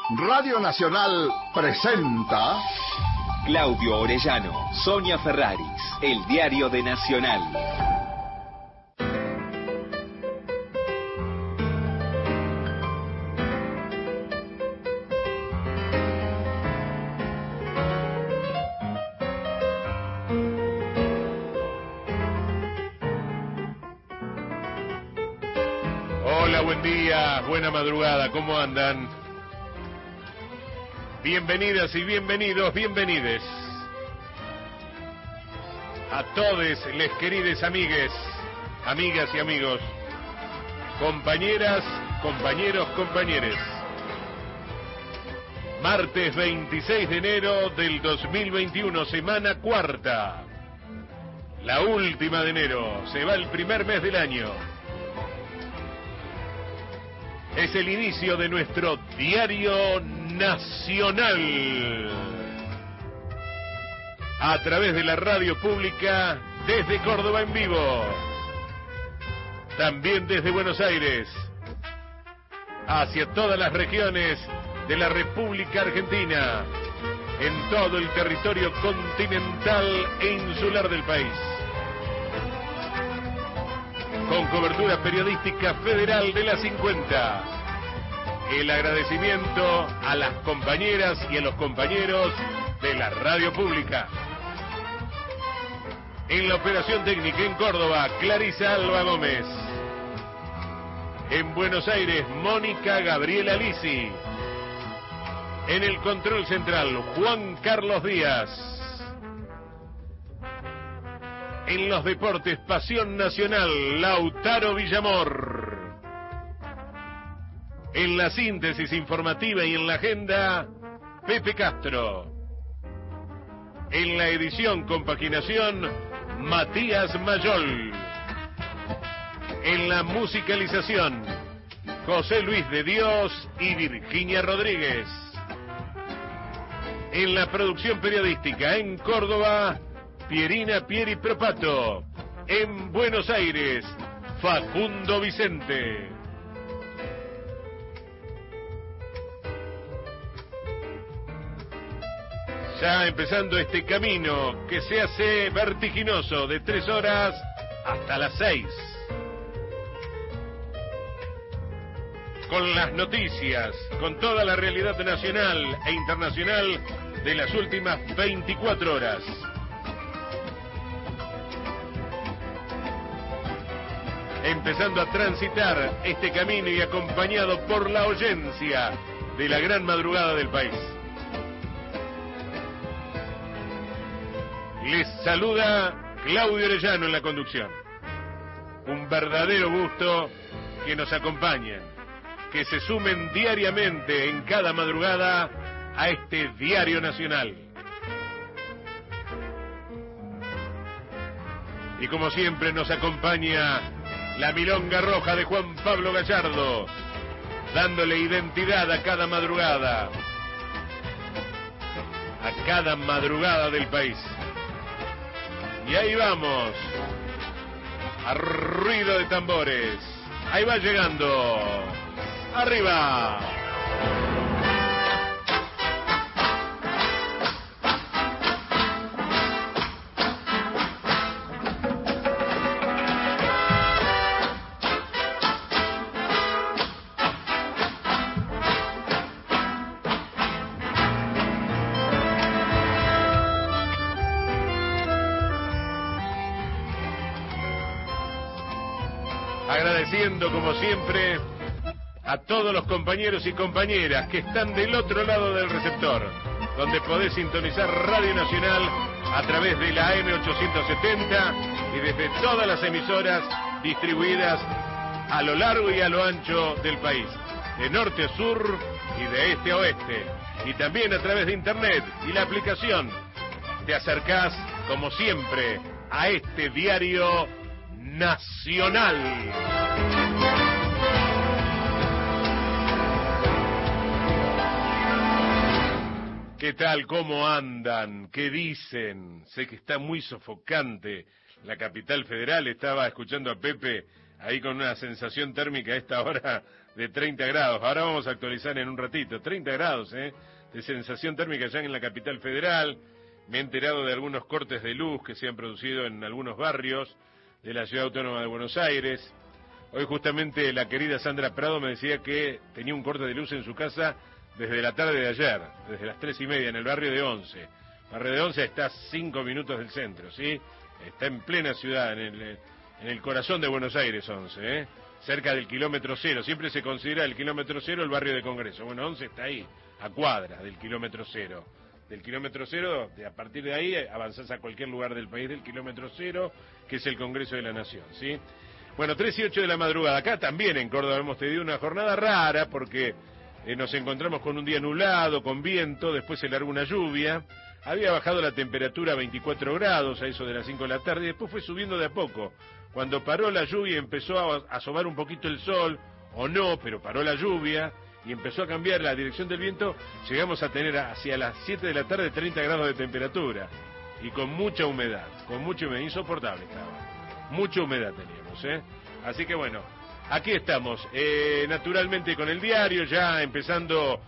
Radio Nacional presenta... Claudio Orellano, Sonia Ferraris, el diario de Nacional. Hola, buen día, buena madrugada, ¿cómo andan? Bienvenidas y bienvenidos, bienvenides a todos les querides amigues, amigas y amigos, compañeras, compañeros, compañeres. Martes 26 de enero del 2021, semana cuarta. La última de enero, se va el primer mes del año. Es el inicio de nuestro diario nacional. A través de la radio pública, desde Córdoba en vivo. También desde Buenos Aires, hacia todas las regiones de la República Argentina, en todo el territorio continental e insular del país. Con cobertura periodística federal de la 50. El agradecimiento a las compañeras y a los compañeros de la radio pública. En la operación técnica en Córdoba, Clarisa Alba Gómez. En Buenos Aires, Mónica Gabriela Lisi. En el control central, Juan Carlos Díaz. En los deportes, Pasión Nacional, Lautaro Villamor. En la síntesis informativa y en la agenda, Pepe Castro. En la edición compaginación, Matías Mayol. En la musicalización, José Luis de Dios y Virginia Rodríguez. En la producción periodística en Córdoba, Pierina Pieri Propato. En Buenos Aires, Facundo Vicente. Ya empezando este camino que se hace vertiginoso de 3 horas hasta las 6. Con las noticias, con toda la realidad nacional e internacional de las últimas 24 horas. Empezando a transitar este camino y acompañado por la oyencia de la gran madrugada del país. Les saluda Claudio Orellano en la conducción. Un verdadero gusto que nos acompañen, que se sumen diariamente en cada madrugada a este diario nacional. Y como siempre nos acompaña la milonga roja de Juan Pablo Gallardo, dándole identidad a cada madrugada del país. Y ahí vamos, a ruido de tambores, ahí va llegando, arriba. Agradeciendo como siempre a todos los compañeros y compañeras que están del otro lado del receptor, donde podés sintonizar Radio Nacional a través de la AM870 y desde todas las emisoras distribuidas a lo largo y a lo ancho del país, de norte a sur y de este a oeste, y también a través de internet y la aplicación. Te acercás como siempre a este diario nacional. ¿Qué tal? ¿Cómo andan? ¿Qué dicen? Sé que está muy sofocante la capital federal. Estaba escuchando a Pepe ahí con una sensación térmica a esta hora de 30 grados. Ahora vamos a actualizar en un ratito, 30 grados, de sensación térmica ya en la capital federal. Me he enterado de algunos cortes de luz que se han producido en algunos barrios de la Ciudad Autónoma de Buenos Aires. Hoy justamente la querida Sandra Prado me decía que tenía un corte de luz en su casa desde la tarde de ayer, desde las 3:30 en el barrio de Once. El barrio de Once está a 5 minutos del centro, ¿sí? Está en plena ciudad, en el corazón de Buenos Aires, Once, cerca del kilómetro cero. Siempre se considera el kilómetro cero el barrio de Congreso. Bueno, Once está ahí, a cuadras del kilómetro cero. Del kilómetro cero, a partir de ahí avanzás a cualquier lugar del país del kilómetro cero, que es el Congreso de la Nación, ¿sí? Bueno, 3:08 de la madrugada. Acá también en Córdoba hemos tenido una jornada rara porque nos encontramos con un día nublado, con viento, después se largó una lluvia. Había bajado la temperatura a 24 grados a eso de las 5 de la tarde y después fue subiendo de a poco. Cuando paró la lluvia empezó a asomar un poquito el sol, o no, pero paró la lluvia y empezó a cambiar la dirección del viento, llegamos a tener hacia las 7 de la tarde 30 grados de temperatura y con mucha humedad, insoportable estaba, mucha humedad teníamos, Así que bueno, aquí estamos, naturalmente con el diario, ya empezando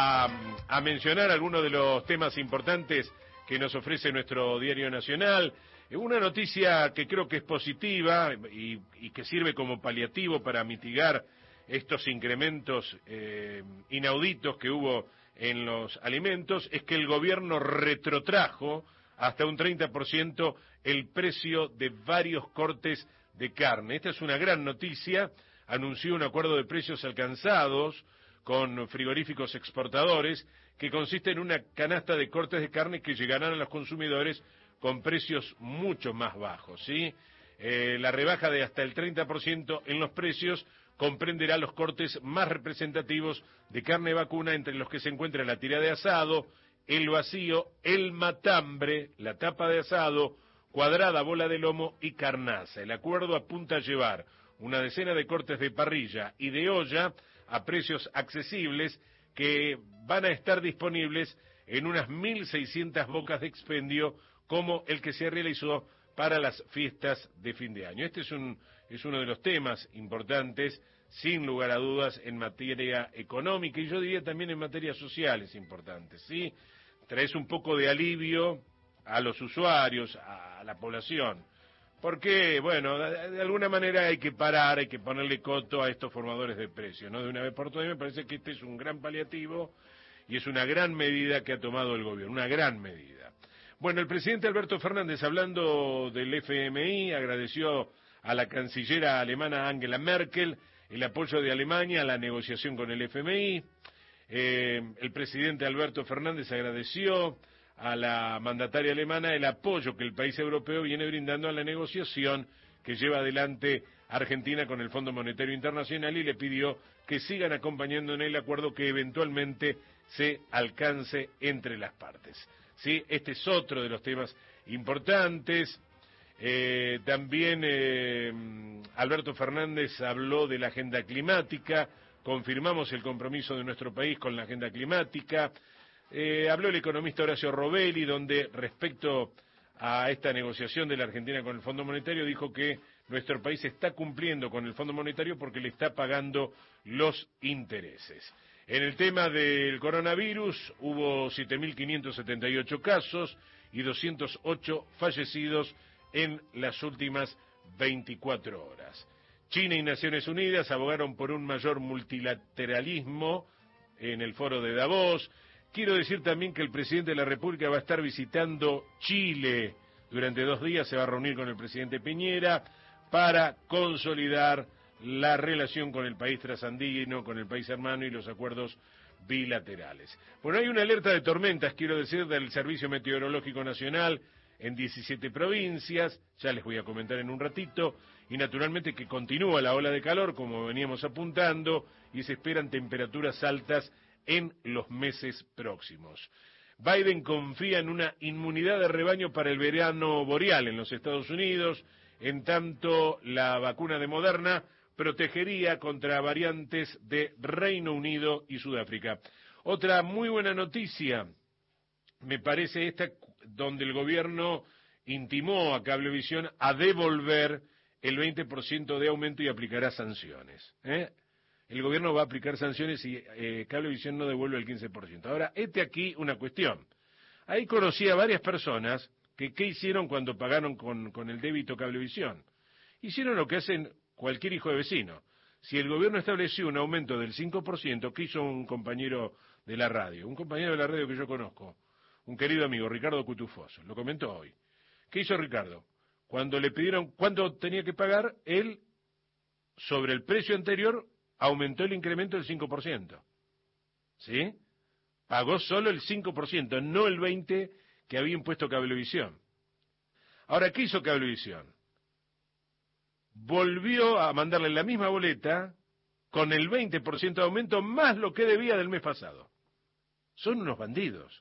a mencionar algunos de los temas importantes que nos ofrece nuestro diario nacional. Una noticia que creo que es positiva y que sirve como paliativo para mitigar estos incrementos inauditos que hubo en los alimentos, es que el gobierno retrotrajo hasta un 30% el precio de varios cortes de carne. Esta es una gran noticia. Anunció un acuerdo de precios alcanzados con frigoríficos exportadores que consiste en una canasta de cortes de carne que llegarán a los consumidores con precios mucho más bajos, ¿sí? La rebaja de hasta el 30% en los precios comprenderá los cortes más representativos de carne vacuna, entre los que se encuentra la tira de asado, el vacío, el matambre, la tapa de asado, cuadrada, bola de lomo y carnaza. El acuerdo apunta a llevar una decena de cortes de parrilla y de olla a precios accesibles que van a estar disponibles en unas 1.600 bocas de expendio, como el que se realizó para las fiestas de fin de año. Este es uno de los temas importantes, sin lugar a dudas, en materia económica y yo diría también en materia social es importante, ¿sí? Traes un poco de alivio a los usuarios, a la población, porque, bueno, de alguna manera hay que parar, hay que ponerle coto a estos formadores de precios, ¿no? De una vez por todas, me parece que este es un gran paliativo y es una gran medida que ha tomado el gobierno, una gran medida. Bueno, el presidente Alberto Fernández, hablando del FMI, agradeció a la cancillera alemana Angela Merkel el apoyo de Alemania a la negociación con el FMI. El presidente Alberto Fernández agradeció a la mandataria alemana el apoyo que el país europeo viene brindando a la negociación que lleva adelante Argentina con el Fondo Monetario Internacional y le pidió que sigan acompañando en el acuerdo que eventualmente se alcance entre las partes. ¿Sí? Este es otro de los temas importantes. También Alberto Fernández habló de la agenda climática, confirmamos el compromiso de nuestro país con la agenda climática. Habló el economista Horacio Robelli, donde respecto a esta negociación de la Argentina con el Fondo Monetario, dijo que nuestro país está cumpliendo con el Fondo Monetario porque le está pagando los intereses. En el tema del coronavirus hubo 7.578 casos y 208 fallecidos en las últimas 24 horas. China y Naciones Unidas abogaron por un mayor multilateralismo en el foro de Davos. Quiero decir también que el presidente de la República va a estar visitando Chile. Durante 2 días se va a reunir con el presidente Piñera para consolidar la relación con el país trasandino, con el país hermano y los acuerdos bilaterales. Bueno, hay una alerta de tormentas, quiero decir, del Servicio Meteorológico Nacional en 17 provincias, ya les voy a comentar en un ratito, y naturalmente que continúa la ola de calor, como veníamos apuntando, y se esperan temperaturas altas en los meses próximos. Biden confía en una inmunidad de rebaño para el verano boreal en los Estados Unidos, en tanto la vacuna de Moderna protegería contra variantes de Reino Unido y Sudáfrica. Otra muy buena noticia, me parece esta, donde el gobierno intimó a Cablevisión a devolver el 20% de aumento y aplicará sanciones. El gobierno va a aplicar sanciones si Cablevisión no devuelve el 15%. Ahora, aquí una cuestión. Ahí conocí a varias personas que ¿qué hicieron cuando pagaron con el débito Cablevisión? Hicieron lo que hacen cualquier hijo de vecino. Si el gobierno estableció un aumento del 5%, ¿qué hizo un compañero de la radio? Un compañero de la radio que yo conozco, un querido amigo, Ricardo Cutufoso, lo comentó hoy. ¿Qué hizo Ricardo? Cuando le pidieron cuánto tenía que pagar, él, sobre el precio anterior, aumentó el incremento del 5%. ¿Sí? Pagó solo el 5%, no el 20% que había impuesto Cablevisión. Ahora, ¿qué hizo Cablevisión? Volvió a mandarle la misma boleta con el 20% de aumento más lo que debía del mes pasado. Son unos bandidos.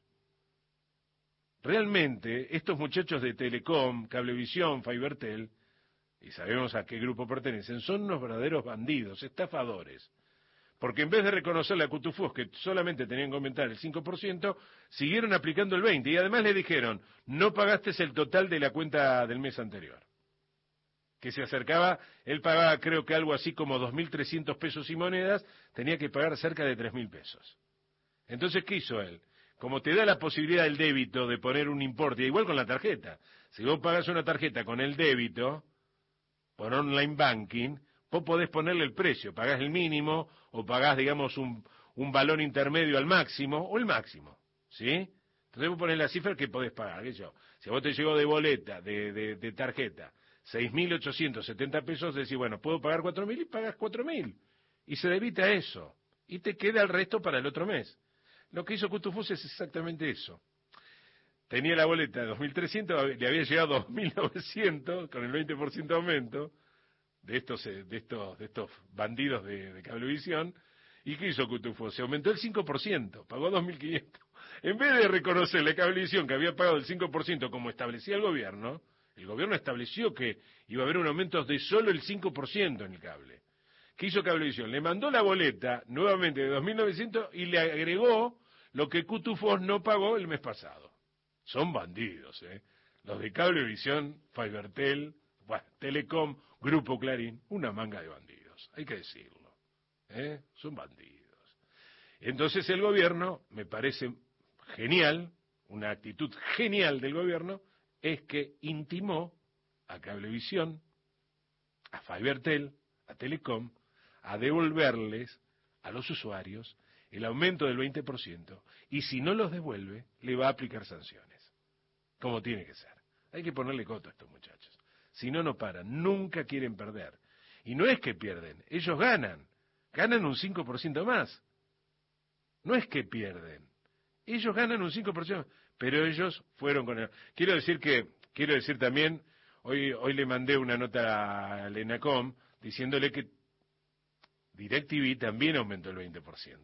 Realmente, estos muchachos de Telecom, Cablevisión, Fibertel, y sabemos a qué grupo pertenecen, son unos verdaderos bandidos, estafadores. Porque en vez de reconocerle a Cutufós que solamente tenían que aumentar el 5%, siguieron aplicando el 20%. Y además le dijeron, no pagaste el total de la cuenta del mes anterior. Que se acercaba, él pagaba creo que algo así como 2.300 pesos y monedas, tenía que pagar cerca de 3.000 pesos. Entonces, ¿qué hizo él? Como te da la posibilidad del débito de poner un importe, igual con la tarjeta. Si vos pagas una tarjeta con el débito, por online banking, vos podés ponerle el precio, pagás el mínimo, o pagás, digamos, un valor intermedio al máximo, o el máximo, ¿sí? Entonces vos ponés la cifra que podés pagar, ¿qué yo? Si a vos te llegó de boleta, de tarjeta, 6.870 pesos, decís, bueno, puedo pagar 4.000 y pagas 4.000. Y se debita eso. Y te queda el resto para el otro mes. Lo que hizo Cutufós es exactamente eso. Tenía la boleta de 2.300, le había llegado 2.900 con el 20% de aumento de estos bandidos de Cablevisión. ¿Y qué hizo Cutufós? Se aumentó el 5%, pagó 2.500. En vez de reconocerle a Cablevisión que había pagado el 5% como establecía el gobierno estableció que iba a haber un aumento de solo el 5% en el cable. ¿Qué hizo Cablevisión? Le mandó la boleta nuevamente de 2.900 y le agregó lo que Cutufós no pagó el mes pasado. Son bandidos, los de Cablevisión, Fibertel, Telecom, Grupo Clarín, una manga de bandidos, hay que decirlo, son bandidos. Entonces el gobierno, me parece genial, una actitud genial del gobierno, es que intimó a Cablevisión, a Fibertel, a Telecom, a devolverles a los usuarios el aumento del 20%, y si no los devuelve, le va a aplicar sanciones, como tiene que ser. Hay que ponerle coto a estos muchachos. Si no, no paran, nunca quieren perder. Y no es que pierden, ellos ganan un 5% más. No es que pierden, ellos ganan un 5%, pero ellos fueron con el... Quiero decir también, hoy le mandé una nota a Lenacom diciéndole que DirecTV también aumentó el 20%.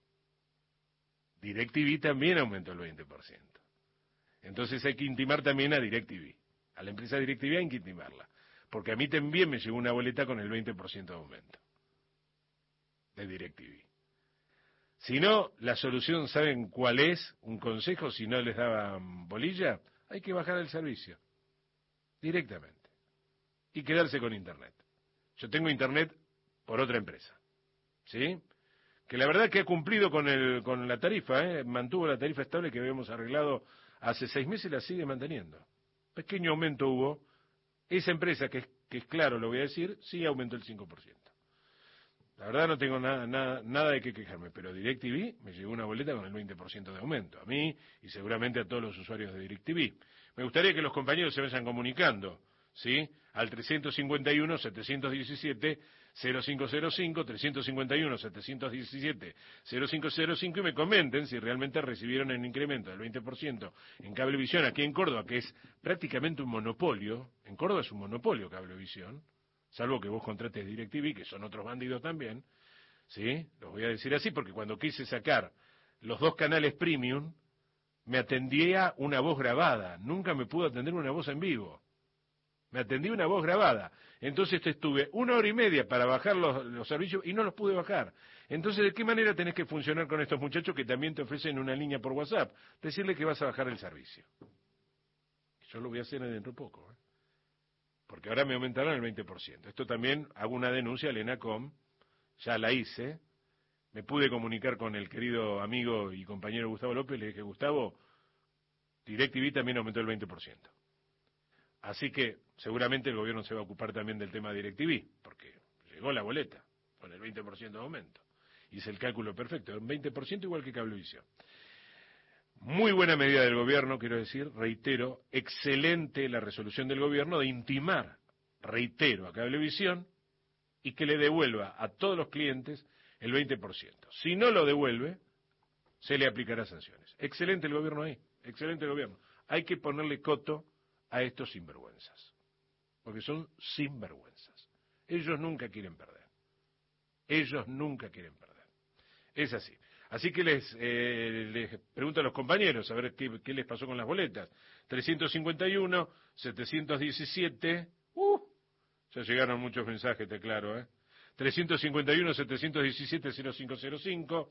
DirecTV también aumentó el 20%. Entonces hay que intimar también a DirecTV. A la empresa DirecTV hay que intimarla. Porque a mí también me llegó una boleta con el 20% de aumento. De DirecTV. Si no, la solución, ¿saben cuál es? Un consejo, si no les daban bolilla, hay que bajar el servicio. Directamente. Y quedarse con Internet. Yo tengo Internet por otra empresa. ¿Sí? Que la verdad que ha cumplido con la tarifa, mantuvo la tarifa estable que habíamos arreglado hace 6 meses y la sigue manteniendo. Pequeño aumento hubo. Esa empresa, que es claro, lo voy a decir, sí aumentó el 5%. La verdad no tengo nada de qué quejarme, pero DirecTV me llegó una boleta con el 20% de aumento. A mí y seguramente a todos los usuarios de DirecTV. Me gustaría que los compañeros se vayan comunicando, ¿sí? Al 351-717-0505, 351-717-0505 y me comenten si realmente recibieron el incremento del 20% en Cablevisión aquí en Córdoba, que es prácticamente un monopolio. En Córdoba es un monopolio Cablevisión, salvo que vos contrates DirecTV, que son otros bandidos también, ¿sí? Los voy a decir así porque cuando quise sacar los 2 canales premium, me atendía una voz grabada, nunca me pudo atender una voz en vivo. Me atendí una voz grabada. Entonces estuve 1 hora y media para bajar los servicios y no los pude bajar. Entonces, ¿de qué manera tenés que funcionar con estos muchachos que también te ofrecen una línea por WhatsApp? Decirle que vas a bajar el servicio. Yo lo voy a hacer dentro de poco. porque ahora me aumentaron el 20%. Esto también hago una denuncia al ENACOM, ya la hice, me pude comunicar con el querido amigo y compañero Gustavo López, le dije, Gustavo, DirecTV también aumentó el 20%. Así que seguramente el gobierno se va a ocupar también del tema de DirecTV, porque llegó la boleta con el 20% de aumento. Hice el cálculo perfecto, un 20% igual que Cablevisión. Muy buena medida del gobierno, quiero decir, reitero, excelente la resolución del gobierno de intimar, reitero, a Cablevisión y que le devuelva a todos los clientes el 20%. Si no lo devuelve, se le aplicará sanciones. Excelente el gobierno ahí, excelente el gobierno. Hay que ponerle coto a estos sinvergüenzas, porque son sinvergüenzas. Ellos nunca quieren perder. Ellos nunca quieren perder. Es así. Así que les pregunto a los compañeros a ver qué les pasó con las boletas. 351, 717, ya llegaron muchos mensajes, te claro, 351, 717, 0505,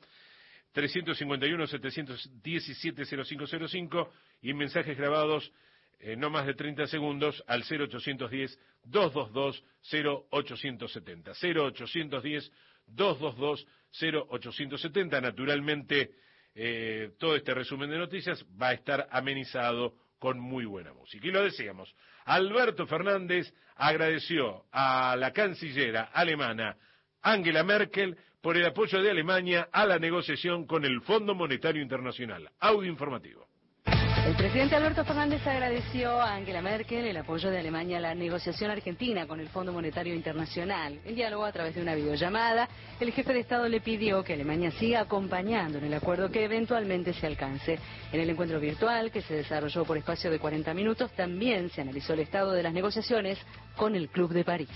351, 717, 0505 y mensajes grabados no más de 30 segundos al 0810 222 0870. 0810 222 0870. Naturalmente, todo este resumen de noticias va a estar amenizado con muy buena música. Y lo decíamos, Alberto Fernández agradeció a la cancillera alemana Angela Merkel por el apoyo de Alemania a la negociación con el Fondo Monetario Internacional. Audio informativo. El presidente Alberto Fernández agradeció a Angela Merkel el apoyo de Alemania a la negociación argentina con el Fondo Monetario Internacional. En diálogo a través de una videollamada, el jefe de Estado le pidió que Alemania siga acompañando en el acuerdo que eventualmente se alcance. En el encuentro virtual, que se desarrolló por espacio de 40 minutos, también se analizó el estado de las negociaciones con el Club de París.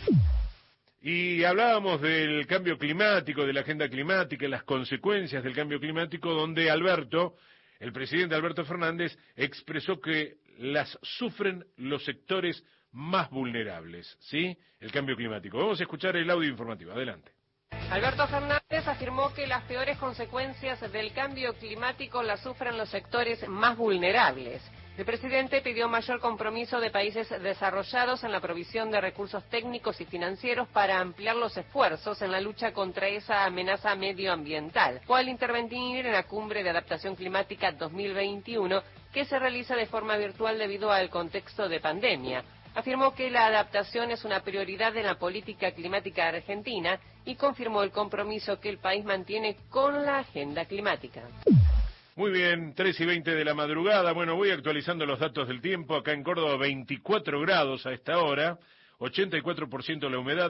Y hablábamos del cambio climático, de la agenda climática, las consecuencias del cambio climático, donde el presidente Alberto Fernández expresó que las sufren los sectores más vulnerables, ¿sí? El cambio climático. Vamos a escuchar el audio informativo. Adelante. Alberto Fernández afirmó que las peores consecuencias del cambio climático las sufren los sectores más vulnerables. El presidente pidió mayor compromiso de países desarrollados en la provisión de recursos técnicos y financieros para ampliar los esfuerzos en la lucha contra esa amenaza medioambiental, o al intervenir en la Cumbre de Adaptación Climática 2021, que se realiza de forma virtual debido al contexto de pandemia. Afirmó que la adaptación es una prioridad en la política climática argentina y confirmó el compromiso que el país mantiene con la agenda climática. Muy bien, 3:20 de la madrugada. Bueno, voy actualizando los datos del tiempo. Acá en Córdoba, 24 grados a esta hora, 84% la humedad,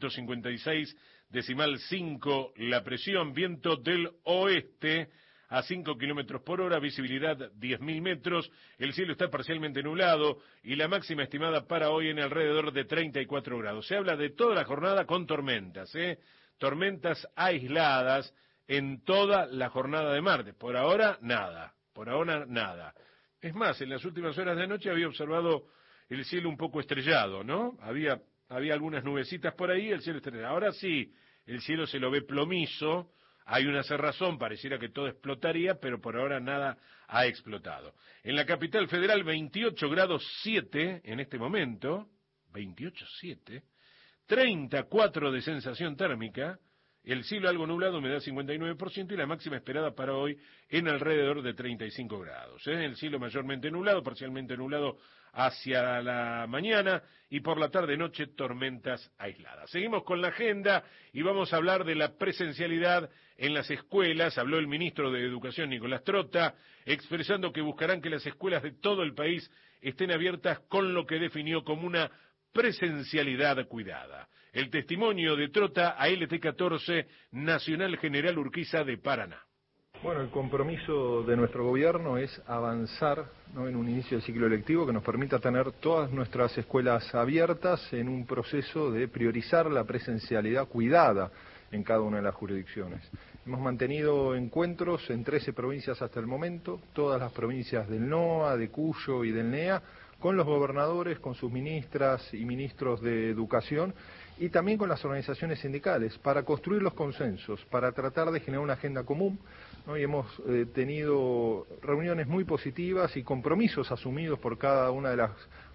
956,5 la presión, viento del oeste a 5 kilómetros por hora, visibilidad 10.000 metros, el cielo está parcialmente nublado y la máxima estimada para hoy en alrededor de 34 grados. Se habla de toda la jornada con tormentas, tormentas aisladas, en toda la jornada de martes. Por ahora, nada. Es más, en las últimas horas de la noche había observado el cielo un poco estrellado, ¿no? Había algunas nubecitas por ahí, el cielo estrellado. Ahora sí, el cielo se lo ve plomizo, hay una cerrazón, pareciera que todo explotaría, pero por ahora nada ha explotado. En la capital federal, 28 grados 7 en este momento, 28,7, 34 de sensación térmica, el cielo algo nublado, humedad 59% y la máxima esperada para hoy en alrededor de 35 grados. El cielo mayormente nublado, parcialmente nublado hacia la mañana y por la tarde-noche tormentas aisladas. Seguimos con la agenda y vamos a hablar de la presencialidad en las escuelas. Habló el ministro de Educación, Nicolás Trota, expresando que buscarán que las escuelas de todo el país estén abiertas con lo que definió como una presencialidad cuidada. El testimonio de Trota a LT14, Nacional General Urquiza de Paraná. Bueno, el compromiso de nuestro gobierno es avanzar, ¿no?, en un inicio del ciclo lectivo que nos permita tener todas nuestras escuelas abiertas en un proceso de priorizar la presencialidad cuidada en cada una de las jurisdicciones. Hemos mantenido encuentros en 13 provincias hasta el momento, todas las provincias del NOA, de Cuyo y del NEA, con los gobernadores, con sus ministras y ministros de Educación y también con las organizaciones sindicales para construir los consensos, para tratar de generar una agenda común, ¿no? Y hemos tenido reuniones muy positivas y compromisos asumidos por cada una de las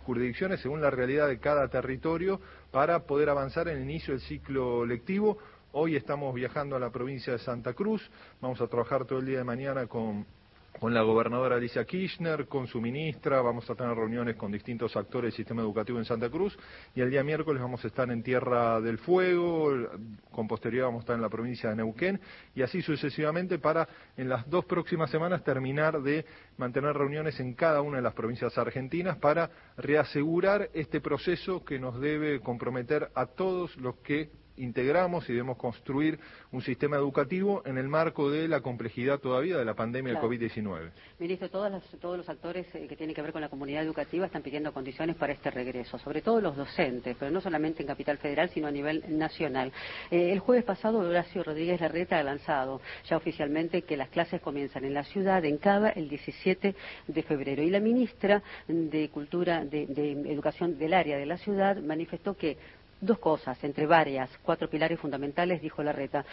jurisdicciones según la realidad de cada territorio para poder avanzar en el inicio del ciclo lectivo. Hoy estamos viajando a la provincia de Santa Cruz, vamos a trabajar todo el día de mañana con la gobernadora Alicia Kirchner, con su ministra, vamos a tener reuniones con distintos actores del sistema educativo en Santa Cruz, y el día miércoles vamos a estar en Tierra del Fuego, con posterioridad vamos a estar en la provincia de Neuquén, y así sucesivamente para en las 2 próximas semanas terminar de mantener reuniones en cada una de las provincias argentinas para reasegurar este proceso que nos debe comprometer a todos los que integramos y debemos construir un sistema educativo en el marco de la complejidad todavía de la pandemia del COVID-19. Ministro, todos los actores que tienen que ver con la comunidad educativa están pidiendo condiciones para este regreso, sobre todo los docentes, pero no solamente en Capital Federal, sino a nivel nacional. El jueves pasado, Horacio Rodríguez Larreta ha lanzado ya oficialmente que las clases comienzan en la ciudad, en Cava, el 17 de febrero. Y la ministra de Cultura, de Educación del área de la ciudad, manifestó que 2 cosas, entre varias, 4 pilares fundamentales, dijo Larreta,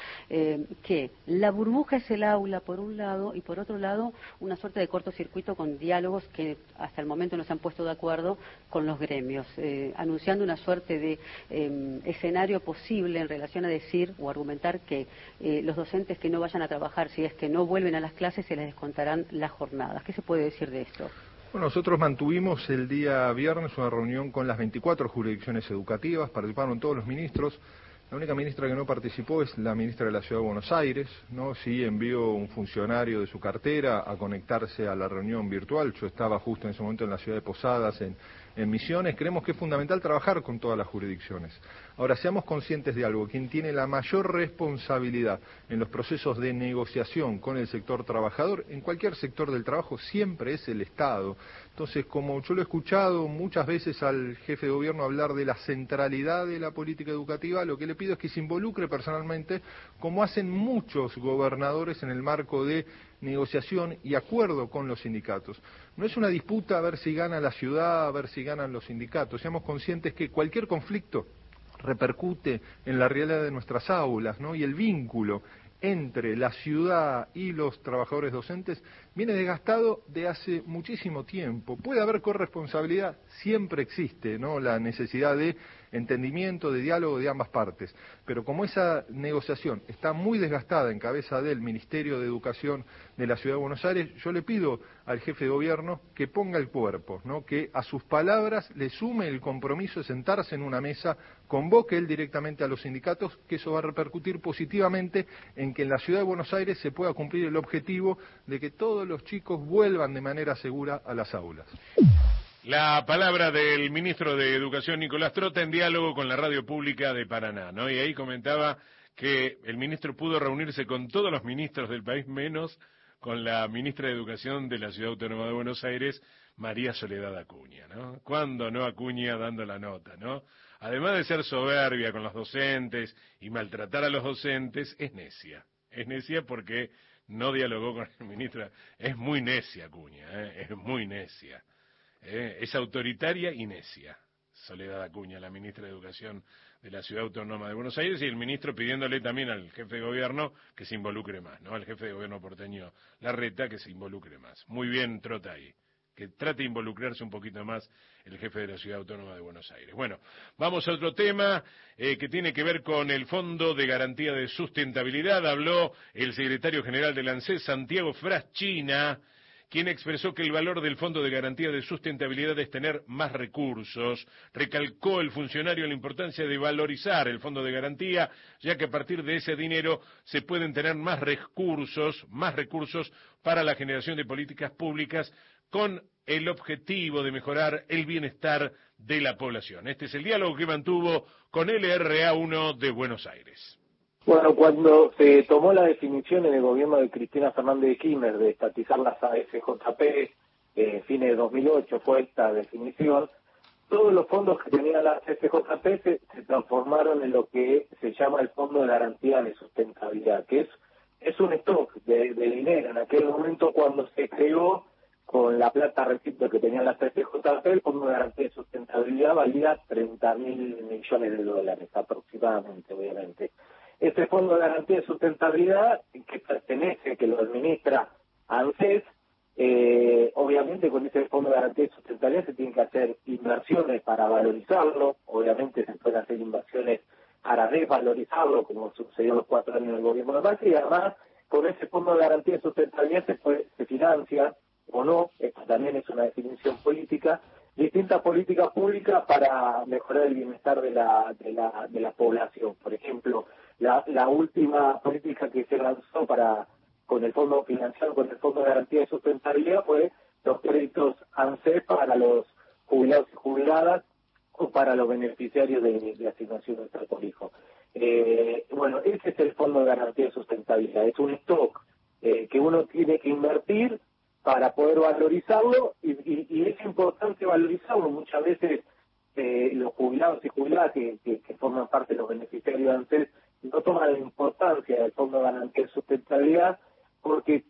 que la burbuja es el aula, por un lado, y por otro lado, una suerte de cortocircuito con diálogos que hasta el momento no se han puesto de acuerdo con los gremios, anunciando una suerte de escenario posible en relación a decir o argumentar que los docentes que no vayan a trabajar, si es que no vuelven a las clases, se les descontarán las jornadas. ¿Qué se puede decir de esto? Bueno, nosotros mantuvimos el día viernes una reunión con las 24 jurisdicciones educativas, participaron todos los ministros. La única ministra que no participó es la ministra de la Ciudad de Buenos Aires, ¿no? Sí envió un funcionario de su cartera a conectarse a la reunión virtual. Yo estaba justo en ese momento en la ciudad de Posadas, en Misiones. Creemos que es fundamental trabajar con todas las jurisdicciones. Ahora, seamos conscientes de algo. Quien tiene la mayor responsabilidad en los procesos de negociación con el sector trabajador, en cualquier sector del trabajo, siempre es el Estado. Entonces, como yo lo he escuchado muchas veces al jefe de gobierno hablar de la centralidad de la política educativa, lo que le pido es que se involucre personalmente, como hacen muchos gobernadores en el marco de negociación y acuerdo con los sindicatos. No es una disputa a ver si gana la ciudad, a ver si ganan los sindicatos. Seamos conscientes que cualquier conflicto repercute en la realidad de nuestras aulas, ¿no? Y el vínculo entre la ciudad y los trabajadores docentes viene desgastado de hace muchísimo tiempo. Puede haber corresponsabilidad, siempre existe, ¿no?, la necesidad de entendimiento, de diálogo de ambas partes, pero como esa negociación está muy desgastada en cabeza del Ministerio de Educación de la Ciudad de Buenos Aires, yo le pido al jefe de gobierno que ponga el cuerpo, ¿no?, que a sus palabras le sume el compromiso de sentarse en una mesa, convoque él directamente a los sindicatos, que eso va a repercutir positivamente en que en la Ciudad de Buenos Aires se pueda cumplir el objetivo de que todos los chicos vuelvan de manera segura a las aulas. La palabra del ministro de Educación, Nicolás Trota, en diálogo con la radio pública de Paraná, ¿no? Y ahí comentaba que el ministro pudo reunirse con todos los ministros del país, menos con la ministra de Educación de la Ciudad Autónoma de Buenos Aires, María Soledad Acuña, ¿no? ¿Cuándo no Acuña dando la nota, no? Además de ser soberbia con los docentes y maltratar a los docentes, es necia. Es necia porque no dialogó con el ministro. Es muy necia Acuña, es muy necia. Es autoritaria y necia, Soledad Acuña, la ministra de Educación de la Ciudad Autónoma de Buenos Aires, y el ministro pidiéndole también al jefe de gobierno que se involucre más, ¿no? Al jefe de gobierno porteño Larreta que se involucre más. Muy bien, Trota ahí, que trate de involucrarse un poquito más el jefe de la Ciudad Autónoma de Buenos Aires. Bueno, vamos a otro tema que tiene que ver con el Fondo de Garantía de Sustentabilidad. Habló el secretario general del ANSES, Santiago Fraschina, quien expresó que el valor del Fondo de Garantía de Sustentabilidad es tener más recursos. Recalcó el funcionario la importancia de valorizar el Fondo de Garantía, ya que a partir de ese dinero se pueden tener más recursos para la generación de políticas públicas con el objetivo de mejorar el bienestar de la población. Este es el diálogo que mantuvo con LRA1 de Buenos Aires. Bueno, cuando se tomó la definición en el gobierno de Cristina Fernández de Kirchner de estatizar las AFJP, fines de 2008 fue esta definición, todos los fondos que tenían las AFJP se transformaron en lo que se llama el Fondo de Garantía de Sustentabilidad, que es un stock de dinero. En aquel momento, cuando se creó, con la plata, repito, que tenían las AFJP, el Fondo de Garantía de Sustentabilidad valía $30.000 millones aproximadamente, obviamente. Este Fondo de Garantía de Sustentabilidad, que lo administra ANSES, Obviamente con ese fondo de garantía de sustentabilidad se tienen que hacer inversiones para valorizarlo, obviamente se pueden hacer inversiones para desvalorizarlo, como sucedió en los 4 años del gobierno de Macri, y además con ese fondo de garantía de sustentabilidad se financia o no, esto también es una definición política, distintas políticas públicas para mejorar el bienestar de la población. Por ejemplo, la última política que se lanzó con el fondo financiado, con el fondo de garantía de sustentabilidad, fue los créditos ANSES para los jubilados y jubiladas o para los beneficiarios de asignación de trato por hijo. Bueno, ese es el fondo de garantía de sustentabilidad, es un stock que uno tiene que invertir para poder valorizarlo y es importante valorizarlo. Muchas veces los jubilados y jubiladas que forman parte de los beneficiarios de ANSES no toman la importancia del fondo de garantía de sustentabilidad porque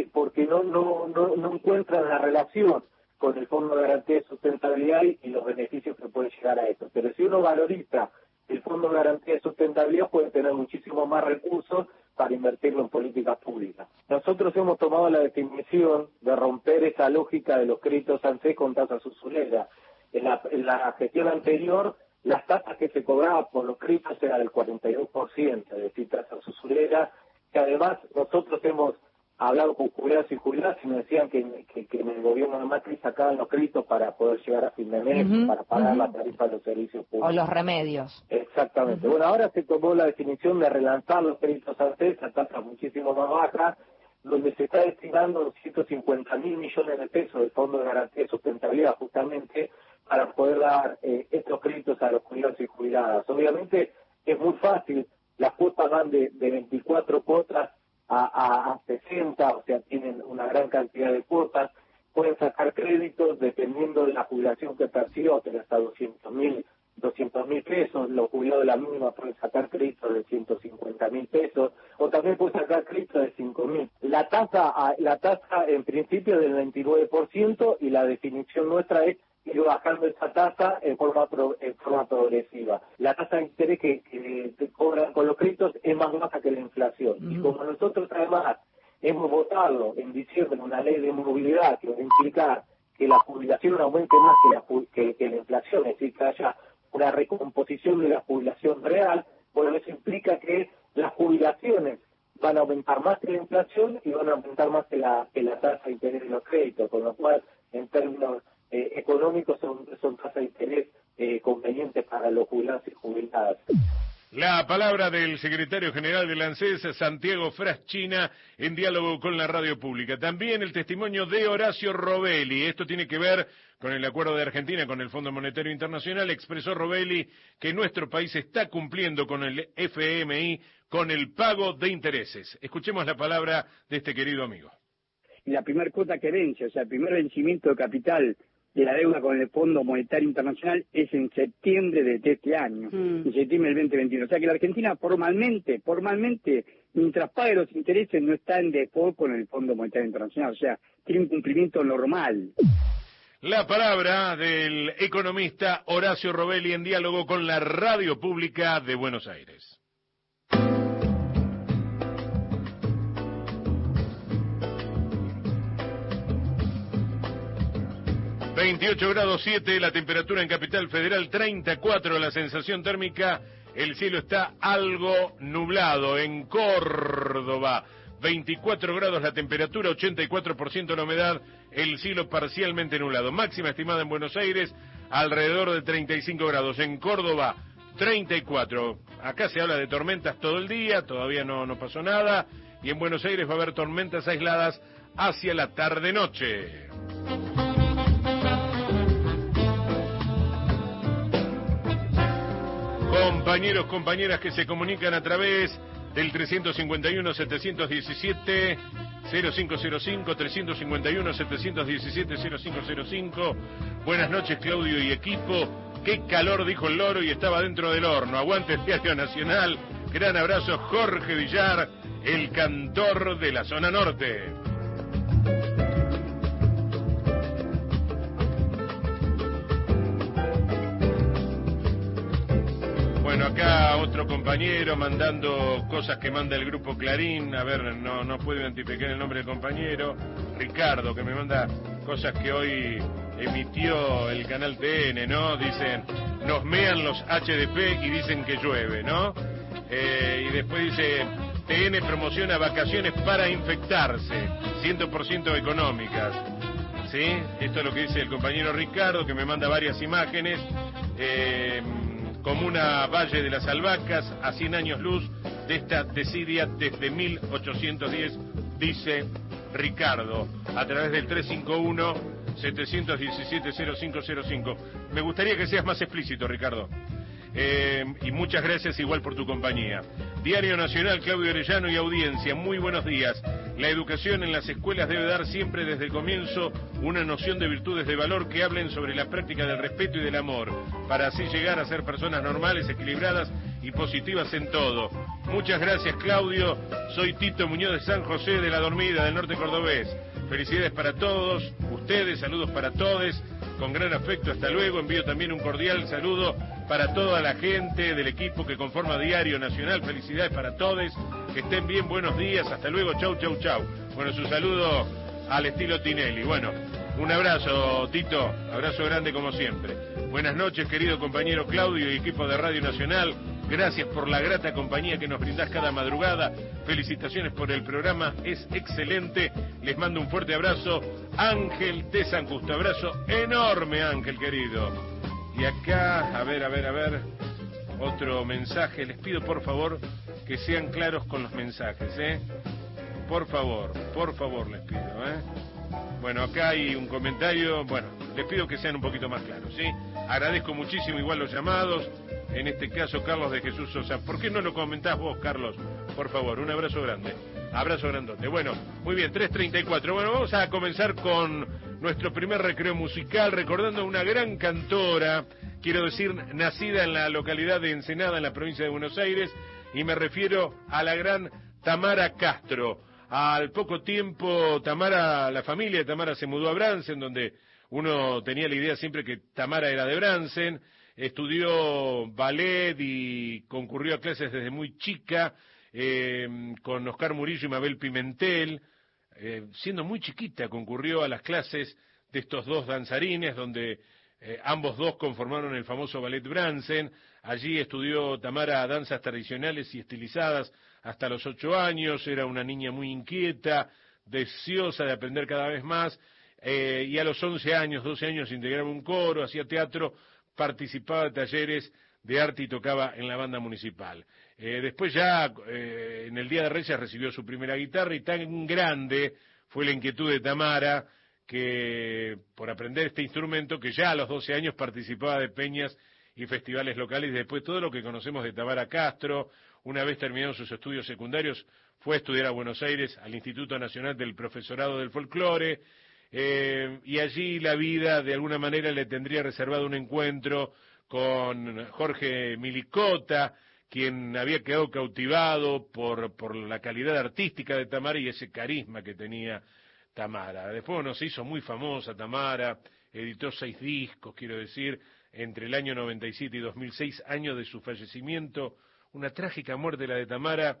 no encuentran la relación con el fondo de garantía de sustentabilidad y los beneficios que pueden llegar a esto. Pero si uno valoriza el fondo de garantía de sustentabilidad, puede tener muchísimo más recursos para invertirlo en políticas públicas. Nosotros hemos tomado la definición de romper esa lógica de los créditos ANSES con tasas usureras. En la gestión anterior, las tasas que se cobraban por los créditos eran del 42%, es decir, tasas usureras, que además nosotros hemos hablado con jubilados y jubiladas y me decían que en el gobierno de Macri sacaban los créditos para poder llegar a fin de mes, para pagar la tarifa de los servicios públicos. O los remedios. Exactamente. Bueno, ahora se tomó la definición de relanzar los créditos ANSES a tasas muchísimo más bajas, donde se está destinando 150.000 millones de pesos del Fondo de Garantía de Sustentabilidad justamente para poder dar estos créditos a los jubilados y jubiladas. Obviamente es muy fácil, las cuotas van de 24 cuotas a 60, o sea, tienen una gran cantidad de cuotas, pueden sacar créditos dependiendo de la jubilación que percibió, hasta 200.000 pesos, los jubilados de la mínima pueden sacar créditos de 150.000 pesos, o también pueden sacar créditos de 5.000. La tasa en principio es del 29% y la definición nuestra es ir bajando esa tasa en forma progresiva. La tasa de interés que cobran con los créditos es más baja que la inflación. Y como nosotros además hemos votado en diciembre una ley de movilidad que va a implicar que la jubilación aumente más que la inflación, es decir, que haya una recomposición de la jubilación real, bueno, eso implica que las jubilaciones van a aumentar más que la inflación y van a aumentar más que la tasa de interés de los créditos, con lo cual, en términos económicos, son tasas de interés convenientes para los jubilados y jubiladas. La palabra del secretario general del ANSES, Santiago Fraschina, en diálogo con la radio pública. También el testimonio de Horacio Robelli. Esto tiene que ver con el acuerdo de Argentina con el Fondo Monetario Internacional. Expresó Robelli que nuestro país está cumpliendo con el FMI, con el pago de intereses. Escuchemos la palabra de este querido amigo. Y la primera cuota que vence, o sea, el primer vencimiento de capital de la deuda con el Fondo Monetario Internacional es en septiembre de este año, en septiembre del 2021. O sea que la Argentina formalmente, mientras pague los intereses, no está en default con el Fondo Monetario Internacional. O sea, tiene un cumplimiento normal. La palabra del economista Horacio Robelli en diálogo con la radio pública de Buenos Aires. 28 grados 7, la temperatura en Capital Federal, 34 la sensación térmica, el cielo está algo nublado en Córdoba, 24 grados la temperatura, 84% la humedad, el cielo parcialmente nublado. Máxima estimada en Buenos Aires, alrededor de 35 grados, en Córdoba, 34. Acá se habla de tormentas todo el día, todavía no pasó nada, y en Buenos Aires va a haber tormentas aisladas hacia la tarde-noche. Compañeros, compañeras que se comunican a través del 351-717-0505, 351-717-0505. Buenas noches, Claudio y equipo. Qué calor, dijo el loro, y estaba dentro del horno. Aguante el Diario Nacional. Gran abrazo, Jorge Villar, el cantor de la zona norte. Bueno, acá otro compañero mandando cosas que manda el grupo Clarín. A ver, no puedo identificar el nombre del compañero. Ricardo, que me manda cosas que hoy emitió el canal TN, ¿no? Dicen, nos mean los HDP y dicen que llueve, ¿no? Y después dice, TN promociona vacaciones para infectarse, 100% económicas. ¿Sí? Esto es lo que dice el compañero Ricardo, que me manda varias imágenes. Comuna Valle de las Albahacas, a 100 años luz de esta desidia desde 1810, dice Ricardo, a través del 351-717-0505. Me gustaría que seas más explícito, Ricardo. Y muchas gracias igual por tu compañía. Diario Nacional, Claudio Orellano y audiencia, muy buenos días. La educación en las escuelas debe dar siempre desde el comienzo una noción de virtudes de valor que hablen sobre la práctica del respeto y del amor, para así llegar a ser personas normales, equilibradas y positivas en todo. Muchas gracias, Claudio. Soy Tito Muñoz de San José de la Dormida, del norte cordobés. Felicidades para todos ustedes, saludos para todos, con gran afecto, hasta luego. Envío también un cordial saludo para toda la gente del equipo que conforma Diario Nacional. Felicidades para todos, que estén bien, buenos días, hasta luego, chau, chau, chau. Bueno, su saludo al estilo Tinelli. Bueno, un abrazo, Tito, abrazo grande como siempre. Buenas noches, querido compañero Claudio y equipo de Radio Nacional. Gracias por la grata compañía que nos brindás cada madrugada. Felicitaciones por el programa, es excelente. Les mando un fuerte abrazo. Ángel de San Justo, abrazo enorme, Ángel querido. Y acá, a ver, otro mensaje. Les pido por favor que sean claros con los mensajes, Por favor les pido, Bueno, acá hay un comentario. Bueno, les pido que sean un poquito más claros, ¿sí? Agradezco muchísimo igual los llamados. En este caso, Carlos de Jesús Sosa. ¿Por qué no lo comentás vos, Carlos? Por favor, un abrazo grande. Abrazo grandote. Bueno, muy bien, 3:34. Bueno, vamos a comenzar con nuestro primer recreo musical, recordando a una gran cantora, quiero decir, nacida en la localidad de Ensenada, en la provincia de Buenos Aires, y me refiero a la gran Tamara Castro. Al poco tiempo, la familia de Tamara se mudó a Bransen, donde uno tenía la idea siempre que Tamara era de Bransen. Estudió ballet y concurrió a clases desde muy chica, con Oscar Murillo y Mabel Pimentel. Siendo muy chiquita concurrió a las clases de estos dos danzarines, donde ambos dos conformaron el famoso ballet Bransen. Allí estudió Tamara danzas tradicionales y estilizadas hasta los 8 años. Era una niña muy inquieta, deseosa de aprender cada vez más, y a los 12 años integraba un coro, hacía teatro, participaba de talleres de arte y tocaba en la banda municipal. Después ya en el Día de Reyes recibió su primera guitarra, y tan grande fue la inquietud de Tamara que por aprender este instrumento, que ya a los 12 años participaba de peñas y festivales locales. Y después todo lo que conocemos de Tamara Castro. Una vez terminados sus estudios secundarios, fue a estudiar a Buenos Aires, al Instituto Nacional del Profesorado del Folclore, y allí la vida de alguna manera le tendría reservado un encuentro con Jorge Milicota, quien había quedado cautivado por la calidad artística de Tamara y ese carisma que tenía Tamara. Después, se hizo muy famosa Tamara, editó 6 discos, quiero decir, entre el año 97 y 2006, año de su fallecimiento. Una trágica muerte la de Tamara,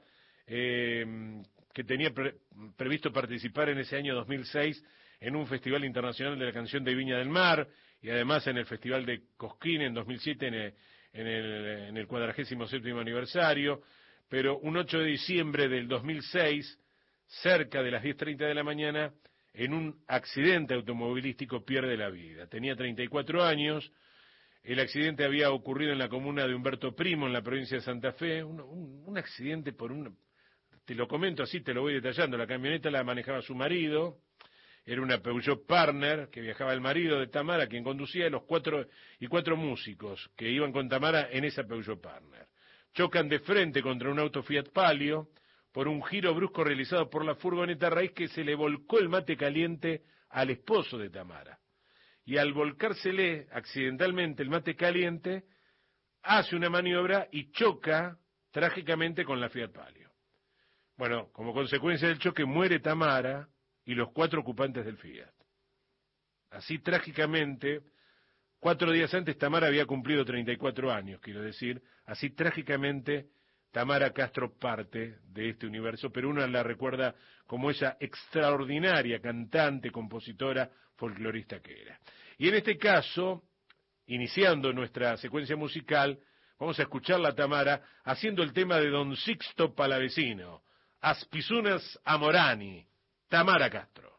que tenía previsto participar en ese año 2006 en un Festival Internacional de la Canción de Viña del Mar, y además en el Festival de Cosquín en 2007 en el 47º aniversario. Pero un 8 de diciembre del 2006, cerca de las 10:30 de la mañana, en un accidente automovilístico pierde la vida. Tenía 34 años. El accidente había ocurrido en la comuna de Humberto Primo, en la provincia de Santa Fe. Un accidente te lo comento así, te lo voy detallando. La camioneta la manejaba su marido. Era una Peugeot Partner, que viajaba el marido de Tamara, quien conducía, los 4 músicos que iban con Tamara en esa Peugeot Partner. Chocan de frente contra un auto Fiat Palio por un giro brusco realizado por la furgoneta, a raíz que se le volcó el mate caliente al esposo de Tamara. Y al volcársele accidentalmente el mate caliente, hace una maniobra y choca trágicamente con la Fiat Palio. Bueno, como consecuencia del choque muere Tamara y los 4 ocupantes del Fiat. Así trágicamente 4 días antes Tamara había cumplido 34 años, quiero decir, así trágicamente Tamara Castro parte de este universo, pero uno la recuerda como esa extraordinaria cantante, compositora, folclorista que era. Y en este caso, iniciando nuestra secuencia musical, vamos a escucharla a Tamara haciendo el tema de Don Sixto Palavecino, Aspisunas Amorani, Tamara Castro.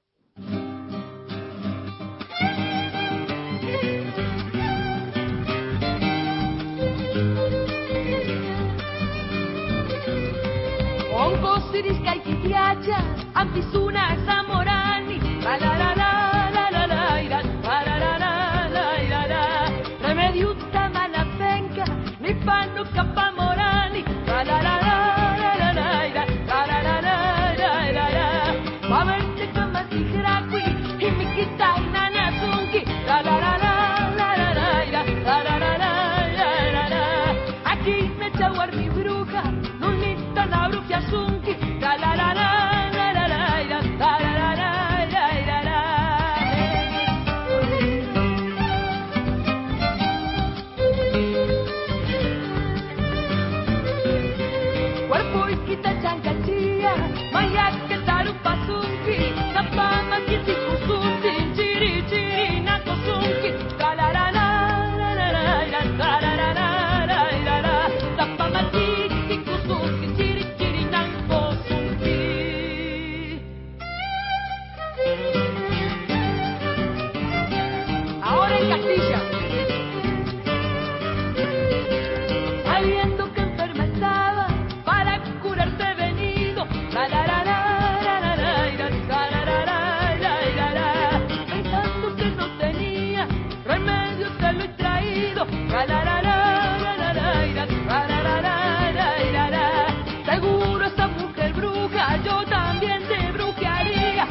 Onko siriskaikitiacha, Aspisunas Amorani, la la la la la la la la la la la, remediuta malapenca, mi pano capamorani, la la la la la la la la la la la, pavente kama sigraqui, y mi kita nana sunki, la la la la la la la la la la, aquí me chawar mi bruja, nunita la bruja sunki, la la la la. Seguro esa mujer bruja, yo también te brujearía.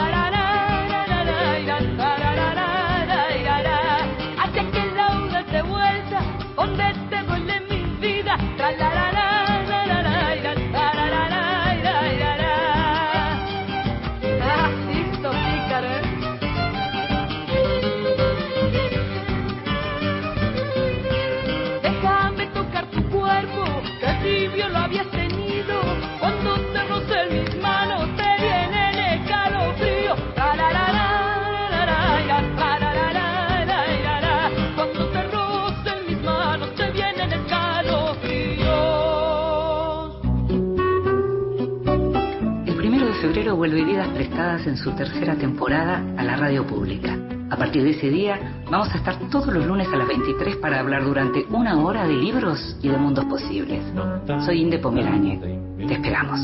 Hacia que lauda de vuelta, donde te duele mi vida. Listo, pícaro, Déjame tocar tu cuerpo, que tibio lo habías tenido. Cuando te roce en mis manos, te viene el escalofrío. Cuando te roce en mis manos, te viene el escalofrío. El 1 de febrero vuelve Vidas Prestadas en su tercera temporada a la radio pública. A partir de ese día, vamos a estar todos los lunes a las 23 para hablar durante 1 hora de libros y de mundos posibles. Soy Inde Pomeranie. Te esperamos.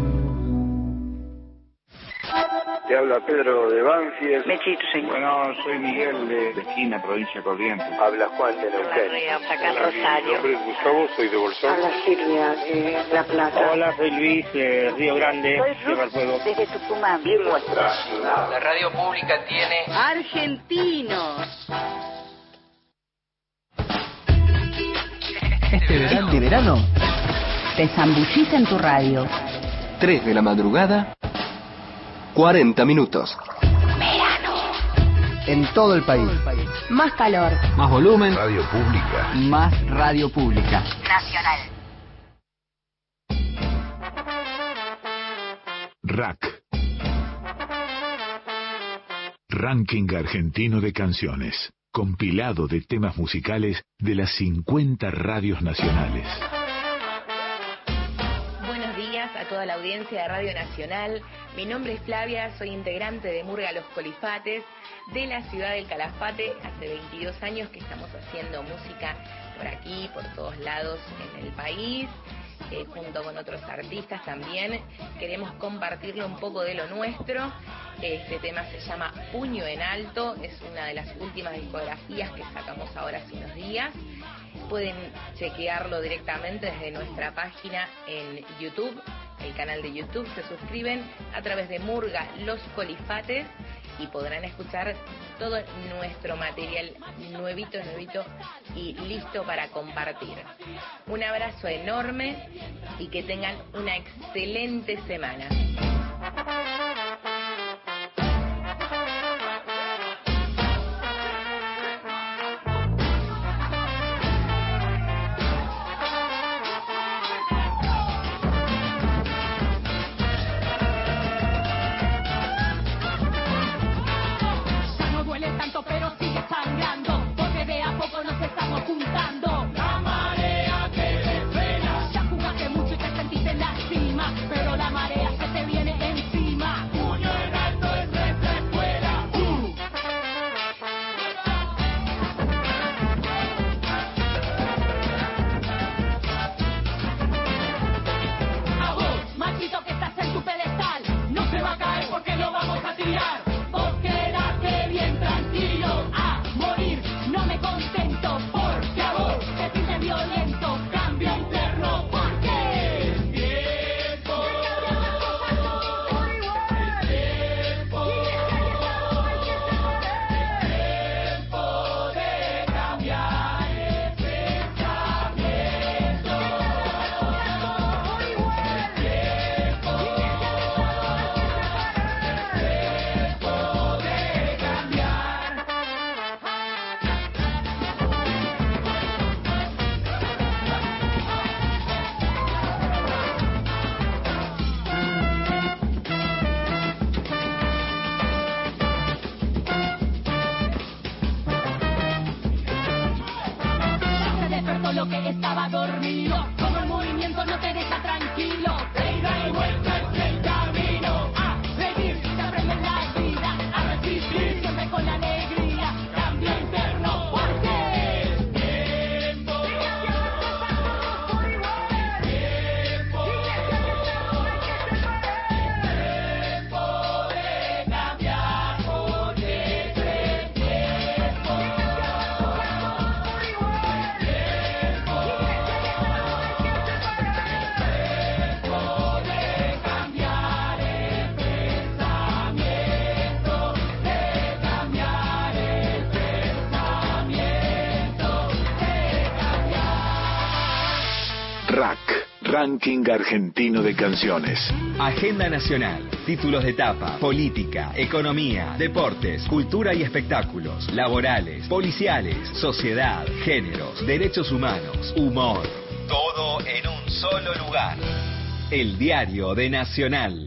Te habla Pedro de Banfield. Mechito, señor. Bueno, soy Miguel de Esquina, provincia de Corrientes. Habla Juan de Neuquén. Acá en Rosario. Mi nombre es Gustavo, soy de Bolsón. Habla Silvia de La Plata. Hola, soy Luis de Río Grande, Tierra del Fuego. Desde Tucumán. Bien nuestra ciudad. La radio pública tiene argentinos. Este verano te zambullís en tu radio. 3 de la madrugada, 40 minutos. Verano. En todo el país. Más calor. Más volumen. Radio pública. Más radio pública. Nacional. RAC. Ranking Argentino de Canciones. Compilado de temas musicales de las 50 radios nacionales. Buenos días a toda la audiencia de Radio Nacional. Mi nombre es Flavia, soy integrante de Murga Los Colifates, de la ciudad del Calafate. Hace 22 años que estamos haciendo música por aquí, por todos lados en el país. Junto con otros artistas también queremos compartirle un poco de lo nuestro. Este tema se llama Puño en Alto, es una de las últimas discografías que sacamos ahora hace unos días. Pueden chequearlo directamente desde nuestra página en YouTube, el canal de YouTube, se suscriben a través de Murga Los Colifates y podrán escuchar todo nuestro material nuevito y listo para compartir. Un abrazo enorme y que tengan una excelente semana. Ranking argentino de canciones. Agenda nacional, títulos de etapa, política, economía, deportes, cultura y espectáculos, laborales, policiales, sociedad, géneros, derechos humanos, humor. Todo en un solo lugar. El Diario de Nacional.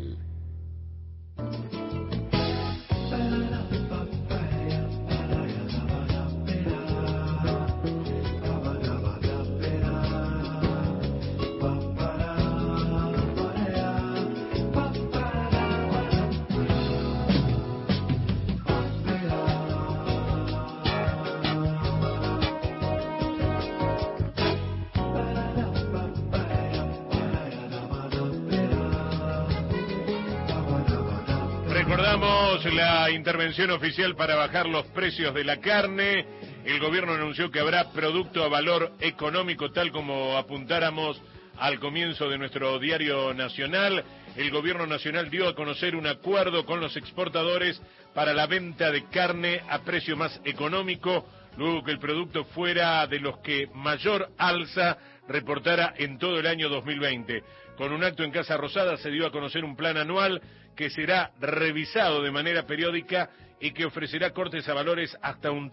Recordamos la intervención oficial para bajar los precios de la carne. El gobierno anunció que habrá producto a valor económico, tal como apuntáramos al comienzo de nuestro diario nacional. El gobierno nacional dio a conocer un acuerdo con los exportadores para la venta de carne a precio más económico, luego que el producto fuera de los que mayor alza reportara en todo el año 2020. Con un acto en Casa Rosada se dio a conocer un plan anual que será revisado de manera periódica y que ofrecerá cortes a valores hasta un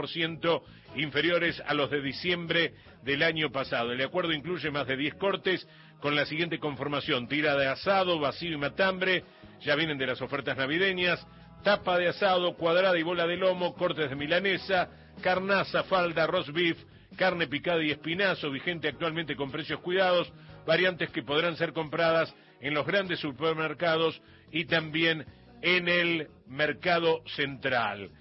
30% inferiores a los de diciembre del año pasado. El acuerdo incluye más de 10 cortes con la siguiente conformación: tira de asado, vacío y matambre, ya vienen de las ofertas navideñas, tapa de asado, cuadrada y bola de lomo, cortes de milanesa, carnaza, falda, roast beef, carne picada y espinazo, vigente actualmente con precios cuidados, variantes que podrán ser compradas en los grandes supermercados y también en el mercado central.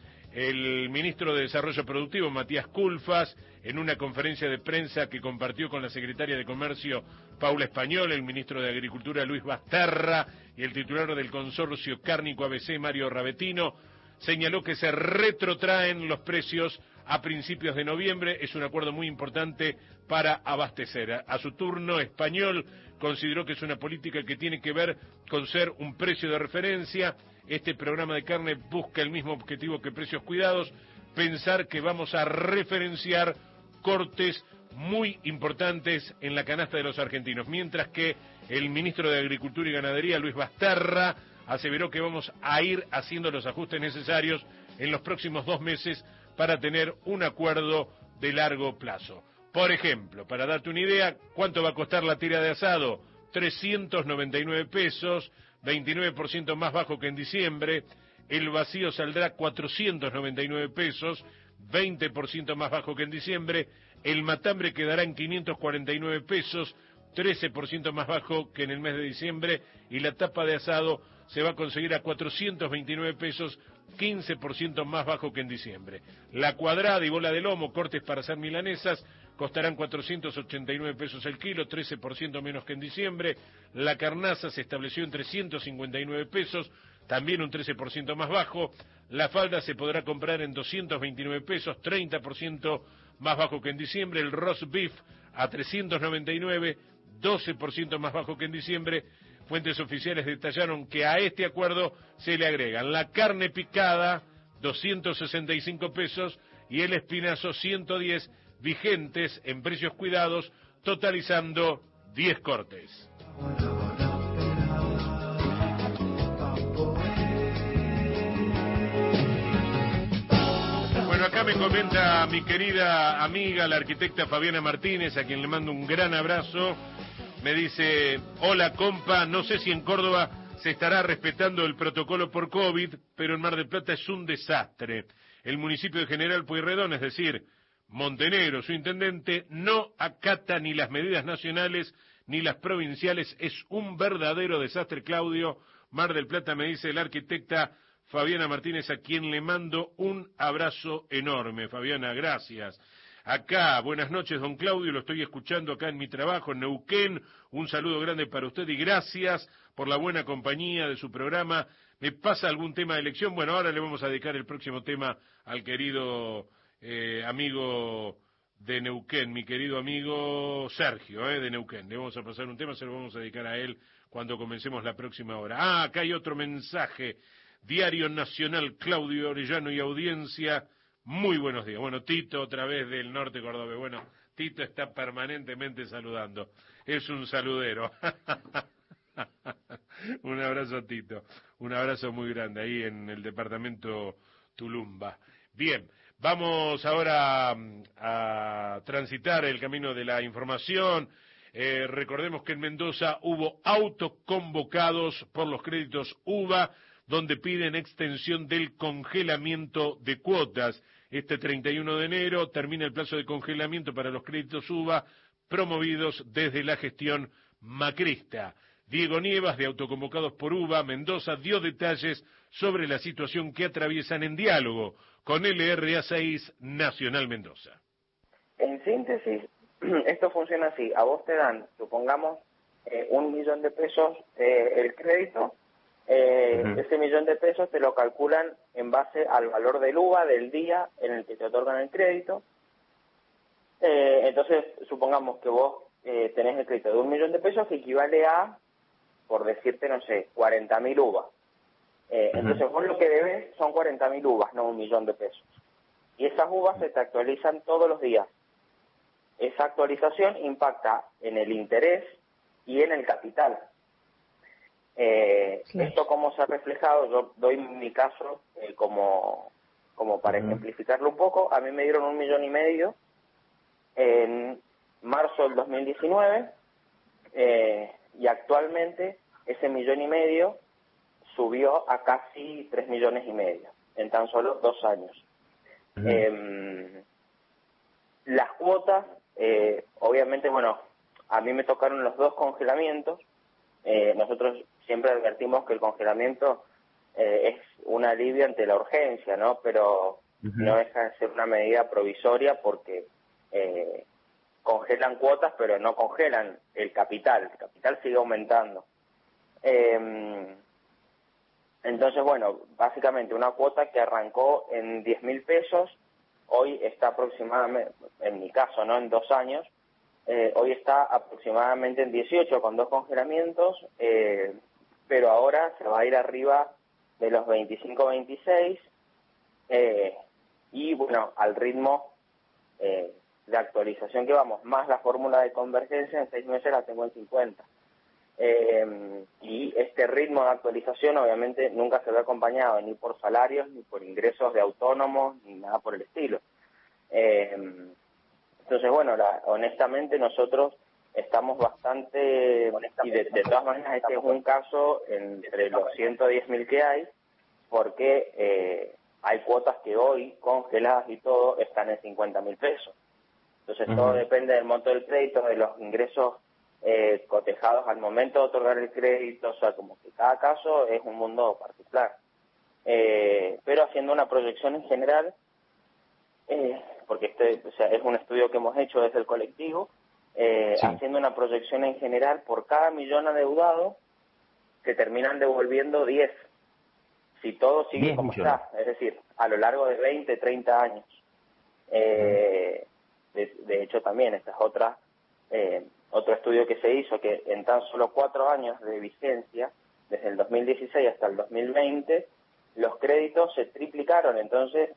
El ministro de Desarrollo Productivo, Matías Culfas, en una conferencia de prensa que compartió con la secretaria de Comercio, Paula Español, el ministro de Agricultura, Luis Basterra, y el titular del consorcio cárnico ABC, Mario Ravetino, señaló que se retrotraen los precios a principios de noviembre. Es un acuerdo muy importante para abastecer. A su turno, Español consideró que es una política que tiene que ver con ser un precio de referencia. Este programa de carne busca el mismo objetivo que Precios Cuidados, pensar que vamos a referenciar cortes muy importantes en la canasta de los argentinos, mientras que el ministro de Agricultura y Ganadería, Luis Basterra, aseveró que vamos a ir haciendo los ajustes necesarios en los próximos 2 meses para tener un acuerdo de largo plazo. Por ejemplo, para darte una idea, ¿cuánto va a costar la tira de asado? 399 pesos, 29% más bajo que en diciembre. El vacío saldrá 499 pesos, 20% más bajo que en diciembre. El matambre quedará en 549 pesos, 13% más bajo que en el mes de diciembre. Y la tapa de asado se va a conseguir a 429 pesos, 15% más bajo que en diciembre. La cuadrada y bola de lomo, cortes para hacer milanesas, costarán 489 pesos el kilo, 13% menos que en diciembre. La carnaza se estableció en 359 pesos, también un 13% más bajo. La falda se podrá comprar en 229 pesos, 30% más bajo que en diciembre. El roast beef a 399, 12% más bajo que en diciembre. Fuentes oficiales detallaron que a este acuerdo se le agregan la carne picada, 265 pesos, y el espinazo, 110, vigentes en precios cuidados, totalizando 10 cortes. Bueno, acá me comenta mi querida amiga, la arquitecta Fabiana Martínez, a quien le mando un gran abrazo. Me dice: hola compa, no sé si en Córdoba se estará respetando el protocolo por COVID, pero en Mar del Plata es un desastre. El municipio de General Pueyrredón, es decir, Montenegro, su intendente, no acata ni las medidas nacionales ni las provinciales. Es un verdadero desastre, Claudio. Mar del Plata, me dice la arquitecta Fabiana Martínez, a quien le mando un abrazo enorme. Fabiana, gracias. Acá, buenas noches, don Claudio, lo estoy escuchando acá en mi trabajo en Neuquén. Un saludo grande para usted y gracias por la buena compañía de su programa. ¿Me pasa algún tema de elección? Bueno, ahora le vamos a dedicar el próximo tema al querido amigo de Neuquén, mi querido amigo Sergio, de Neuquén. Le vamos a pasar un tema, se lo vamos a dedicar a él cuando comencemos la próxima hora. Ah, acá hay otro mensaje. Diario Nacional, Claudio Orellano y audiencia. Muy buenos días. Bueno, Tito, otra vez del norte cordobés. Bueno, Tito está permanentemente saludando. Es un saludero. Un abrazo, Tito. Un abrazo muy grande ahí en el departamento Tulumba. Bien, vamos ahora a transitar el camino de la información. Recordemos que en Mendoza hubo autoconvocados por los créditos UBA, donde piden extensión del congelamiento de cuotas. Este 31 de enero termina el plazo de congelamiento para los créditos UBA promovidos desde la gestión macrista. Diego Nievas, de Autoconvocados por UBA Mendoza, dio detalles sobre la situación que atraviesan en diálogo con LRA 6 Nacional Mendoza. En síntesis, esto funciona así. A vos te dan, supongamos, 1 millón de pesos el crédito. Ese millón de pesos te lo calculan en base al valor del UVA del día en el que te otorgan el crédito. Entonces, supongamos que vos tenés el crédito de 1 millón de pesos que equivale a, por decirte, no sé, 40.000 UVA. Entonces vos lo que debes son 40.000 UVAs, no 1 millón de pesos. Y esas UVAs se te actualizan todos los días. Esa actualización impacta en el interés y en el capital. Esto cómo se ha reflejado, yo doy mi caso como para ejemplificarlo un poco. A mí me dieron 1,5 millones en marzo del 2019 y actualmente ese 1,5 millones subió a casi 3,5 millones en tan solo 2 años. Las cuotas, obviamente, bueno, a mí me tocaron los 2 congelamientos. Nosotros siempre advertimos que el congelamiento es un alivio ante la urgencia, ¿no? Pero no deja de ser una medida provisoria porque congelan cuotas, pero no congelan el capital. El capital sigue aumentando. Entonces, bueno, básicamente una cuota que arrancó en 10.000 pesos, hoy está aproximadamente, en mi caso, ¿no? En 2 años, hoy está aproximadamente en 18 con 2 congelamientos, pero ahora se va a ir arriba de los 25, 26, y bueno, al ritmo de actualización que vamos, más la fórmula de convergencia, en 6 meses la tengo en 50. Y este ritmo de actualización obviamente nunca se ve acompañado ni por salarios, ni por ingresos de autónomos, ni nada por el estilo. Entonces, bueno, honestamente nosotros estamos bastante, y de todas maneras este es un caso entre los 110.000 que hay, porque hay cuotas que hoy, congeladas y todo, están en 50.000 pesos. Entonces todo depende del monto del crédito, de los ingresos cotejados al momento de otorgar el crédito, o sea, como que cada caso es un mundo particular. Pero haciendo una proyección en general, porque o sea, es un estudio que hemos hecho desde el colectivo, haciendo una proyección en general, por cada millón adeudado, se terminan devolviendo 10, si todo sigue como está, es decir, a lo largo de 20, 30 años. De hecho, también esta es otro estudio que se hizo, que en tan solo 4 años de vigencia, desde el 2016 hasta el 2020, los créditos se triplicaron. Entonces,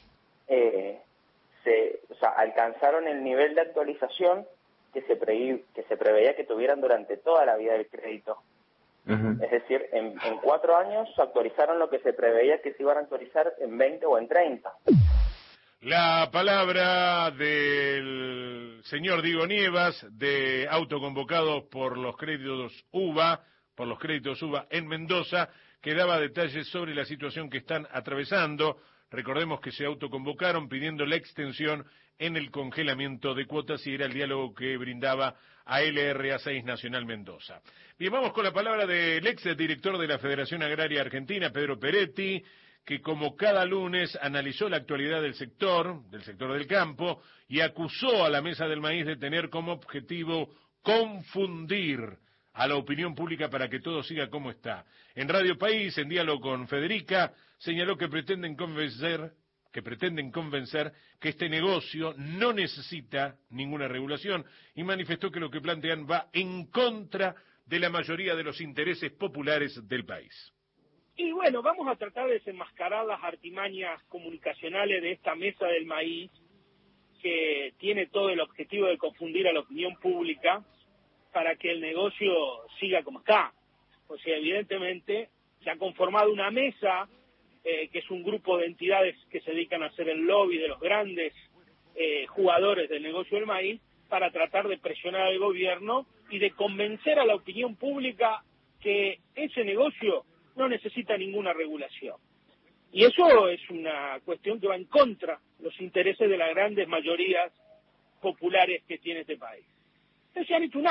o sea, alcanzaron el nivel de actualización que se preveía que tuvieran durante toda la vida del crédito. Es decir, en 4 años actualizaron lo que se preveía que se iban a actualizar en 20 o en 30. La palabra del señor Diego Nievas, de Autoconvocados por los créditos UBA, en Mendoza, que daba detalles sobre la situación que están atravesando. Recordemos que se autoconvocaron pidiendo la extensión en el congelamiento de cuotas y era el diálogo que brindaba a LRA 6 Nacional Mendoza. Bien, vamos con la palabra del ex director de la Federación Agraria Argentina, Pedro Peretti, que como cada lunes analizó la actualidad del sector del campo, y acusó a la Mesa del Maíz de tener como objetivo confundir a la opinión pública para que todo siga como está. En Radio País, en diálogo con Federica, señaló que pretenden convencer que este negocio no necesita ninguna regulación y manifestó que lo que plantean va en contra de la mayoría de los intereses populares del país. Y bueno, vamos a tratar de desenmascarar las artimañas comunicacionales de esta Mesa del Maíz, que tiene todo el objetivo de confundir a la opinión pública para que el negocio siga como está. O sea, evidentemente se ha conformado una mesa, que es un grupo de entidades que se dedican a hacer el lobby de los grandes jugadores del negocio del maíz, para tratar de presionar al gobierno y de convencer a la opinión pública que ese negocio no necesita ninguna regulación. Y eso es una cuestión que va en contra de los intereses de las grandes mayorías populares que tiene este país. Entonces se han hecho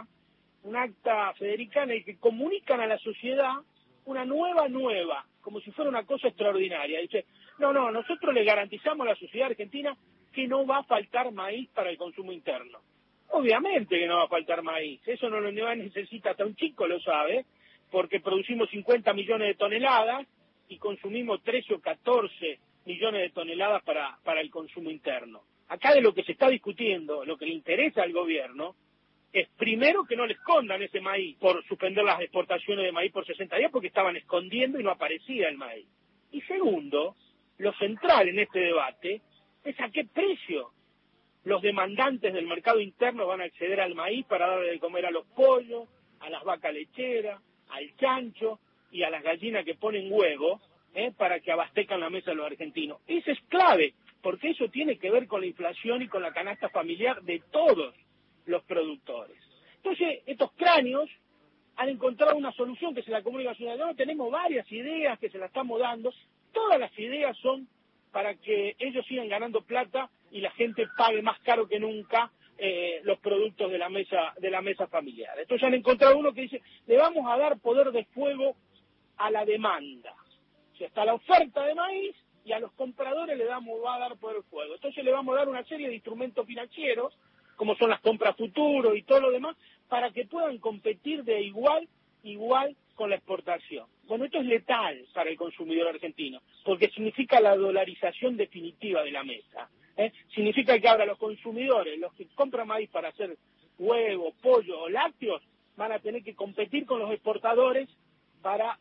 un acta, Federica, en el que comunican a la sociedad una nueva, como si fuera una cosa extraordinaria. Dice, no, nosotros le garantizamos a la sociedad argentina que no va a faltar maíz para el consumo interno. Obviamente que no va a faltar maíz, eso no lo necesita, hasta un chico lo sabe, porque producimos 50 millones de toneladas y consumimos 13 o 14 millones de toneladas para el consumo interno. Acá de lo que se está discutiendo, lo que le interesa al gobierno, es primero que no le escondan ese maíz por suspender las exportaciones de maíz por 60 días porque estaban escondiendo y no aparecía el maíz. Y segundo, lo central en este debate es a qué precio los demandantes del mercado interno van a acceder al maíz para darle de comer a los pollos, a las vacas lecheras, al chancho y a las gallinas que ponen huevos, para que abastezcan la mesa de los argentinos. Eso es clave, porque eso tiene que ver con la inflación y con la canasta familiar de todos los productores. Entonces, estos cráneos han encontrado una solución que se la comunica a la ciudadanía. Tenemos varias ideas que se las estamos dando. Todas las ideas son para que ellos sigan ganando plata y la gente pague más caro que nunca los productos de la mesa familiar. Entonces han encontrado uno que dice, le vamos a dar poder de fuego a la demanda. O sea, está la oferta de maíz y a los compradores va a dar poder de fuego. Entonces le vamos a dar una serie de instrumentos financieros, como son las compras futuro y todo lo demás, para que puedan competir de igual con la exportación. Bueno, esto es letal para el consumidor argentino, porque significa la dolarización definitiva de la mesa. Significa que ahora los consumidores, los que compran maíz para hacer huevos, pollo o lácteos, van a tener que competir con los exportadores para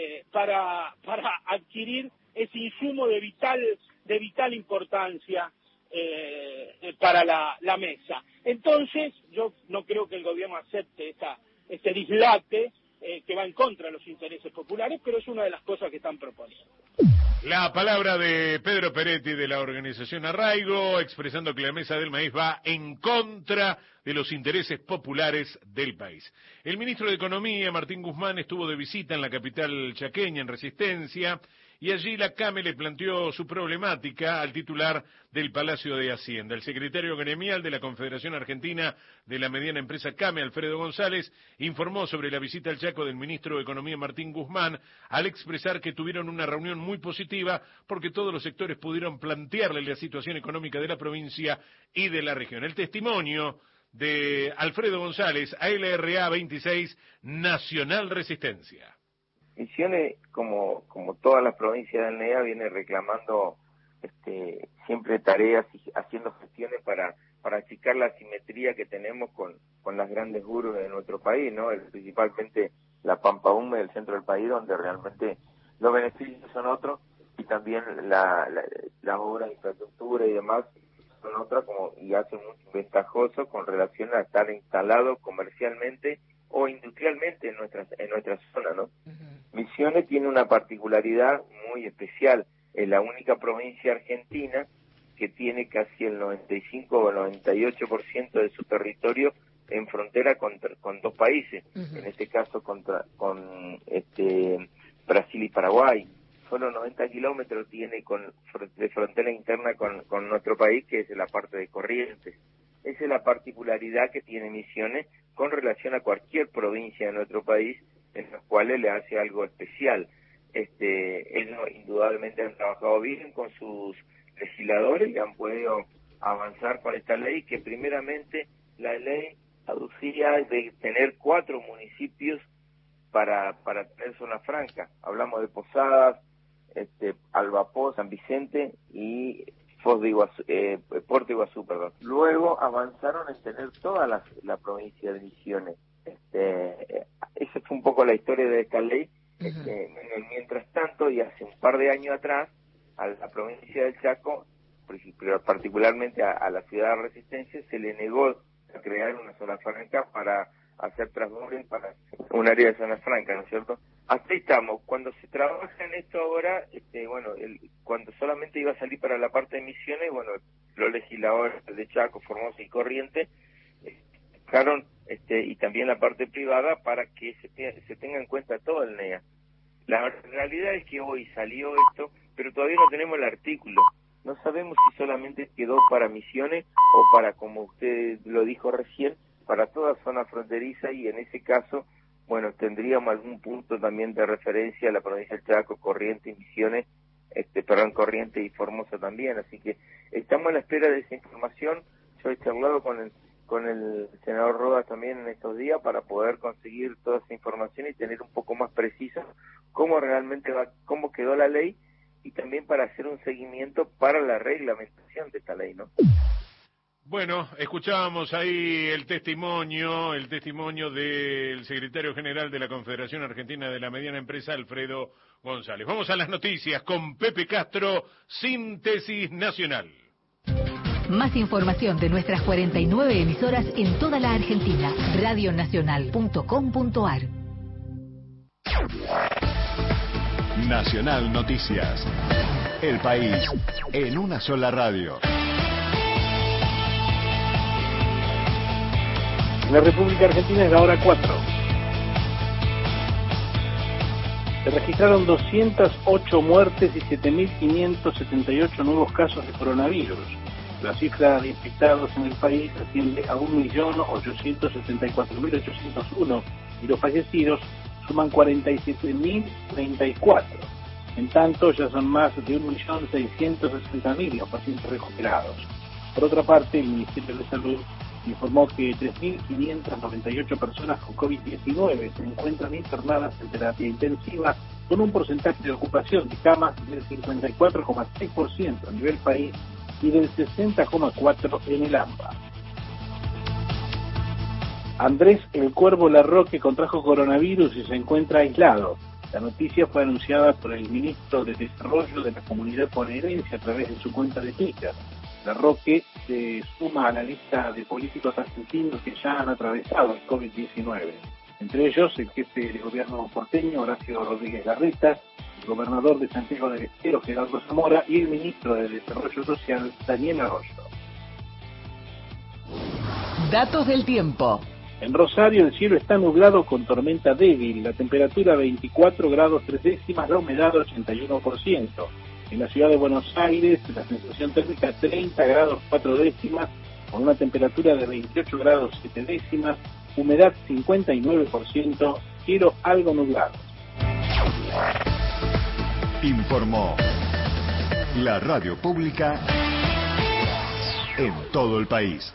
adquirir ese insumo de vital importancia para la mesa. Entonces, yo no creo que el gobierno acepte este dislate que va en contra de los intereses populares, pero es una de las cosas que están proponiendo. La palabra de Pedro Peretti de la organización Arraigo, expresando que la mesa del maíz va en contra de los intereses populares del país. El ministro de Economía, Martín Guzmán, estuvo de visita en la capital chaqueña, en Resistencia, y allí la CAME le planteó su problemática al titular del Palacio de Hacienda. El secretario gremial de la Confederación Argentina de la Mediana Empresa CAME, Alfredo González, informó sobre la visita al Chaco del ministro de Economía, Martín Guzmán, al expresar que tuvieron una reunión muy positiva porque todos los sectores pudieron plantearle la situación económica de la provincia y de la región. El testimonio de Alfredo González, ALRA 26, Nacional Resistencia. Misiones, como todas las provincias del NEA, viene reclamando siempre tareas y haciendo gestiones para achicar la asimetría que tenemos con las grandes urbes de nuestro país, ¿no? Principalmente la Pampa Húmeda del centro del país, donde realmente los beneficios son otros, y también las obras de infraestructura y demás son otras, y hace muy ventajoso con relación a estar instalado comercialmente o industrialmente en nuestra zona, ¿no? Misiones tiene una particularidad muy especial. Es la única provincia argentina que tiene casi el 95 o 98% de su territorio en frontera con dos países, en este caso con Brasil y Paraguay. Solo 90 kilómetros tiene de frontera interna con nuestro país, que es la parte de Corrientes. Esa es la particularidad que tiene Misiones con relación a cualquier provincia de nuestro país, en los cuales le hace algo especial. Ellos indudablemente han trabajado bien con sus legisladores y han podido avanzar con esta ley, que primeramente la ley aducía de tener 4 municipios para tener zona franca. Hablamos de Posadas, Albapó, San Vicente y Puerto Iguazú, perdón. Luego avanzaron en tener toda la provincia de Misiones. Esa fue un poco la historia de esta ley. Mientras tanto, y hace un par de años atrás, a la provincia del Chaco particularmente a la ciudad de Resistencia, se le negó a crear una zona franca para hacer transbordes para un área de zona franca, ¿no es cierto? Hasta ahí estamos. Cuando se trabaja en esto ahora, cuando solamente iba a salir para la parte de Misiones, bueno, los legisladores de Chaco, Formosa y Corrientes dejaron y también la parte privada para que se tenga en cuenta todo el NEA. La realidad es que hoy salió esto, pero todavía no tenemos el artículo. No sabemos si solamente quedó para Misiones o para, como usted lo dijo recién, para toda zona fronteriza, y en ese caso, bueno, tendríamos algún punto también de referencia a la provincia del Chaco, Corrientes y Misiones, Corrientes y Formosa también. Así que estamos a la espera de esa información. Yo he charlado con el senador Rodas también en estos días para poder conseguir toda esa información y tener un poco más preciso cómo realmente cómo quedó la ley, y también para hacer un seguimiento para la reglamentación de esta ley, ¿no? Bueno, escuchábamos ahí el testimonio del secretario general de la Confederación Argentina de la Mediana Empresa, Alfredo González. Vamos a las noticias con Pepe Castro, Síntesis Nacional. Más información de nuestras 49 emisoras en toda la Argentina. Radionacional.com.ar. Nacional Noticias. El país en una sola radio. En la República Argentina es la hora 4. Se registraron 208 muertes y 7.578 nuevos casos de coronavirus. La cifra de infectados en el país asciende a 1.874.801 y los fallecidos suman 47.034. En tanto, ya son más de 1.660.000 los pacientes recuperados. Por otra parte, el Ministerio de Salud informó que 3.598 personas con COVID-19 se encuentran internadas en terapia intensiva, con un porcentaje de ocupación de camas del 54,6% a nivel país y del 60,4% en el AMBA. Andrés El Cuervo Larroque contrajo coronavirus y se encuentra aislado. La noticia fue anunciada por el ministro de Desarrollo de la Comunidad Bonaerense a través de su cuenta de Twitter. Larroque se suma a la lista de políticos argentinos que ya han atravesado el COVID-19. Entre ellos, el jefe de gobierno porteño, Horacio Rodríguez Larreta, el gobernador de Santiago del Estero, Gerardo Zamora, y el ministro de Desarrollo Social, Daniel Arroyo. Datos del tiempo. En Rosario el cielo está nublado con tormenta débil, la temperatura 24 grados 3 décimas, la humedad 81%. En la ciudad de Buenos Aires la sensación térmica 30 grados 4 décimas, con una temperatura de 28 grados 7 décimas, humedad 59%, cielo algo nublado. Informó la radio pública en todo el país.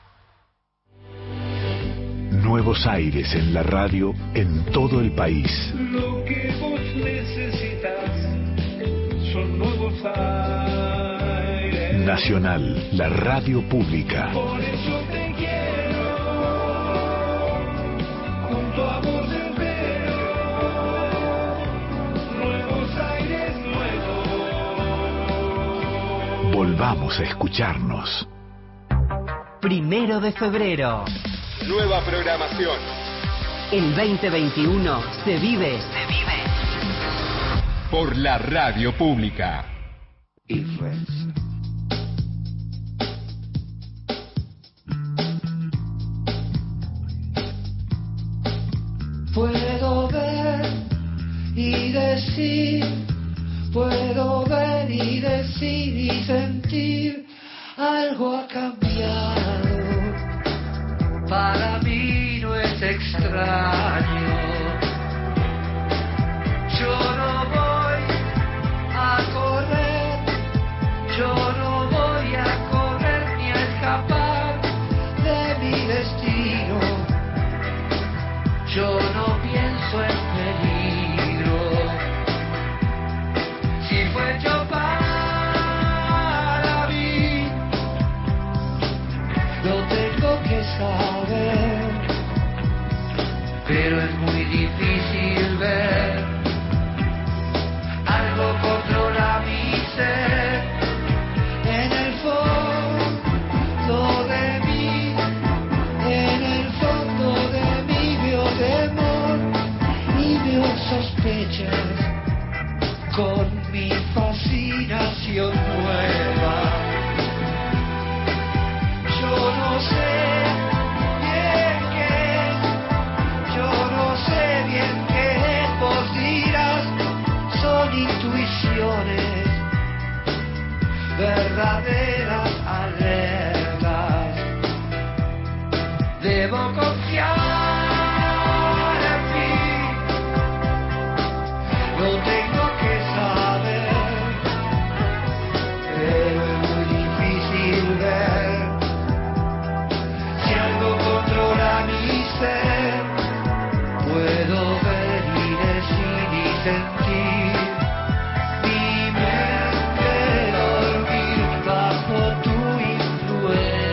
Nuevos aires en la radio en todo el país. Lo que vos necesitas son nuevos aires. Nacional, la radio pública. Por eso te quiero, junto a vos espero. Nuevos aires, nuevos. Volvamos a escucharnos. 1 de febrero. Nueva programación. El 2021 se vive. Por la radio pública. Puedo ver y decir, puedo ver y decir y sentir, algo ha cambiado. Para mí no es extraño. Yo no voy a correr, yo no voy a correr ni a escapar de mi destino. Yo no pienso en peligro. Si fue yo para mí, lo tengo que saber, pero es muy difícil ver. Algo controla mi ser, en el con mi fascinación nueva. Yo no sé bien qué es, yo no sé bien qué es, vos dirás, son intuiciones verdaderas alertas. Debo confiar en mí, lo tengo que saber, pero es muy difícil ver si algo controla mi ser. Puedo ver y decir y sentir mi mente dormir bajo tu influencia.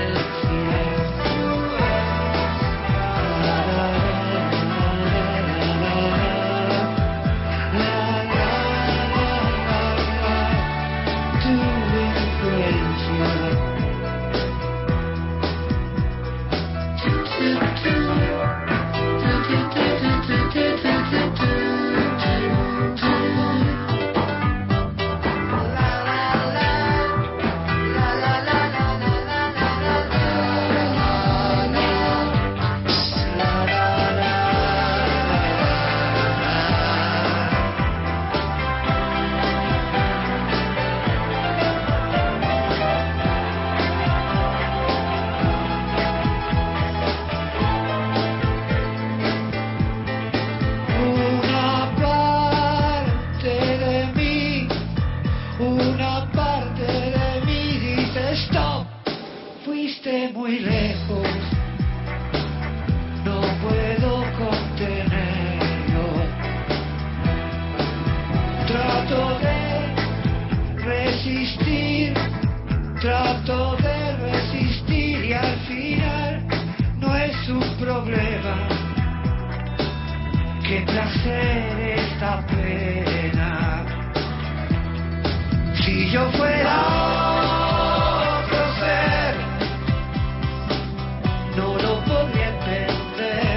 Una parte de mí dice stop, fuiste muy lejos, no puedo contenerlo. Trato de resistir y al final no es un problema. Qué placer esta pena. Si yo fuera otro ser, no lo podría entender,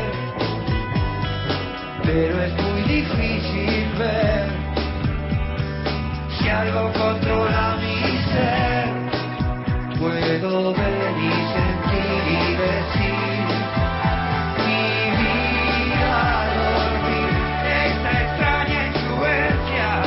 pero es muy difícil ver si algo controla mi ser. Puedo ver y sentir y decir mi vida dormir, esta extraña influencia.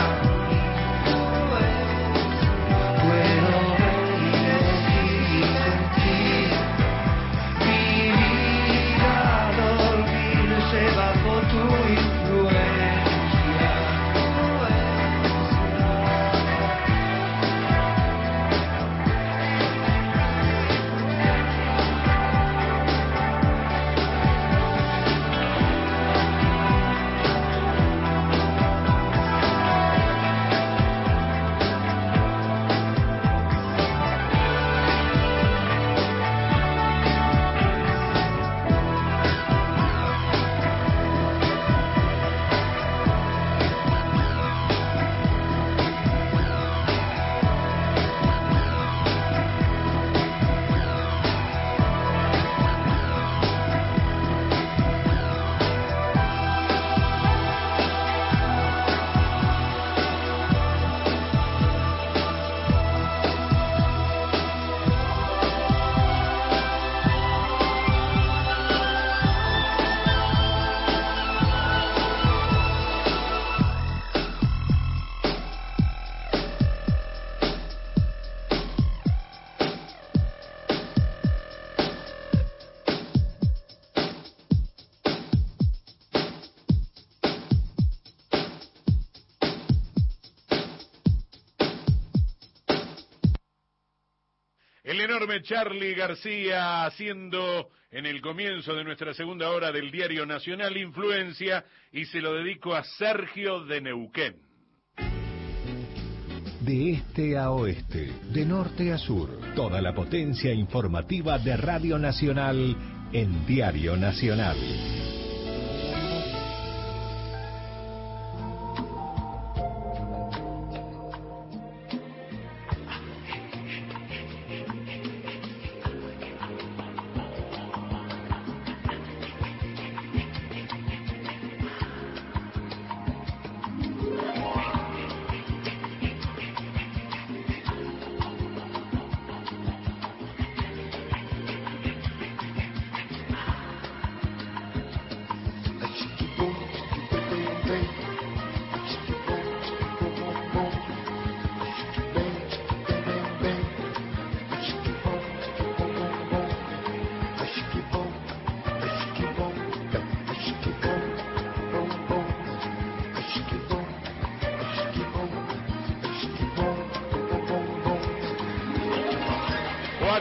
El enorme Charly García haciendo en el comienzo de nuestra segunda hora del Diario Nacional Influencia, y se lo dedico a Sergio de Neuquén. De este a oeste, de norte a sur, toda la potencia informativa de Radio Nacional en Diario Nacional.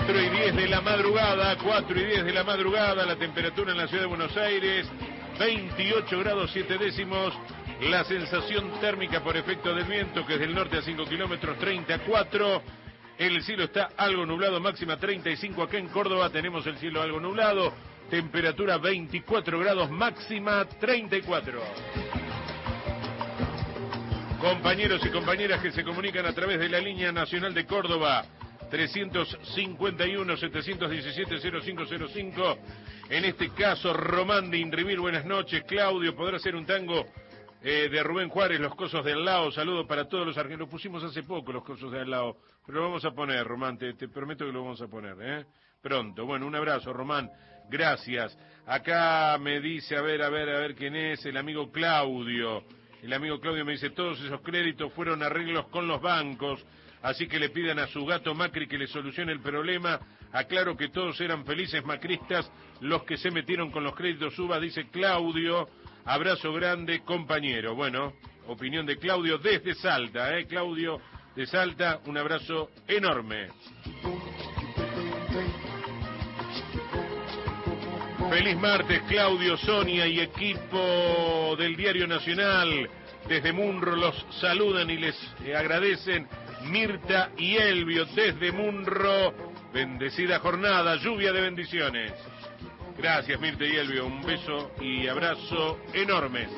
4:10 de la madrugada, 4:10 de la madrugada, la temperatura en la ciudad de Buenos Aires, 28 grados 7 décimos, la sensación térmica por efecto del viento, que es del norte a 5 kilómetros, 34, el cielo está algo nublado, máxima 35, acá en Córdoba tenemos el cielo algo nublado, temperatura 24 grados, máxima 34. Compañeros y compañeras que se comunican a través de la línea nacional de Córdoba, 351-717-0505. En este caso, Román de Inrivir, buenas noches. Claudio, ¿podrá hacer un tango de Rubén Juárez, Los Cosos de Al Lao? Saludos para todos los argentinos. Lo pusimos hace poco, Los Cosos de Al Lao, pero lo vamos a poner, Román, te prometo que lo vamos a poner, pronto. Bueno, un abrazo, Román, gracias. Acá me dice, a ver quién es, el amigo Claudio. El amigo Claudio me dice, todos esos créditos fueron arreglos con los bancos, así que le pidan a su gato Macri que le solucione el problema. Aclaro que todos eran felices macristas los que se metieron con los créditos UBA, dice Claudio. Abrazo grande, compañero. Bueno, opinión de Claudio desde Salta, Claudio de Salta, un abrazo enorme. Feliz martes, Claudio, Sonia y equipo del Diario Nacional. Desde Munro los saludan y les agradecen Mirta y Elvio desde Munro. Bendecida jornada, lluvia de bendiciones. Gracias, Mirta y Elvio, un beso y abrazo enormes.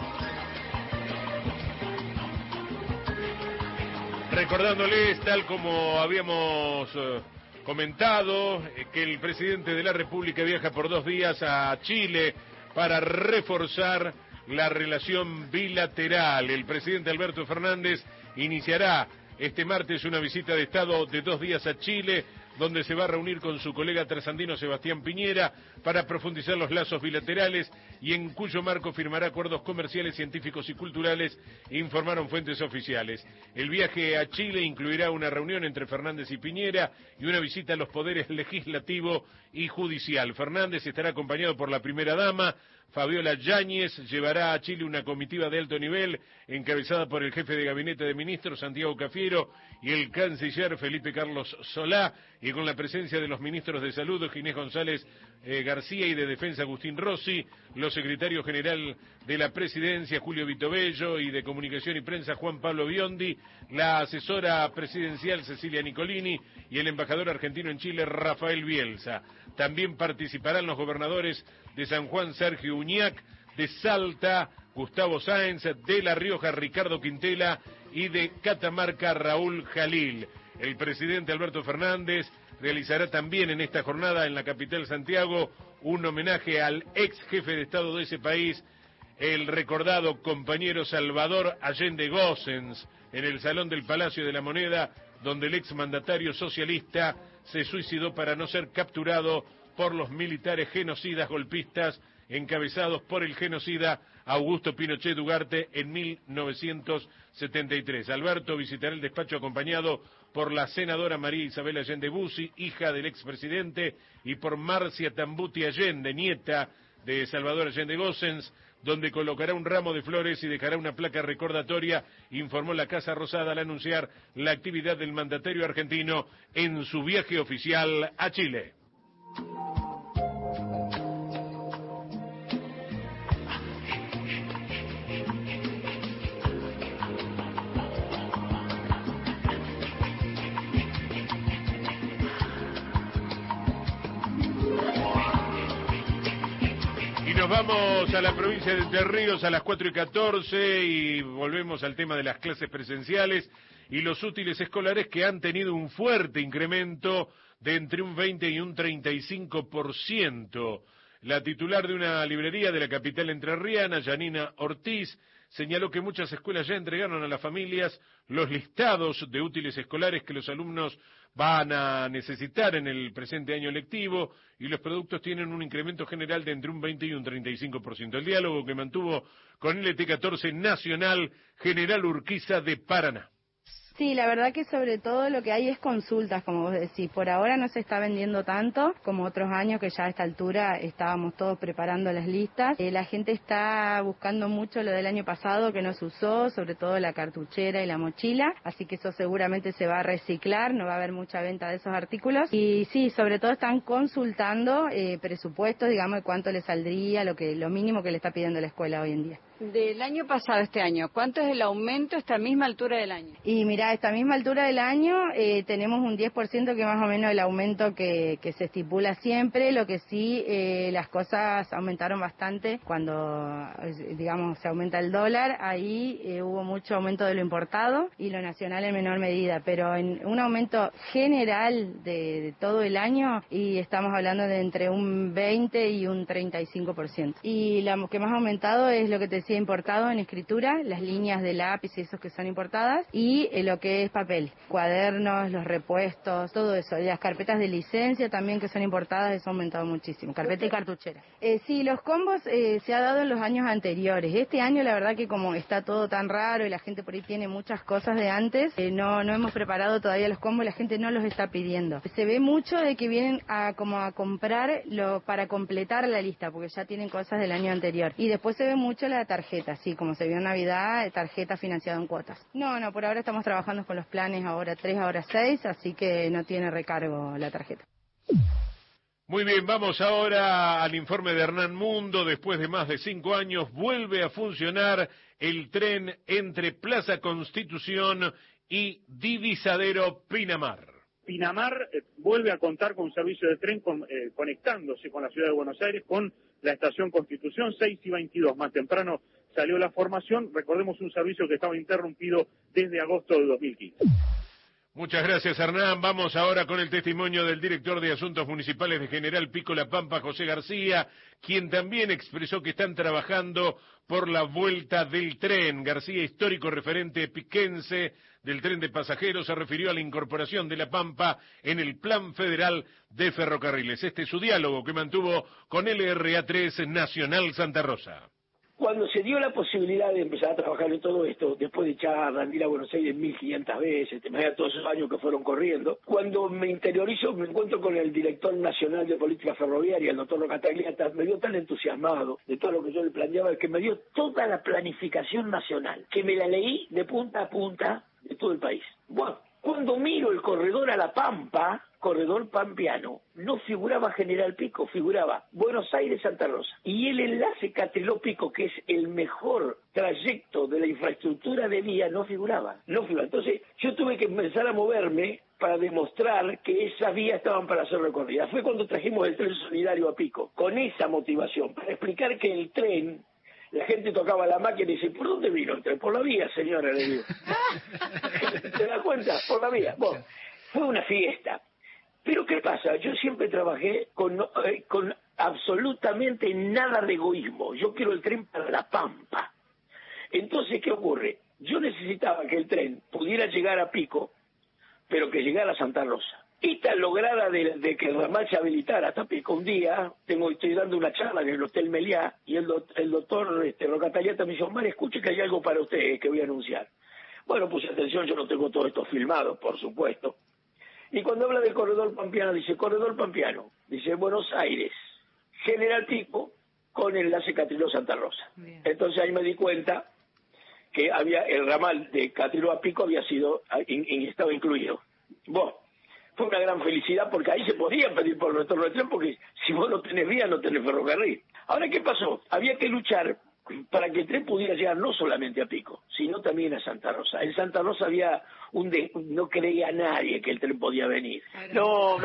Recordándoles, tal como habíamos comentado, que el presidente de la República viaja por 2 días a Chile para reforzar la relación bilateral. El presidente Alberto Fernández iniciará este martes una visita de Estado de 2 días a Chile, donde se va a reunir con su colega trasandino Sebastián Piñera para profundizar los lazos bilaterales y en cuyo marco firmará acuerdos comerciales, científicos y culturales, informaron fuentes oficiales. El viaje a Chile incluirá una reunión entre Fernández y Piñera y una visita a los poderes legislativo y judicial. Fernández estará acompañado por la primera dama, Fabiola Yáñez. Llevará a Chile una comitiva de alto nivel encabezada por el jefe de gabinete de ministros, Santiago Cafiero, y el canciller Felipe Carlos Solá, y con la presencia de los ministros de Salud, Ginés González García, y de Defensa, Agustín Rossi, los secretarios general de la Presidencia, Julio Vitobello, y de Comunicación y Prensa, Juan Pablo Biondi, la asesora presidencial, Cecilia Nicolini, y el embajador argentino en Chile, Rafael Bielsa. También participarán los gobernadores de San Juan, Sergio Uñac, de Salta, Gustavo Sáenz, de La Rioja, Ricardo Quintela, y de Catamarca, Raúl Jalil. El presidente Alberto Fernández realizará también en esta jornada en la capital Santiago un homenaje al ex jefe de Estado de ese país, el recordado compañero Salvador Allende Gossens, en el Salón del Palacio de la Moneda, donde el ex mandatario socialista se suicidó para no ser capturado por los militares genocidas golpistas encabezados por el genocida Augusto Pinochet Ugarte en 1973. Alberto visitará el despacho acompañado por la senadora María Isabel Allende Bussi, hija del expresidente, y por Marcia Tambuti Allende, nieta de Salvador Allende Gossens, donde colocará un ramo de flores y dejará una placa recordatoria, informó la Casa Rosada al anunciar la actividad del mandatario argentino en su viaje oficial a Chile. Nos vamos a la provincia de Entre Ríos a las 4:14 y volvemos al tema de las clases presenciales y los útiles escolares, que han tenido un fuerte incremento de entre un 20 y un 35%. La titular de una librería de la capital entrerriana, Yanina Ortiz, señaló que muchas escuelas ya entregaron a las familias los listados de útiles escolares que los alumnos van a necesitar en el presente año lectivo, y los productos tienen un incremento general de entre un 20 y un 35%. El diálogo que mantuvo con LT14 Nacional, General Urquiza de Paraná. Sí, la verdad que sobre todo lo que hay es consultas, como vos decís. Por ahora no se está vendiendo tanto como otros años que ya a esta altura estábamos todos preparando las listas. La gente está buscando mucho lo del año pasado que no se usó, sobre todo la cartuchera y la mochila, así que eso seguramente se va a reciclar, no va a haber mucha venta de esos artículos. Y sí, sobre todo están consultando presupuestos, digamos, de cuánto le saldría, lo mínimo que le está pidiendo la escuela hoy en día. Del año pasado a este año, ¿cuánto es el aumento a esta misma altura del año? Y mira, a esta misma altura del año tenemos un 10% que más o menos el aumento que se estipula siempre, lo que sí las cosas aumentaron bastante cuando, digamos, se aumenta el dólar, ahí hubo mucho aumento de lo importado y lo nacional en menor medida, pero en un aumento general de todo el año y estamos hablando de entre un 20 y un 35%. Y lo que más ha aumentado es lo que te decía, importado en escritura, las líneas de lápiz y esos que son importadas, y lo que es papel, cuadernos, los repuestos, todo eso. Y las carpetas de licencia también que son importadas, eso ha aumentado muchísimo, carpeta y cartuchera. Sí, los combos se ha dado en los años anteriores. Este año la verdad que como está todo tan raro y la gente por ahí tiene muchas cosas de antes, no hemos preparado todavía los combos, la gente no los está pidiendo. Se ve mucho de que vienen a comprar para completar la lista, porque ya tienen cosas del año anterior. Y después se ve mucho la tarjeta, sí, como se vio en Navidad, tarjeta financiada en cuotas. No, por ahora estamos trabajando con los planes ahora 3, ahora 6, así que no tiene recargo la tarjeta. Muy bien, vamos ahora al informe de Hernán Mundo. Después de más de 5 años vuelve a funcionar el tren entre Plaza Constitución y Divisadero Pinamar. Pinamar vuelve a contar con un servicio de tren conectándose con la ciudad de Buenos Aires, con la estación Constitución 6 y 22. Más temprano salió la formación, recordemos un servicio que estaba interrumpido desde agosto de 2015. Muchas gracias, Hernán. Vamos ahora con el testimonio del director de Asuntos Municipales de General Pico La Pampa, José García, quien también expresó que están trabajando por la vuelta del tren. García, histórico referente piquense del tren de pasajeros, se refirió a la incorporación de La Pampa en el Plan Federal de Ferrocarriles. Este es su diálogo que mantuvo con LRA3 Nacional Santa Rosa. Cuando se dio la posibilidad de empezar a trabajar en todo esto, después de echar a ir a Buenos Aires 1500 veces, te imaginas todos esos años que fueron corriendo, cuando me interiorizo, me encuentro con el director nacional de política ferroviaria, el doctor Rocatagliata, me dio tan entusiasmado de todo lo que yo le planteaba, que me dio toda la planificación nacional, que me la leí de punta a punta de todo el país. Bueno, cuando miro el corredor a La Pampa, corredor pampeano, no figuraba General Pico, figuraba Buenos Aires-Santa Rosa. Y el enlace Catiló-Pico, que es el mejor trayecto de la infraestructura de vía, no figuraba. Entonces yo tuve que empezar a moverme para demostrar que esas vías estaban para ser recorridas. Fue cuando trajimos el tren solidario a Pico, con esa motivación, para explicar que el tren... La gente tocaba la máquina y dice, ¿por dónde vino el tren? Por la vía, señora, le digo. ¿Te das cuenta? Por la vía. Bueno, fue una fiesta. Pero ¿qué pasa? Yo siempre trabajé con absolutamente nada de egoísmo. Yo quiero el tren para La Pampa. Entonces, ¿qué ocurre? Yo necesitaba que el tren pudiera llegar a Pico, pero que llegara a Santa Rosa. Esta lograda de que el ramal se habilitara hasta Pico. Un día estoy dando una charla en el Hotel Meliá y el doctor Rocatagliata me dijo, Omar, escuche que hay algo para usted que voy a anunciar. Bueno, puse atención, yo no tengo todo esto filmado, por supuesto. Y cuando habla del corredor pampeano, dice, corredor pampeano, dice Buenos Aires, General Pico, con enlace Catriló-Santa Rosa. Bien. Entonces ahí me di cuenta que el ramal de Catriló a Pico había sido, estaba incluido. Bueno, fue una gran felicidad porque ahí se podía pedir por el retorno del tren, porque si vos no tenés vía, no tenés ferrocarril. Ahora, ¿qué pasó? Había que luchar para que el tren pudiera llegar no solamente a Pico, sino también a Santa Rosa. En Santa Rosa había no creía nadie que el tren podía venir. No,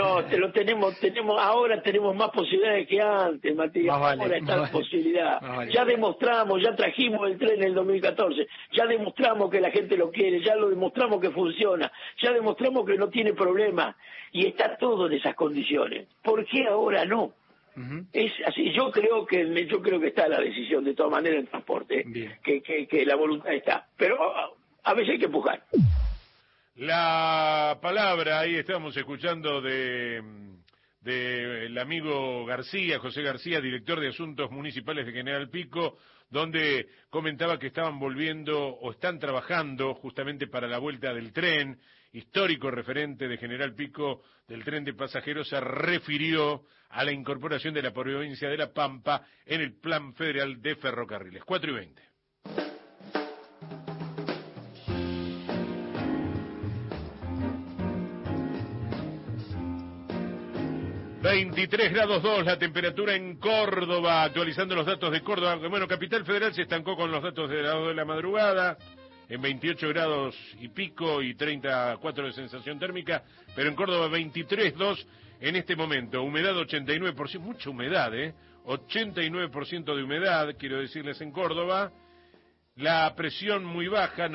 ahora tenemos más posibilidades que antes, Matías. Ahora está la posibilidad. Ya demostramos, ya trajimos el tren en el 2014, ya demostramos que la gente lo quiere, ya lo demostramos que funciona, ya demostramos que no tiene problema, y está todo en esas condiciones. ¿Por qué ahora no? Es así. Yo creo que está la decisión de todas maneras en transporte, que la voluntad está, pero a veces hay que empujar. La palabra, ahí estamos escuchando de el amigo García, José García, director de Asuntos Municipales de General Pico, donde comentaba que estaban volviendo o están trabajando justamente para la vuelta del tren. Histórico referente de General Pico del tren de pasajeros se refirió a la incorporación de la provincia de La Pampa en el Plan Federal de Ferrocarriles. 4:20. 23 grados 2 la temperatura en Córdoba, actualizando los datos de Córdoba. Bueno, Capital Federal se estancó con los datos de las 2 de la madrugada, en 28 grados y pico y 34 de sensación térmica, pero en Córdoba 23,2 en este momento. Humedad 89%, mucha humedad, 89% de humedad, quiero decirles, en Córdoba. La presión muy baja,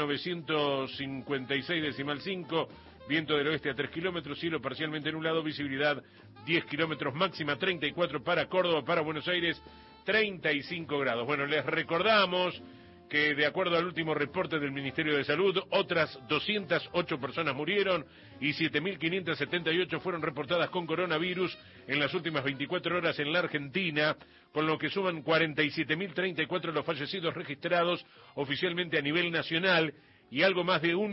956,5, viento del oeste a 3 kilómetros, cielo parcialmente nublado, visibilidad 10 kilómetros, máxima 34 para Córdoba, para Buenos Aires 35 grados. Bueno, les recordamos que de acuerdo al último reporte del Ministerio de Salud, otras 208 personas murieron y 7.578 fueron reportadas con coronavirus en las últimas 24 horas en la Argentina, con lo que suman 47.074 los fallecidos registrados oficialmente a nivel nacional y algo más de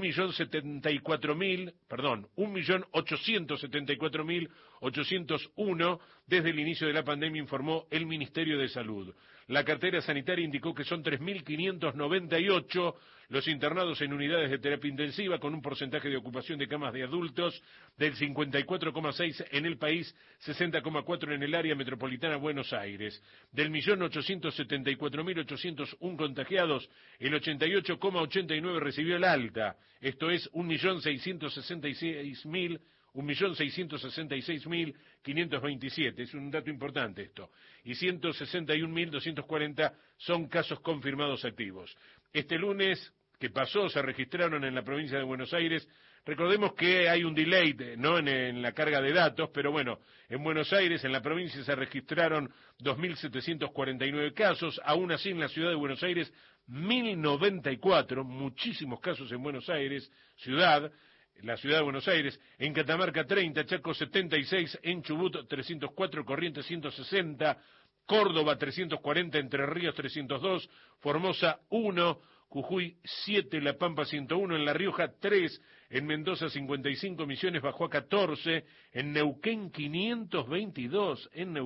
1.874.801 desde el inicio de la pandemia, informó el Ministerio de Salud. La cartera sanitaria indicó que son 3.598 los internados en unidades de terapia intensiva, con un porcentaje de ocupación de camas de adultos del 54,6 en el país, 60,4 en el área metropolitana Buenos Aires. Del 1.874.801 contagiados, el 88,89 recibió el alta, esto es 1.666.527, es un dato importante esto, y 161.240 son casos confirmados activos. Este lunes que pasó se registraron en la provincia de Buenos Aires, recordemos que hay un delay, ¿no?, en la carga de datos, pero bueno, en Buenos Aires, en la provincia se registraron 2.749 casos, aún así en la ciudad de Buenos Aires 1.094, muchísimos casos en Buenos Aires, la ciudad de Buenos Aires, en Catamarca 30, Chaco 76, en Chubut 304, Corrientes 160, Córdoba 340, Entre Ríos 302, Formosa 1, Jujuy 7, La Pampa 101, en La Rioja 3, en Mendoza 55, Misiones bajó a 14, en Neuquén 522,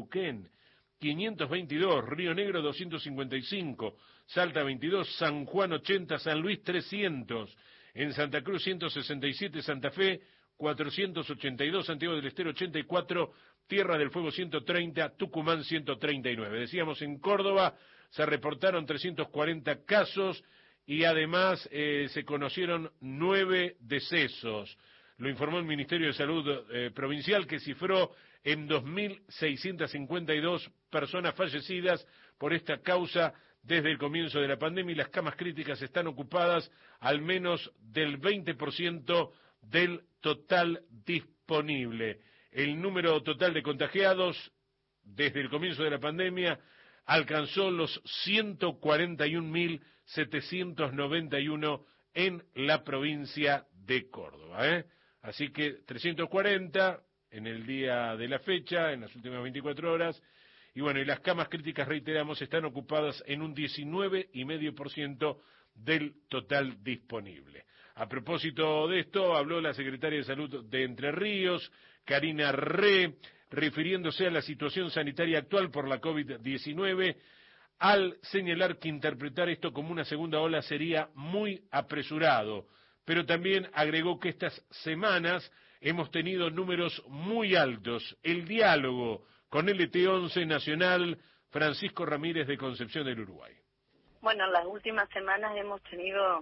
Río Negro 255, Salta 22, San Juan 80, San Luis 300, en Santa Cruz 167, Santa Fe 482, Santiago del Estero 84, Tierra del Fuego 130, Tucumán 139. Decíamos, en Córdoba se reportaron 340 casos y además se conocieron 9 decesos. Lo informó el Ministerio de Salud provincial, que cifró en 2.652 personas fallecidas por esta causa desde el comienzo de la pandemia, y las camas críticas están ocupadas al menos del 20% del total disponible. El número total de contagiados desde el comienzo de la pandemia alcanzó los 141.791 en la provincia de Córdoba. Así que 340 en el día de la fecha, en las últimas 24 horas, y bueno, y las camas críticas, reiteramos, están ocupadas en un 19,5% del total disponible. A propósito de esto, habló la secretaria de Salud de Entre Ríos, Karina Re, refiriéndose a la situación sanitaria actual por la COVID-19, al señalar que interpretar esto como una segunda ola sería muy apresurado, pero también agregó que estas semanas hemos tenido números muy altos. El diálogo con el LT11 Nacional, Francisco Ramírez de Concepción del Uruguay. Bueno, en las últimas semanas hemos tenido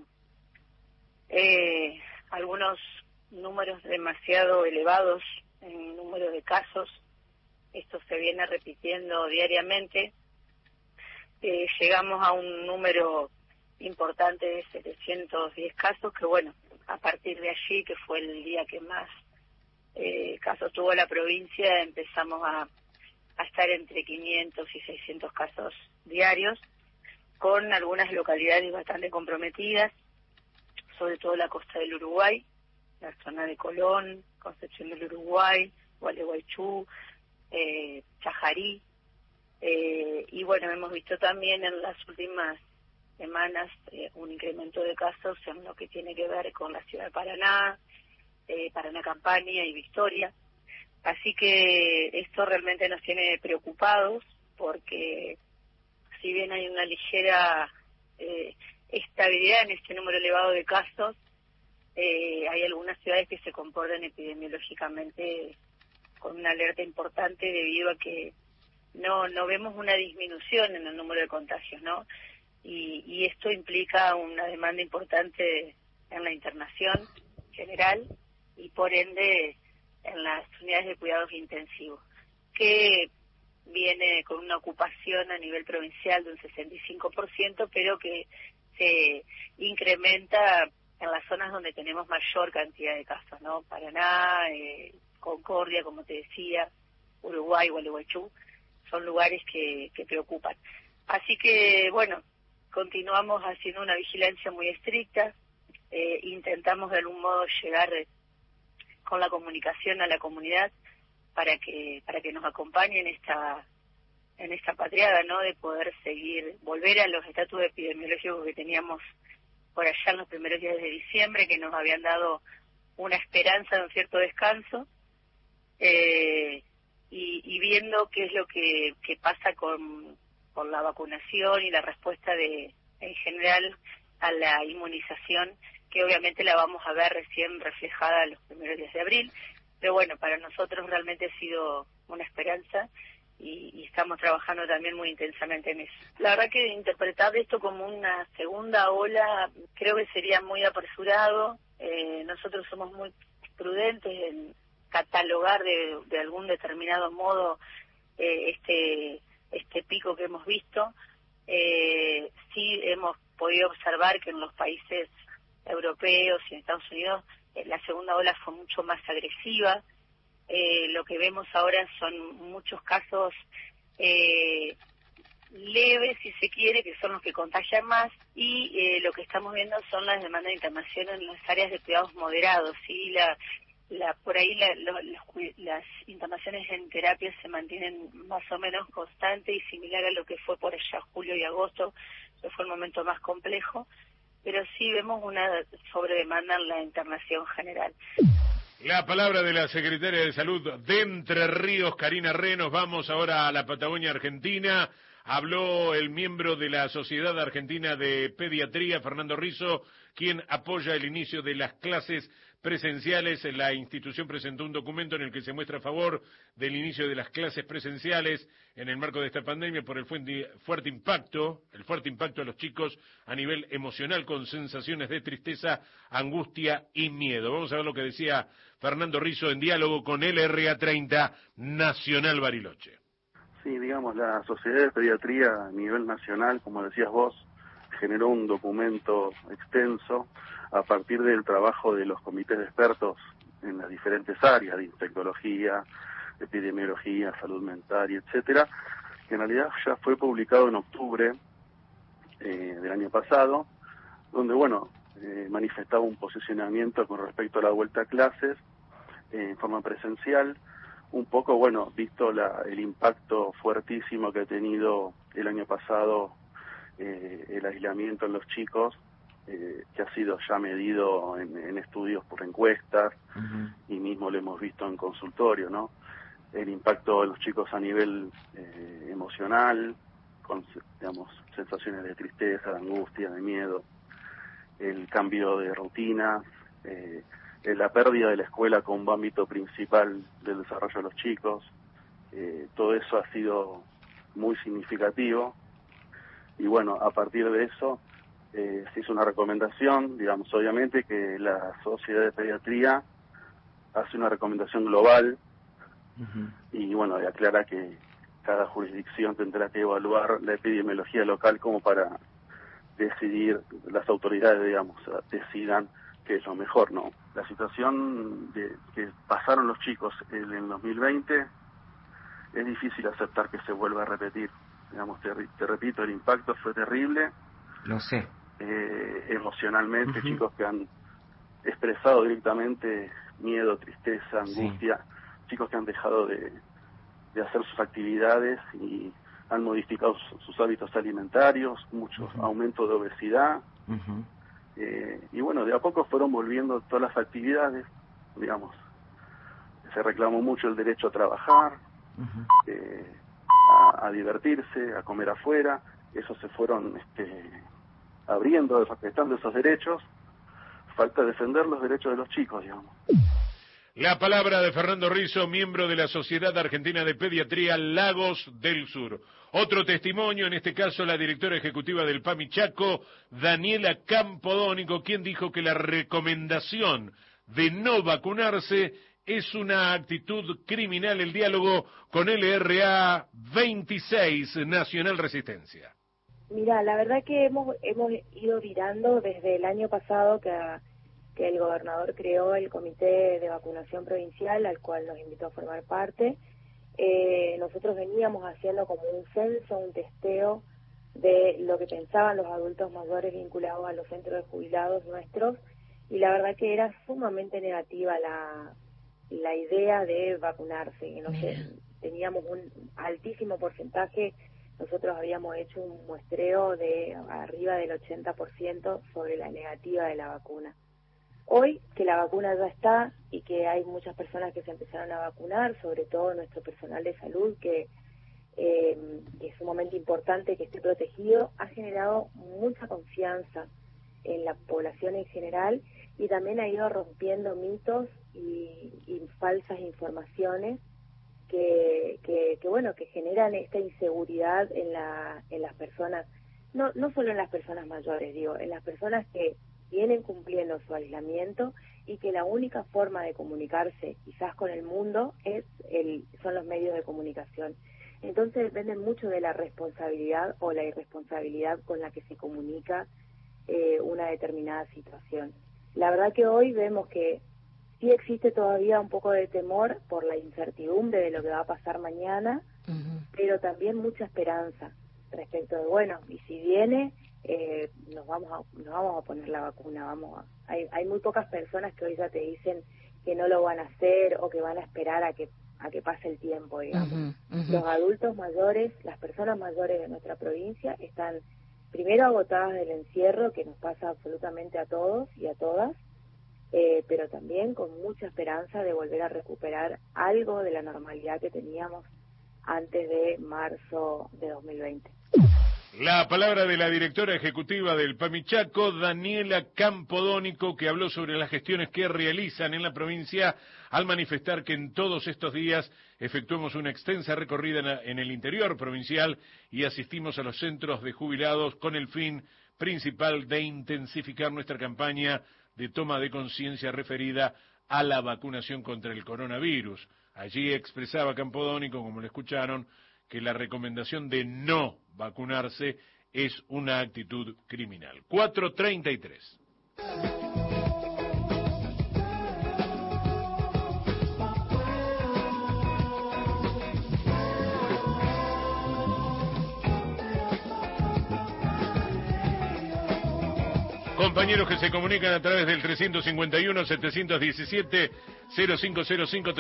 algunos números demasiado elevados en número de casos. Esto se viene repitiendo diariamente. Llegamos a un número importante de 710 casos, que bueno, a partir de allí, que fue el día que más casos tuvo la provincia, empezamos a estar entre 500 y 600 casos diarios, con algunas localidades bastante comprometidas, sobre todo la costa del Uruguay, la zona de Colón, Concepción del Uruguay, Gualeguaychú, Chajarí, Y bueno, hemos visto también en las últimas semanas un incremento de casos en lo que tiene que ver con la ciudad de Paraná, Paraná Campaña y Victoria. Así que esto realmente nos tiene preocupados porque si bien hay una ligera estabilidad en este número elevado de casos, hay algunas ciudades que se comportan epidemiológicamente con una alerta importante debido a que no vemos una disminución en el número de contagios, ¿no? Y esto implica una demanda importante en la internación general y por ende en las unidades de cuidados intensivos, que viene con una ocupación a nivel provincial de un 65%, pero que se incrementa en las zonas donde tenemos mayor cantidad de casos, ¿no? Paraná, Concordia, como te decía, Uruguay, Gualeguaychú, son lugares que preocupan. Así que, bueno, continuamos haciendo una vigilancia muy estricta, intentamos de algún modo llegar con la comunicación a la comunidad para que nos acompañe en esta patriada, ¿no? De poder volver a los estatus epidemiológicos que teníamos por allá en los primeros días de diciembre, que nos habían dado una esperanza de un cierto descanso, y viendo qué es lo que pasa con la vacunación y la respuesta en general a la inmunización, que obviamente la vamos a ver recién reflejada en los primeros días de abril, pero bueno, para nosotros realmente ha sido una esperanza y estamos trabajando también muy intensamente en eso. La verdad que interpretar esto como una segunda ola creo que sería muy apresurado. Nosotros somos muy prudentes en catalogar de algún determinado modo este pico que hemos visto. Sí hemos podido observar que en los países europeos y en Estados Unidos la segunda ola fue mucho más agresiva. Lo que vemos ahora son muchos casos leves, si se quiere, que son los que contagian más, y lo que estamos viendo son las demandas de internación en las áreas de cuidados moderados, ¿sí? Por ahí las internaciones en terapia se mantienen más o menos constantes y similar a lo que fue por allá julio y agosto, que fue el momento más complejo, pero sí vemos una sobredemanda en la internación general. La palabra de la secretaria de Salud de Entre Ríos, Karina Renos. Vamos ahora a la Patagonia Argentina. Habló el miembro de la Sociedad Argentina de Pediatría, Fernando Rizzo, quien apoya el inicio de las clases presenciales. La institución presentó un documento en el que se muestra a favor del inicio de las clases presenciales en el marco de esta pandemia por el fuerte impacto a los chicos a nivel emocional, con sensaciones de tristeza, angustia y miedo. Vamos a ver lo que decía Fernando Rizzo en diálogo con LRA 30 Nacional Bariloche. Sí, digamos, la Sociedad de Pediatría a nivel nacional, como decías vos, generó un documento extenso a partir del trabajo de los comités de expertos en las diferentes áreas de infectología, epidemiología, salud mental, etcétera, que en realidad ya fue publicado en octubre del año pasado, donde, bueno, manifestaba un posicionamiento con respecto a la vuelta a clases en forma presencial, un poco, bueno, visto el impacto fuertísimo que ha tenido el año pasado el aislamiento en los chicos, que ha sido ya medido en estudios por encuestas, y mismo lo hemos visto en consultorio, ¿no? El impacto de los chicos a nivel emocional, con, digamos, sensaciones de tristeza, de angustia, de miedo, el cambio de rutina, la pérdida de la escuela como ámbito principal del desarrollo de los chicos, todo eso ha sido muy significativo. Y bueno, a partir de eso se hizo una recomendación, digamos, obviamente que la Sociedad de Pediatría hace una recomendación global, y bueno, aclara que cada jurisdicción tendrá que evaluar la epidemiología local como para decidir, las autoridades, digamos, decidan qué es lo mejor, ¿no? La situación que pasaron los chicos en el 2020 es difícil aceptar que se vuelva a repetir. Digamos, te repito, el impacto fue terrible. Lo sé. Emocionalmente, chicos que han expresado directamente miedo, tristeza, angustia, chicos que han dejado de hacer sus actividades y han modificado sus hábitos alimentarios, mucho aumento de obesidad, y bueno, de a poco fueron volviendo todas las actividades, digamos. Se reclamó mucho el derecho a trabajar, a divertirse, a comer afuera. Eso se fueron abriendo, respetando esos derechos. Falta defender los derechos de los chicos, digamos. La palabra de Fernando Rizzo, miembro de la Sociedad Argentina de Pediatría Lagos del Sur. Otro testimonio, en este caso la directora ejecutiva del PAMI Chaco, Daniela Campodónico, quien dijo que la recomendación de no vacunarse es una actitud criminal. El diálogo con LRA 26 Nacional Resistencia. Mira, la verdad que hemos ido virando desde el año pasado que el gobernador creó el comité de vacunación provincial, al cual nos invitó a formar parte. Nosotros veníamos haciendo como un censo, un testeo de lo que pensaban los adultos mayores vinculados a los centros de jubilados nuestros, y la verdad que era sumamente negativa la idea de vacunarse. No sé, teníamos un altísimo porcentaje. Nosotros habíamos hecho un muestreo de arriba del 80% sobre la negativa de la vacuna. Hoy, que la vacuna ya está y que hay muchas personas que se empezaron a vacunar, sobre todo nuestro personal de salud, que es sumamente importante que esté protegido, ha generado mucha confianza en la población en general, y también ha ido rompiendo mitos y falsas informaciones que generan esta inseguridad en las personas, no solo en las personas mayores, digo, en las personas que vienen cumpliendo su aislamiento y que la única forma de comunicarse quizás con el mundo son los medios de comunicación. Entonces depende mucho de la responsabilidad o la irresponsabilidad con la que se comunica una determinada situación. La verdad que hoy vemos que sí existe todavía un poco de temor por la incertidumbre de lo que va a pasar mañana, pero también mucha esperanza respecto de, bueno, y si viene, nos vamos a poner la vacuna, hay muy pocas personas que hoy ya te dicen que no lo van a hacer o que van a esperar a que pase el tiempo, digamos. Los adultos mayores, las personas mayores de nuestra provincia están primero agotadas del encierro, que nos pasa absolutamente a todos y a todas, pero también con mucha esperanza de volver a recuperar algo de la normalidad que teníamos antes de marzo de 2020. La palabra de la directora ejecutiva del PAMI Chaco, Daniela Campodónico, que habló sobre las gestiones que realizan en la provincia al manifestar que en todos estos días efectuamos una extensa recorrida en el interior provincial y asistimos a los centros de jubilados con el fin principal de intensificar nuestra campaña de toma de conciencia referida a la vacunación contra el coronavirus. Allí expresaba Campodónico, como lo escucharon, que la recomendación de no vacunarse es una actitud criminal. 4:33. Compañeros que se comunican a través del 351-717-0505,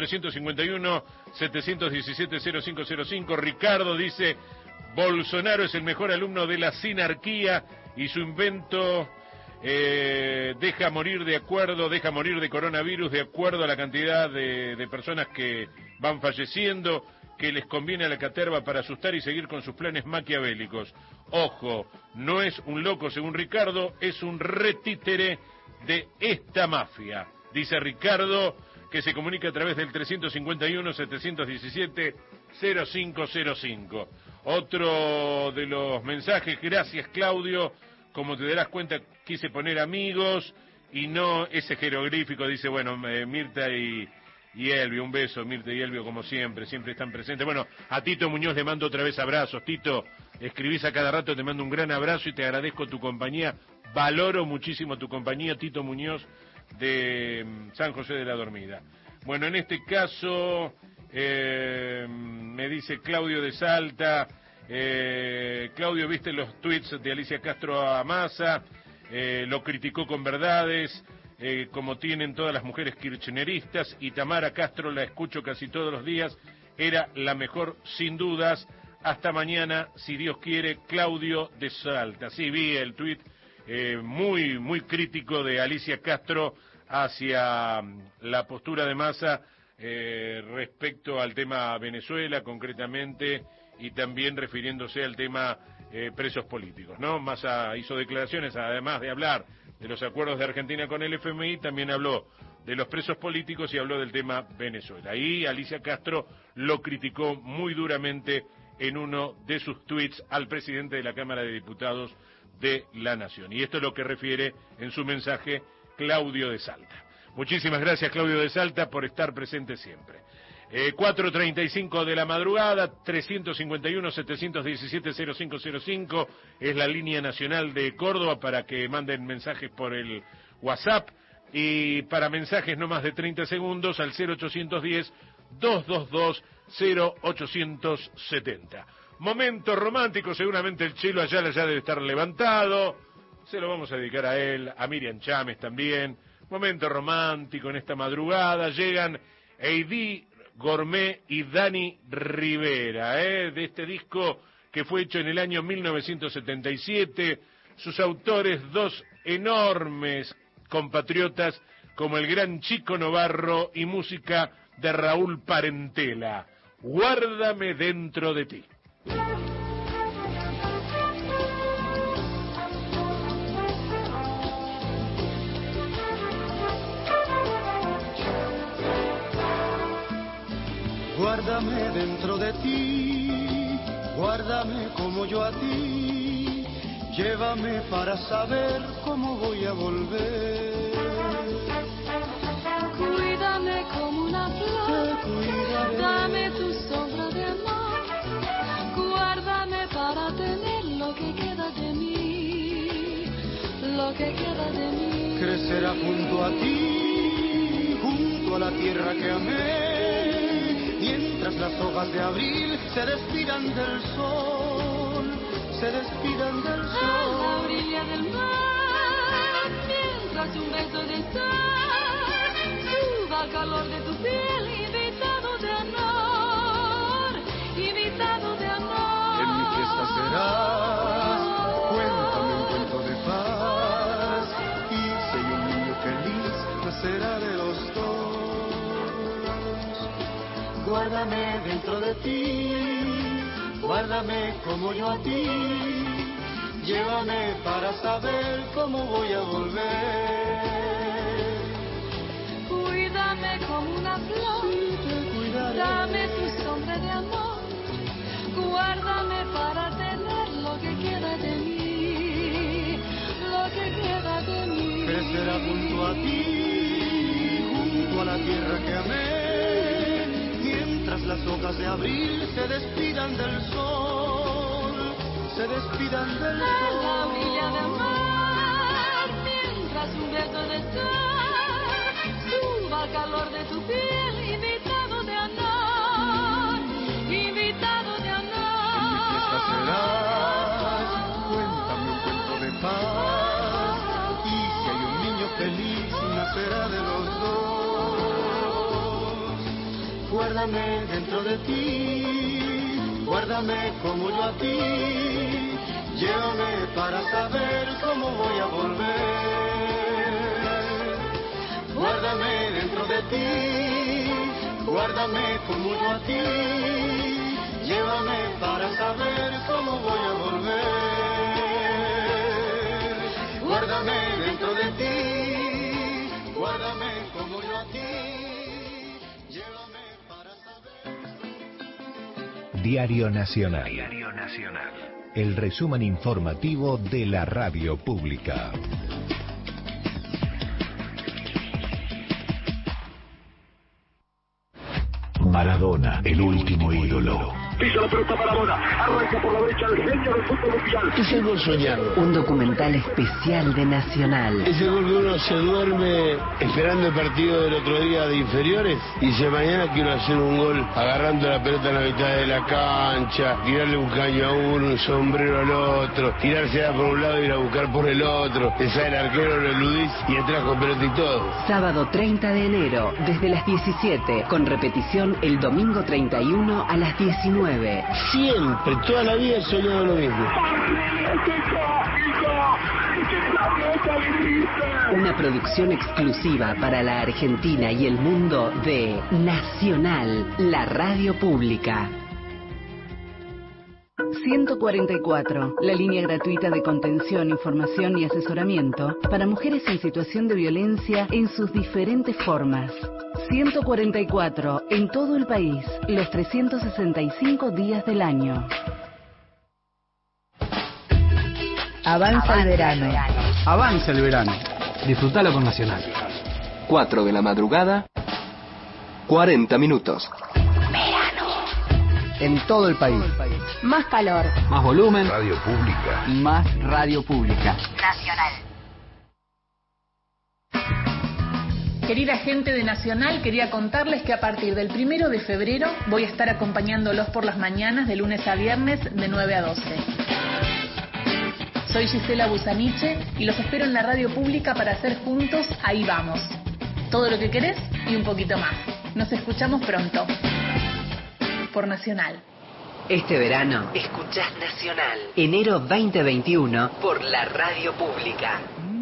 351-717-0505. Ricardo dice, Bolsonaro es el mejor alumno de la sinarquía y su invento deja morir de coronavirus de acuerdo a la cantidad de personas que van falleciendo, que les conviene a la caterva para asustar y seguir con sus planes maquiavélicos. Ojo, no es un loco según Ricardo, es un retítere de esta mafia, dice Ricardo, que se comunica a través del 351-717-0505. Otro de los mensajes, gracias Claudio, como te darás cuenta quise poner amigos y no ese jeroglífico, dice, bueno, Mirta y Elvio, un beso, Mirta y Elvio, como siempre están presentes. Bueno, a Tito Muñoz le mando otra vez abrazos. Tito, escribís a cada rato, te mando un gran abrazo y te agradezco tu compañía. Valoro muchísimo tu compañía, Tito Muñoz, de San José de la Dormida. Bueno, en este caso, me dice Claudio de Salta, Claudio, ¿viste los tweets de Alicia Castro a Massa? Lo criticó con verdades. Como tienen todas las mujeres kirchneristas, y Tamara Castro la escucho casi todos los días, era la mejor sin dudas, Hasta mañana, si Dios quiere. Claudio de Salta. Sí, vi el tuit muy crítico de Alicia Castro hacia la postura de Massa respecto al tema Venezuela concretamente, y también refiriéndose al tema presos políticos, ¿no? Massa hizo declaraciones, además de hablar de los acuerdos de Argentina con el FMI, también habló de los presos políticos y habló del tema Venezuela. Y Alicia Castro lo criticó muy duramente en uno de sus tuits al presidente de la Cámara de Diputados de la Nación. Y esto es lo que refiere en su mensaje Claudio de Salta. Muchísimas gracias, Claudio de Salta, por estar presente siempre. 4:35 de la madrugada, 351-717-0505 es la línea nacional de Córdoba para que manden mensajes por el WhatsApp, y para mensajes no más de 30 segundos al 0810-222-0870. Momento romántico, seguramente el Chelo Ayala ya debe estar levantado, se lo vamos a dedicar a él, a Miriam Chámez también. Momento romántico en esta madrugada, llegan Heidi Gourmet y Dani Rivera, de este disco que fue hecho en el año 1977, sus autores dos enormes compatriotas como el gran Chico Novarro y música de Raúl Parentela. Guárdame dentro de ti. Guárdame dentro de ti, guárdame como yo a ti, llévame para saber cómo voy a volver. Cuídame como una flor, dame tu sombra de amor, guárdame para tener lo que queda de mí, lo que queda de mí. Crecerá junto a ti, junto a la tierra que amé, mientras las hojas de abril se despidan del sol, se despidan del sol. A la orilla del mar, mientras un beso de sal suba al calor de tu piel, invitado de amor, invitado de amor. En mi fiesta serás, cuéntame un cuento de paz, y si hay un niño feliz, nacerá de los dos. Guárdame dentro de ti, guárdame como yo a ti, llévame para saber cómo voy a volver. Cuídame como una flor, dame tu sombra de amor, guárdame para tener lo que queda de mí, lo que queda de mí. Crecerá junto a ti, junto a la tierra que amé, mientras las hojas de abril se despidan del sol, se despidan del sol. A la orilla del mar, mientras un beso de sal suba al calor de tu piel, invitado de amor, invitado de amor. En mi fiesta serás, cuéntame un cuento de paz, y si hay un niño feliz, nacerá de los dos. Guárdame dentro de ti, guárdame como yo a ti, llévame para saber cómo voy a volver. Guárdame dentro de ti, guárdame como yo a ti, llévame para saber cómo voy a volver. Guárdame dentro de ti, guárdame como yo a ti. Diario Nacional. Diario Nacional. El resumen informativo de la radio pública. Maradona, el último ídolo. Pisa la pelota Maradona, arranca por la derecha el genio del fútbol mundial. Es el gol soñado. Un documental especial de Nacional. Es el gol que uno se duerme esperando el partido del otro día de inferiores y dice mañana quiero hacer un gol agarrando la pelota en la mitad de la cancha, tirarle un caño a uno, un sombrero al otro, tirarse por un lado y ir a buscar por el otro, te sale el arquero, lo eludís y entras con pelota y todo. Sábado 30 de enero, desde las 17, con repetición el domingo 31 a las 19. 99. Siempre, toda la vida he soñado lo mismo. Una producción exclusiva para la Argentina y el mundo de Nacional, la radio pública. 144, la línea gratuita de contención, información y asesoramiento para mujeres en situación de violencia en sus diferentes formas. 144, en todo el país, los 365 días del año. Avanza el verano. Avanza el verano. Disfrutalo con Nacional. 4 de la madrugada, 40 minutos. En todo el país. Más calor. Más volumen. Radio pública. Más radio pública. Nacional. Querida gente de Nacional, quería contarles que a partir del 1 de febrero voy a estar acompañándolos por las mañanas de lunes a viernes de 9 a 12. Soy Gisela Busaniche y los espero en la radio pública para hacer juntos Ahí Vamos. Todo lo que querés y un poquito más. Nos escuchamos pronto. Por Nacional. Este verano, escuchás Nacional. Enero 2021 por la radio pública.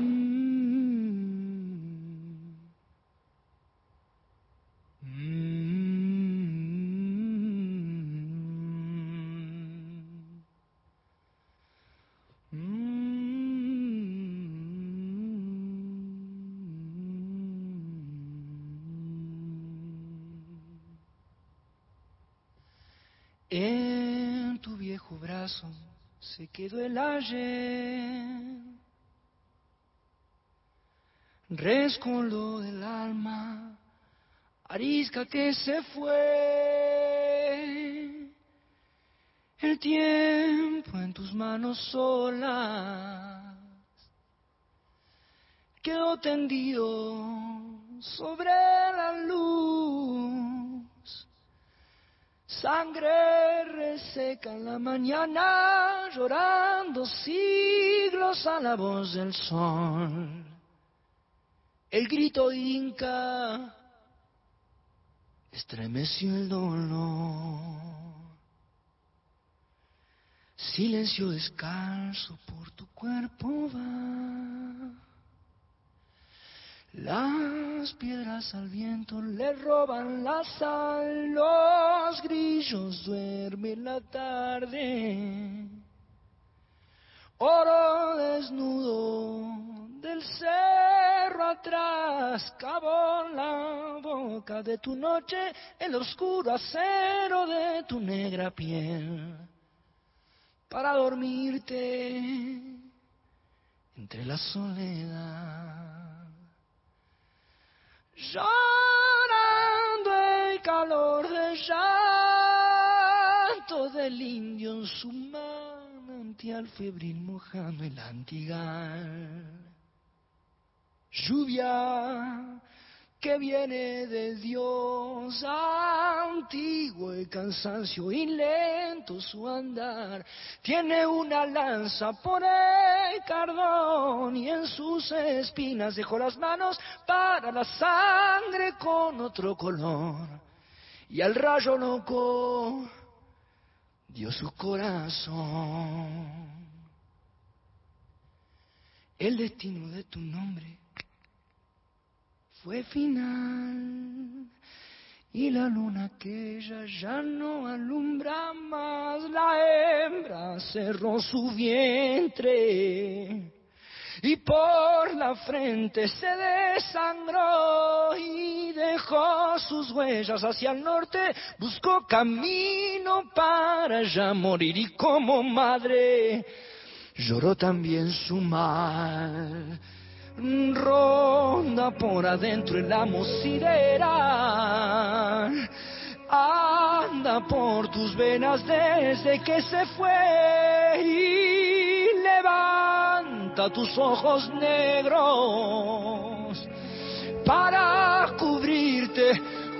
En tu viejo brazo se quedó el ayer, rescoldo del alma, arisca que se fue, el tiempo en tus manos solas quedó tendido sobre la luz. Sangre reseca en la mañana, llorando siglos a la voz del sol. El grito inca estremeció el dolor. Silencio descalzo por tu cuerpo va. Las piedras al viento le roban la sal, los grillos duermen la tarde. Oro desnudo del cerro atrás, cavó la boca de tu noche, el oscuro acero de tu negra piel, para dormirte entre la soledad. Llorando el calor del llanto del indio en su manantial febril mojando el antigal. Lluvia que viene de Dios antiguo, el cansancio y lento su andar, tiene una lanza por el cardón y en sus espinas dejó las manos para la sangre con otro color, y al rayo loco dio su corazón. El destino de tu nombre fue final, y la luna aquella ya no alumbra más. La hembra cerró su vientre y por la frente se desangró y dejó sus huellas hacia el norte, buscó camino para ya morir, y como madre lloró también su mal. Ronda por adentro el amo sideral, anda por tus venas desde que se fue, y levanta tus ojos negros para cubrirte,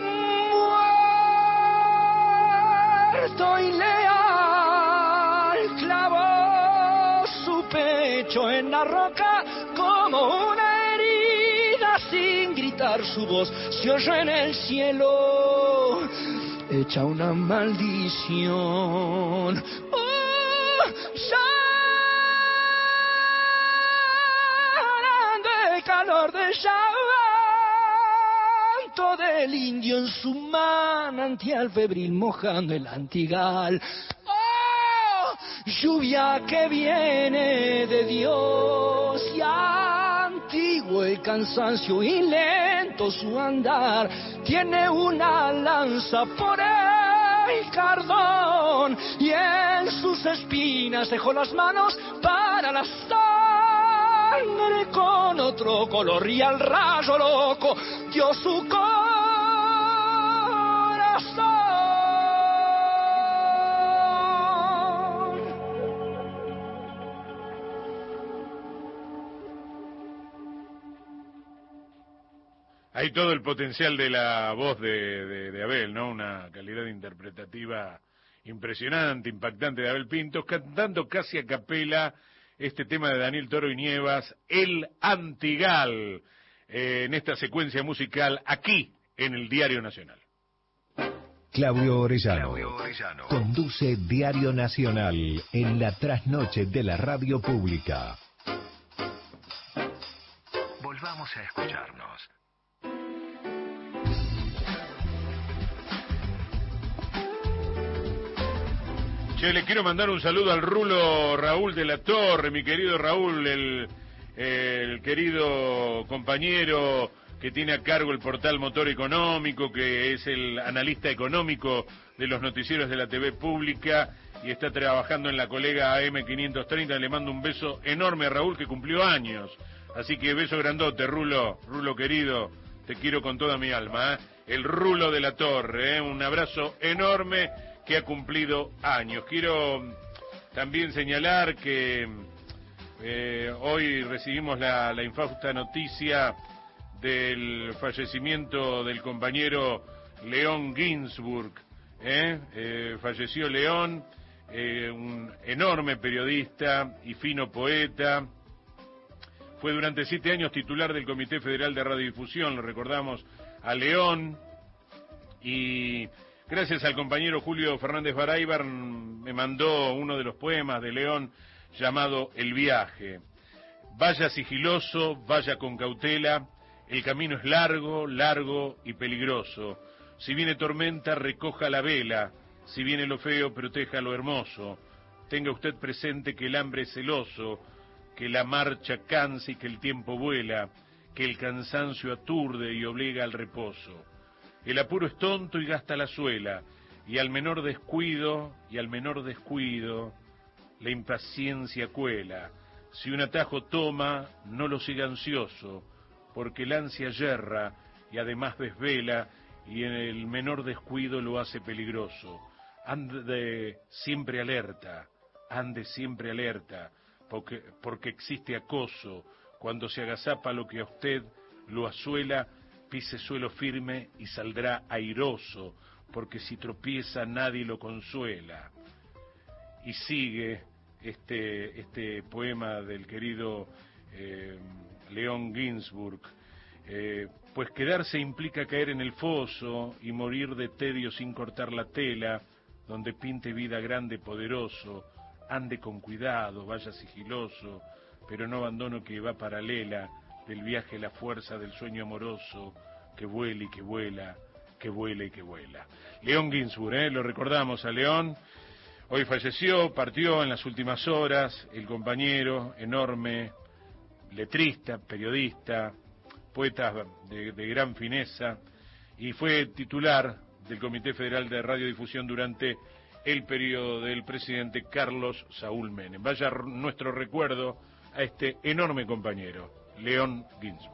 muerto y leal. Clavó su pecho en la roca como una herida, sin gritar su voz se oyó en el cielo. hecha una maldición. Llorando el calor del llanto del indio en su manantial febril mojando el antigal. Lluvia que viene de Dios y antiguo el cansancio y lento su andar. Tiene una lanza por el cardón y en sus espinas dejó las manos para la sangre con otro color y al rayo loco dio su corazón. Hay todo el potencial de la voz de Abel, ¿no? Una calidad interpretativa impresionante, impactante de Abel Pintos, cantando casi a capela este tema de Daniel Toro y Nievas, El Antigal, en esta secuencia musical aquí en el Diario Nacional. Claudio Orellano conduce Diario Nacional en la trasnoche de la radio pública. Volvamos a escucharnos. Che, le quiero mandar un saludo al rulo Raúl de la Torre, mi querido Raúl, el querido compañero que tiene a cargo el portal Motor Económico, que es el analista económico de los noticieros de la TV pública y está trabajando en la colega AM530. Le mando un beso enorme a Raúl, que cumplió años. Así que beso grandote, Rulo querido, te quiero con toda mi alma, ¿eh? El rulo de la Torre, un abrazo enorme, que ha cumplido años. Quiero también señalar que hoy recibimos la infausta noticia del fallecimiento del compañero León Ginsburg. Falleció León, un enorme periodista y fino poeta. Fue durante 7 años titular del Comité Federal de Radiodifusión, lo recordamos a León, y gracias al compañero Julio Fernández Baráibar me mandó uno de los poemas de León llamado El viaje. Vaya sigiloso, vaya con cautela, el camino es largo, largo y peligroso. Si viene tormenta, recoja la vela, si viene lo feo, proteja lo hermoso. Tenga usted presente que el hambre es celoso, que la marcha cansa y que el tiempo vuela, que el cansancio aturde y obliga al reposo. El apuro es tonto y gasta la suela, y al menor descuido, la impaciencia cuela. Si un atajo toma, no lo siga ansioso, porque el ansia yerra y además desvela, y en el menor descuido lo hace peligroso. Ande siempre alerta, porque existe acoso. Cuando se agazapa lo que a usted lo asuela, pise suelo firme y saldrá airoso, porque si tropieza nadie lo consuela. Y sigue este poema del querido León Ginsburg. Pues quedarse implica caer en el foso y morir de tedio sin cortar la tela, donde pinte vida grande poderoso. Ande con cuidado, vaya sigiloso, pero no abandono que va paralela del viaje la fuerza del sueño amoroso, que vuela y que vuela, que vuela y que vuela. León Ginsburg, lo recordamos a León. Hoy falleció, partió en las últimas horas, el compañero enorme, letrista, periodista, poeta de gran fineza, y fue titular del Comité Federal de Radiodifusión durante el periodo del presidente Carlos Saúl Menem. Vaya nuestro recuerdo a este enorme compañero, León Ginsburg.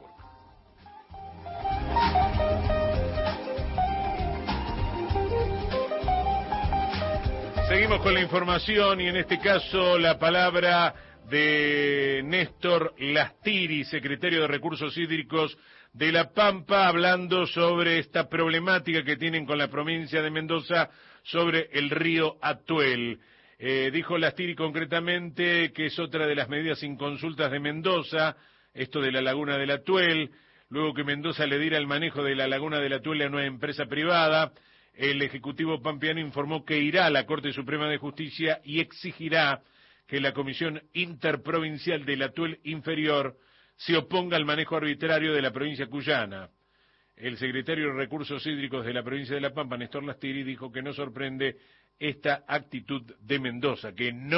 Seguimos con la información y en este caso la palabra de Néstor Lastiri, secretario de Recursos Hídricos de La Pampa, hablando sobre esta problemática que tienen con la provincia de Mendoza sobre el río Atuel. Dijo Lastiri concretamente que es otra de las medidas inconsultas de Mendoza, esto de la laguna del Atuel, luego que Mendoza le diera el manejo de la laguna del Atuel a una empresa privada. el Ejecutivo pampeano informó que irá a la Corte Suprema de Justicia y exigirá que la Comisión Interprovincial del Atuel Inferior se oponga al manejo arbitrario de la provincia cuyana. El secretario de Recursos Hídricos de la provincia de La Pampa, Néstor Lastiri, dijo que no sorprende esta actitud de Mendoza,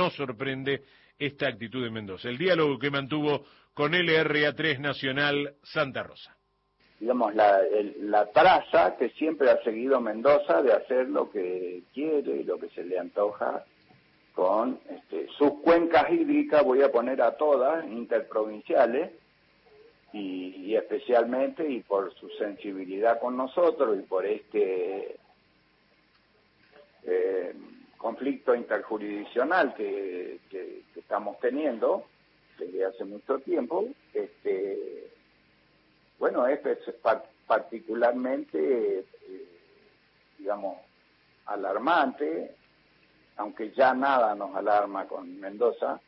El diálogo que mantuvo con LRA3 Nacional Santa Rosa. Digamos, la traza que siempre ha seguido Mendoza de hacer lo que quiere y lo que se le antoja con sus cuencas hídricas, voy a poner a todas, interprovinciales, y especialmente, y por su sensibilidad con nosotros, y por este conflicto interjurisdiccional que estamos teniendo desde hace mucho tiempo, bueno, es particularmente, digamos, alarmante, aunque ya nada nos alarma con Mendoza,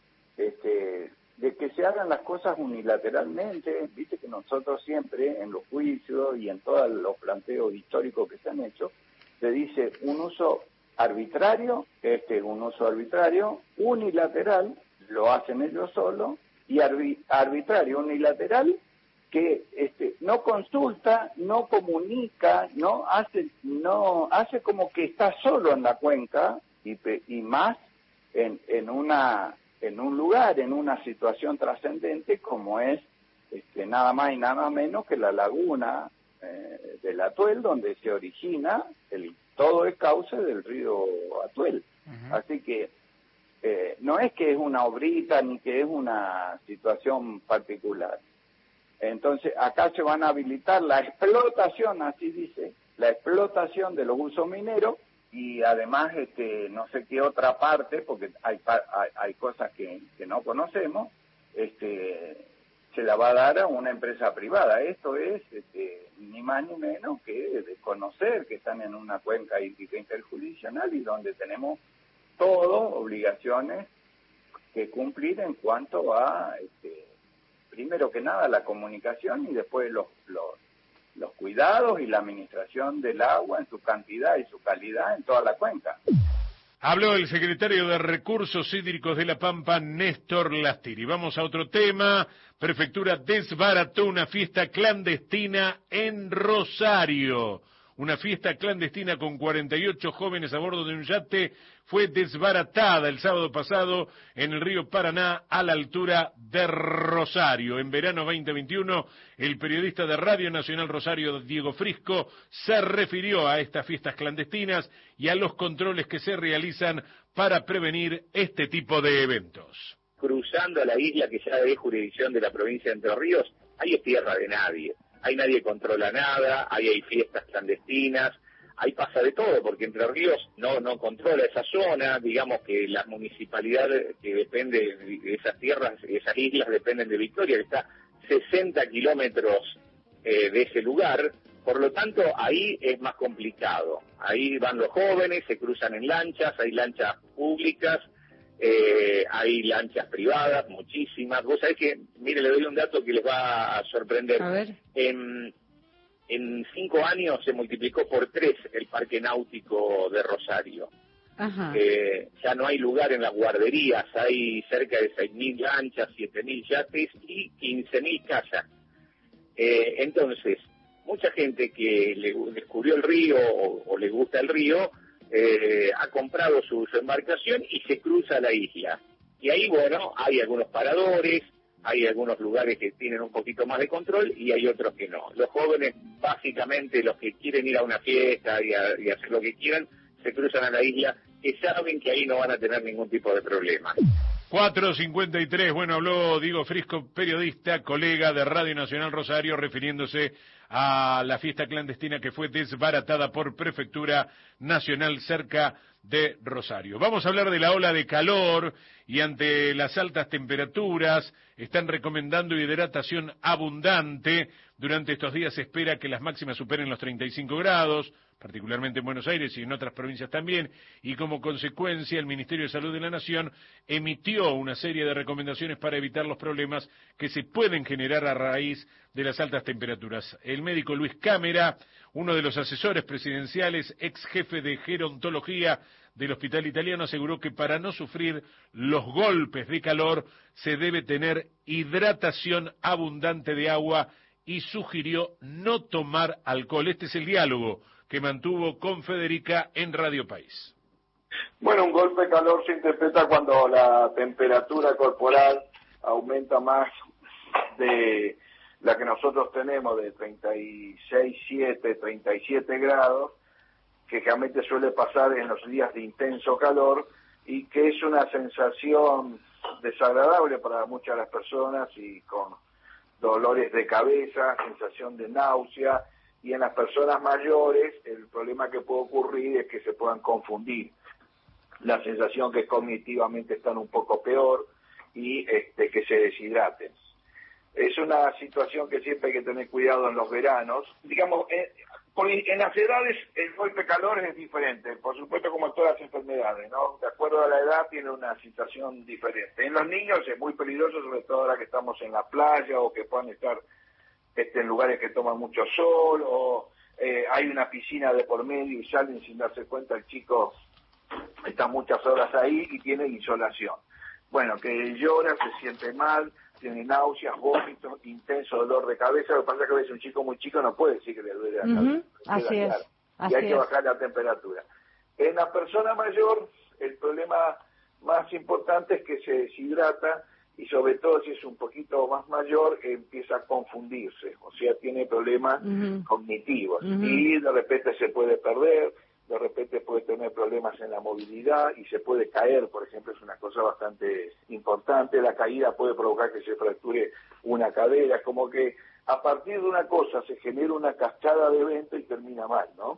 de que se hagan las cosas unilateralmente. Viste que nosotros siempre, en los juicios y en todos los planteos históricos que se han hecho, se dice un uso arbitrario, un uso arbitrario, unilateral, lo hacen ellos solos, y arbitrario, unilateral, que no consulta, no comunica, no hace como que está solo en la cuenca, y más en un lugar, en una situación trascendente como es nada más y nada menos que la laguna del Atuel, donde se origina todo el cauce del río Atuel. Así que no es que es una obrita ni que es una situación particular. Entonces acá se van a habilitar la explotación, así dice, la explotación de los usos mineros, y además no sé qué otra parte, porque hay cosas que no conocemos, se la va a dar a una empresa privada. Esto es ni más ni menos que desconocer que están en una cuenca hídrica interjurisdiccional y donde tenemos todas obligaciones que cumplir en cuanto a, primero que nada, la comunicación, y después los cuidados y la administración del agua en su cantidad y su calidad en toda la cuenca. Habló el secretario de Recursos Hídricos de La Pampa, Néstor Lastiri. Vamos a otro tema. Prefectura desbarató una fiesta clandestina en Rosario. Una fiesta clandestina con 48 jóvenes a bordo de un yate fue desbaratada el sábado pasado en el río Paraná, a la altura de Rosario. En verano 2021, el periodista de Radio Nacional Rosario, Diego Frisco, se refirió a estas fiestas clandestinas y a los controles que se realizan para prevenir este tipo de eventos. Cruzando a la isla que ya es jurisdicción de la provincia de Entre Ríos, ahí es tierra de nadie. Ahí nadie controla nada, ahí hay fiestas clandestinas, ahí pasa de todo, porque Entre Ríos no controla esa zona. Digamos que la municipalidad que depende de esas tierras, esas islas dependen de Victoria, que está 60 kilómetros de ese lugar. Por lo tanto, ahí es más complicado. Ahí van los jóvenes, se cruzan en lanchas, hay lanchas públicas, hay lanchas privadas, muchísimas. Vos sabés que, mire, le doy un dato que les va a sorprender. A ver. En 5 años se multiplicó por 3 el parque náutico de Rosario. Ajá. Ya no hay lugar en las guarderías, hay cerca de 6.000 lanchas, 7.000 yates y 15.000 kayaks. Entonces, mucha gente que le descubrió el río o le gusta el río, ha comprado su embarcación y se cruza la isla. Y ahí, bueno, hay algunos paradores, hay algunos lugares que tienen un poquito más de control y hay otros que no. Los jóvenes, básicamente, los que quieren ir a una fiesta y hacer lo que quieran, se cruzan a la isla, que saben que ahí no van a tener ningún tipo de problema. 4:53, bueno, habló Diego Frisco, periodista, colega de Radio Nacional Rosario, refiriéndose a la fiesta clandestina que fue desbaratada por Prefectura Nacional cerca de Rosario. Vamos a hablar de la ola de calor y ante las altas temperaturas están recomendando hidratación abundante. Durante estos días se espera que las máximas superen los 35 grados, particularmente en Buenos Aires y en otras provincias también, y como consecuencia el Ministerio de Salud de la Nación emitió una serie de recomendaciones para evitar los problemas que se pueden generar a raíz de las altas temperaturas. El médico Luis Cámara, uno de los asesores presidenciales, ex jefe de gerontología del Hospital Italiano, aseguró que para no sufrir los golpes de calor se debe tener hidratación abundante de agua y sugirió no tomar alcohol. Este es el diálogo que mantuvo con Federica en Radio País. Bueno, un golpe de calor se interpreta cuando la temperatura corporal aumenta más de la que nosotros tenemos, de 36,7, 37 grados, que realmente suele pasar en los días de intenso calor y que es una sensación desagradable para muchas de las personas y con dolores de cabeza, sensación de náusea, y en las personas mayores el problema que puede ocurrir es que se puedan confundir la sensación que cognitivamente están un poco peor y que se deshidraten. Es una situación que siempre hay que tener cuidado en los veranos. Digamos, en las edades el golpe de calor es diferente, por supuesto, como en todas las enfermedades, ¿no? De acuerdo a la edad tiene una situación diferente. En los niños es muy peligroso, sobre todo ahora que estamos en la playa o que puedan estar en lugares que toman mucho sol o hay una piscina de por medio y salen sin darse cuenta, el chico está muchas horas ahí y tiene insolación. Bueno, que llora, se siente mal, tiene náuseas, vómitos, intenso dolor de cabeza. Lo que pasa es que a veces un chico muy chico no puede decir que le duele la cabeza. Así es. Y hay que bajar la temperatura. En la persona mayor, el problema más importante es que se deshidrata y sobre todo si es un poquito más mayor, empieza a confundirse, o sea, tiene problemas cognitivos y de repente se puede perder, de repente puede tener problemas en la movilidad y se puede caer, por ejemplo, es una cosa bastante importante. La caída puede provocar que se fracture una cadera, como que a partir de una cosa se genera una cascada de evento y termina mal, ¿no?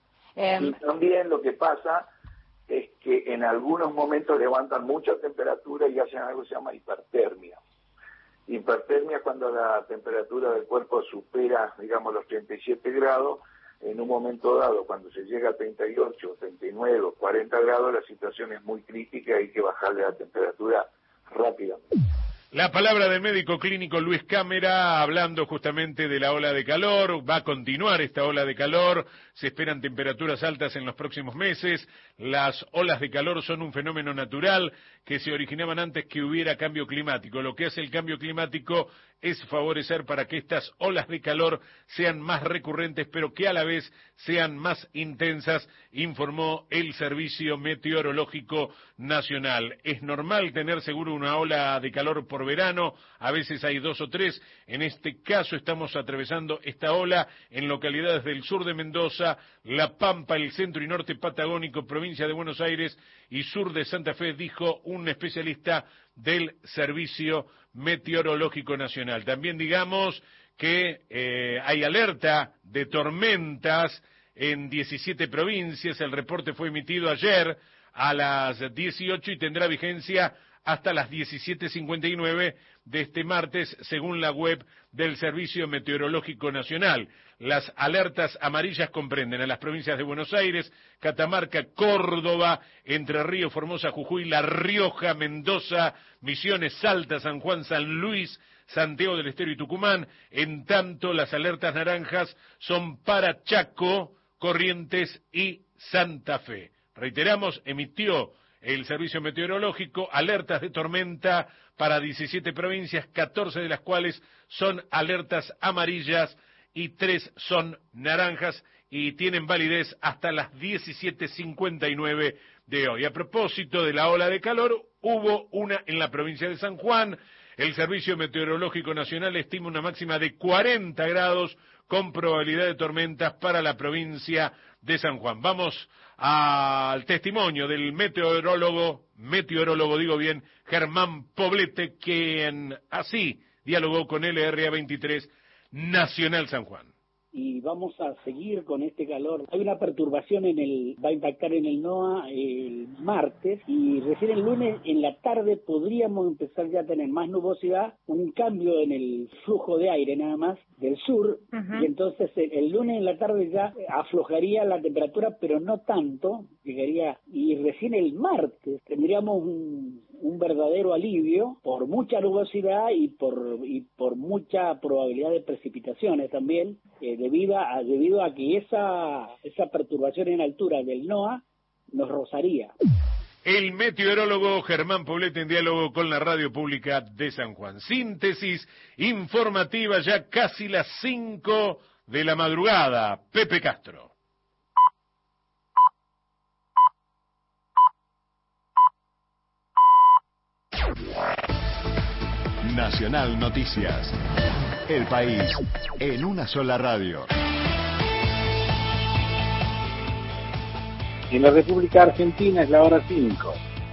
Y también lo que pasa es que en algunos momentos levantan mucha temperatura y hacen algo que se llama hipertermia. Hipertermia cuando la temperatura del cuerpo supera, digamos, los 37 grados, en un momento dado, cuando se llega a 38, 39 o 40 grados, la situación es muy crítica y hay que bajarle la temperatura rápidamente. La palabra del médico clínico Luis Cámara, hablando justamente de la ola de calor. Va a continuar esta ola de calor, se esperan temperaturas altas en los próximos meses. Las olas de calor son un fenómeno natural que se originaban antes que hubiera cambio climático. Lo que hace el cambio climático es favorecer para que estas olas de calor sean más recurrentes, pero que a la vez sean más intensas, informó el Servicio Meteorológico Nacional. Es normal tener seguro una ola de calor por verano, a veces hay 2 o 3, en este caso estamos atravesando esta ola en localidades del sur de Mendoza, La Pampa, el centro y norte patagónico, provincia de Buenos Aires y sur de Santa Fe, dijo un especialista del Servicio Meteorológico Nacional. También digamos que hay alerta de tormentas en 17 provincias, el reporte fue emitido ayer a las 18 y tendrá vigencia hasta las 17:59 de este martes, según la web del Servicio Meteorológico Nacional. Las alertas amarillas comprenden a las provincias de Buenos Aires, Catamarca, Córdoba, Entre Ríos, Formosa, Jujuy, La Rioja, Mendoza, Misiones, Salta, San Juan, San Luis, Santiago del Estero y Tucumán. En tanto, las alertas naranjas son para Chaco, Corrientes y Santa Fe. Reiteramos, emitió el Servicio Meteorológico alertas de tormenta para 17 provincias, 14 de las cuales son alertas amarillas y 3 son naranjas y tienen validez hasta las 17:59 de hoy. A propósito de la ola de calor, hubo una en la provincia de San Juan. El Servicio Meteorológico Nacional estima una máxima de 40 grados con probabilidad de tormentas para la provincia de San Juan. Vamos al testimonio del meteorólogo Germán Poblete, quien así dialogó con LRA 23 Nacional San Juan. y vamos a seguir con este calor. Hay una perturbación va a impactar en el NOA el martes y recién el lunes en la tarde podríamos empezar ya a tener más nubosidad, un cambio en el flujo de aire nada más del sur, y entonces el lunes en la tarde ya aflojaría la temperatura, pero no tanto, llegaría, y recién el martes tendríamos un verdadero alivio por mucha nubosidad y por mucha probabilidad de precipitaciones también, debido a que esa perturbación en altura del NOA nos rozaría. El meteorólogo Germán Poblete en diálogo con la radio pública de San Juan. Síntesis informativa, ya casi las 5 de la madrugada. Pepe Castro. Nacional Noticias. El país en una sola radio. En la República Argentina es la hora 5.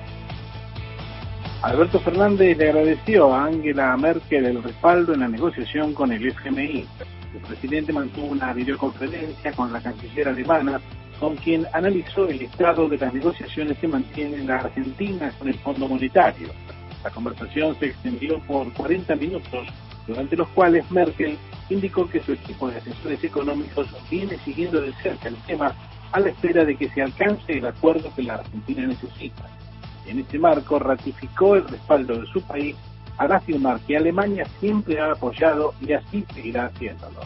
Alberto Fernández le agradeció a Angela Merkel el respaldo en la negociación con el FMI. El presidente mantuvo una videoconferencia con la canciller alemana, con quien analizó el estado de las negociaciones que mantiene la Argentina con el Fondo Monetario. La conversación se extendió por 40 minutos, durante los cuales Merkel indicó que su equipo de asesores económicos viene siguiendo de cerca el tema a la espera de que se alcance el acuerdo que la Argentina necesita. En este marco ratificó el respaldo de su país al afirmar que Alemania siempre ha apoyado y así seguirá haciéndolo.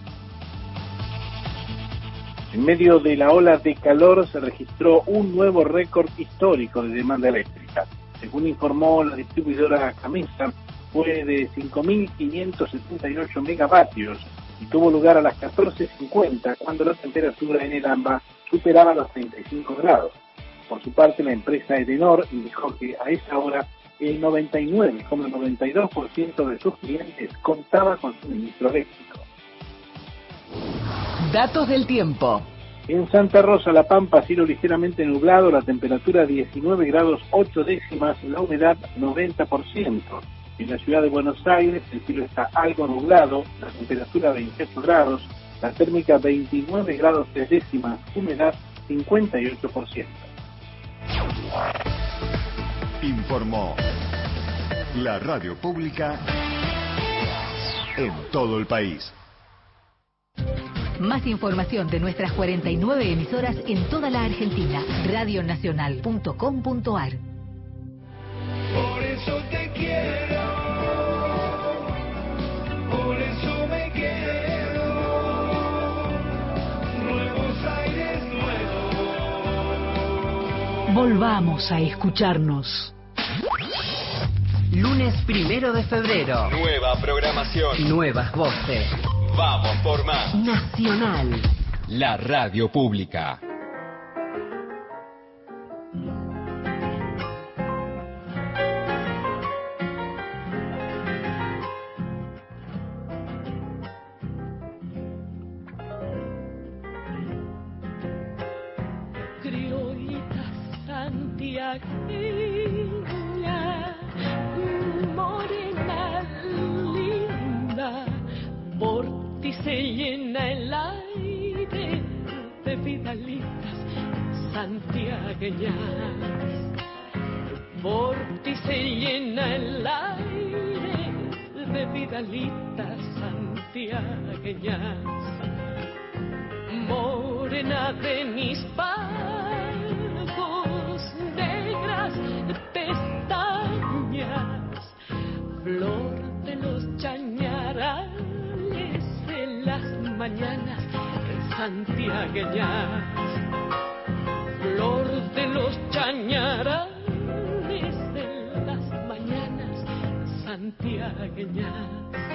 En medio de la ola de calor se registró un nuevo récord histórico de demanda eléctrica. Según informó la distribuidora Camesa, fue de 5.578 megavatios y tuvo lugar a las 14:50 cuando la temperatura en el AMBA superaba los 35 grados. Por su parte, la empresa Edenor indicó que a esa hora el 99,92% de sus clientes contaba con suministro eléctrico. Datos del tiempo. En Santa Rosa, La Pampa, cielo ligeramente nublado, la temperatura 19 grados 8 décimas, la humedad 90%. En la ciudad de Buenos Aires, el cielo está algo nublado, la temperatura 28 grados, la térmica 29 grados 3 décimas, humedad 58%. Informó la radio pública en todo el país. Más información de nuestras 49 emisoras en toda la Argentina. Radionacional.com.ar. Por eso te quiero, por eso me quedo. Nuevos aires nuevos. Volvamos a escucharnos. Lunes 1 de febrero. Nueva programación. Nuevas voces. Vamos por más. Nacional. La radio pública. Criollita santiagueña, morena linda, por ti se llena el aire de vidalitas santiagueñas. Por ti se llena el aire de vidalitas santiagueñas. Morena de mis palcos, negras pestañas, flor de los chañarales en las mañanas santiagueñas, flor de los chañarales en las mañanas santiagueñas.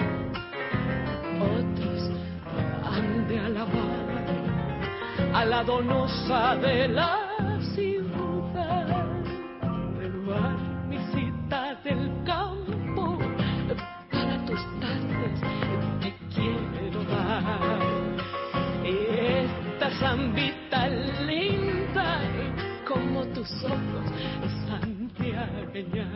Otros han de alabar a la donosa de la ciudad, pero ermita del campo, para tus tardes te quiero dar esta zambita linda como tus ojos santiagueña.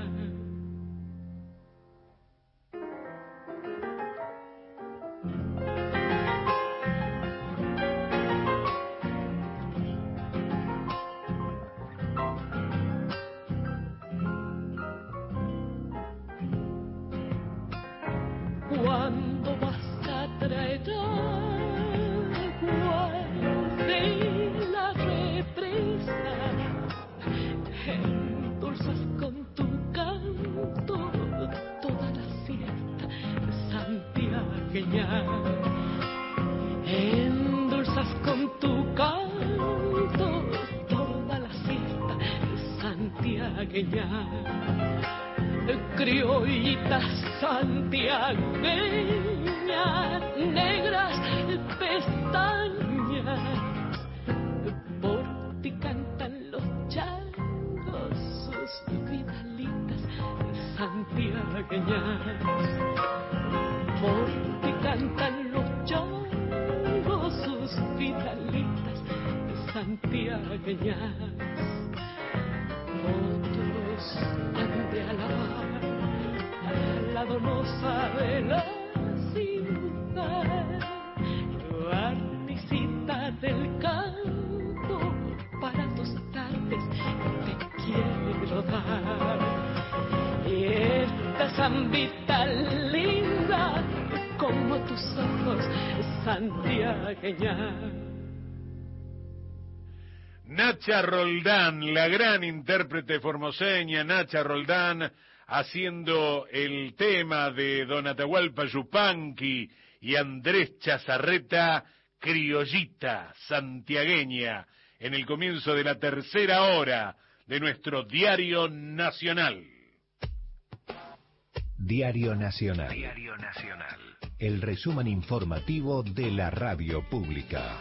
¿Cuándo vas a traer agua de la represa? Endulzas con tu canto toda la siesta santiagueña. Endulzas con tu canto toda la siesta santiagueña. Criollitas santiagueñas, negras pestañas, por ti cantan los changos sus vidalitas santiagueñas. Por ti cantan los changos sus vidalitas santiagueñas. Otros han de alabar la donosa de la ciudad, barnicita del campo, para tus tardes te quiero dar. Y esta zambita linda como tus ojos santiagueña. Nacha Roldán, la gran intérprete formoseña, Nacha Roldán, haciendo el tema de Don Atahualpa Yupanqui y Andrés Chazarreta, Criollita santiagueña, en el comienzo de la tercera hora de nuestro Diario Nacional. Diario Nacional. Diario Nacional. El resumen informativo de la radio pública.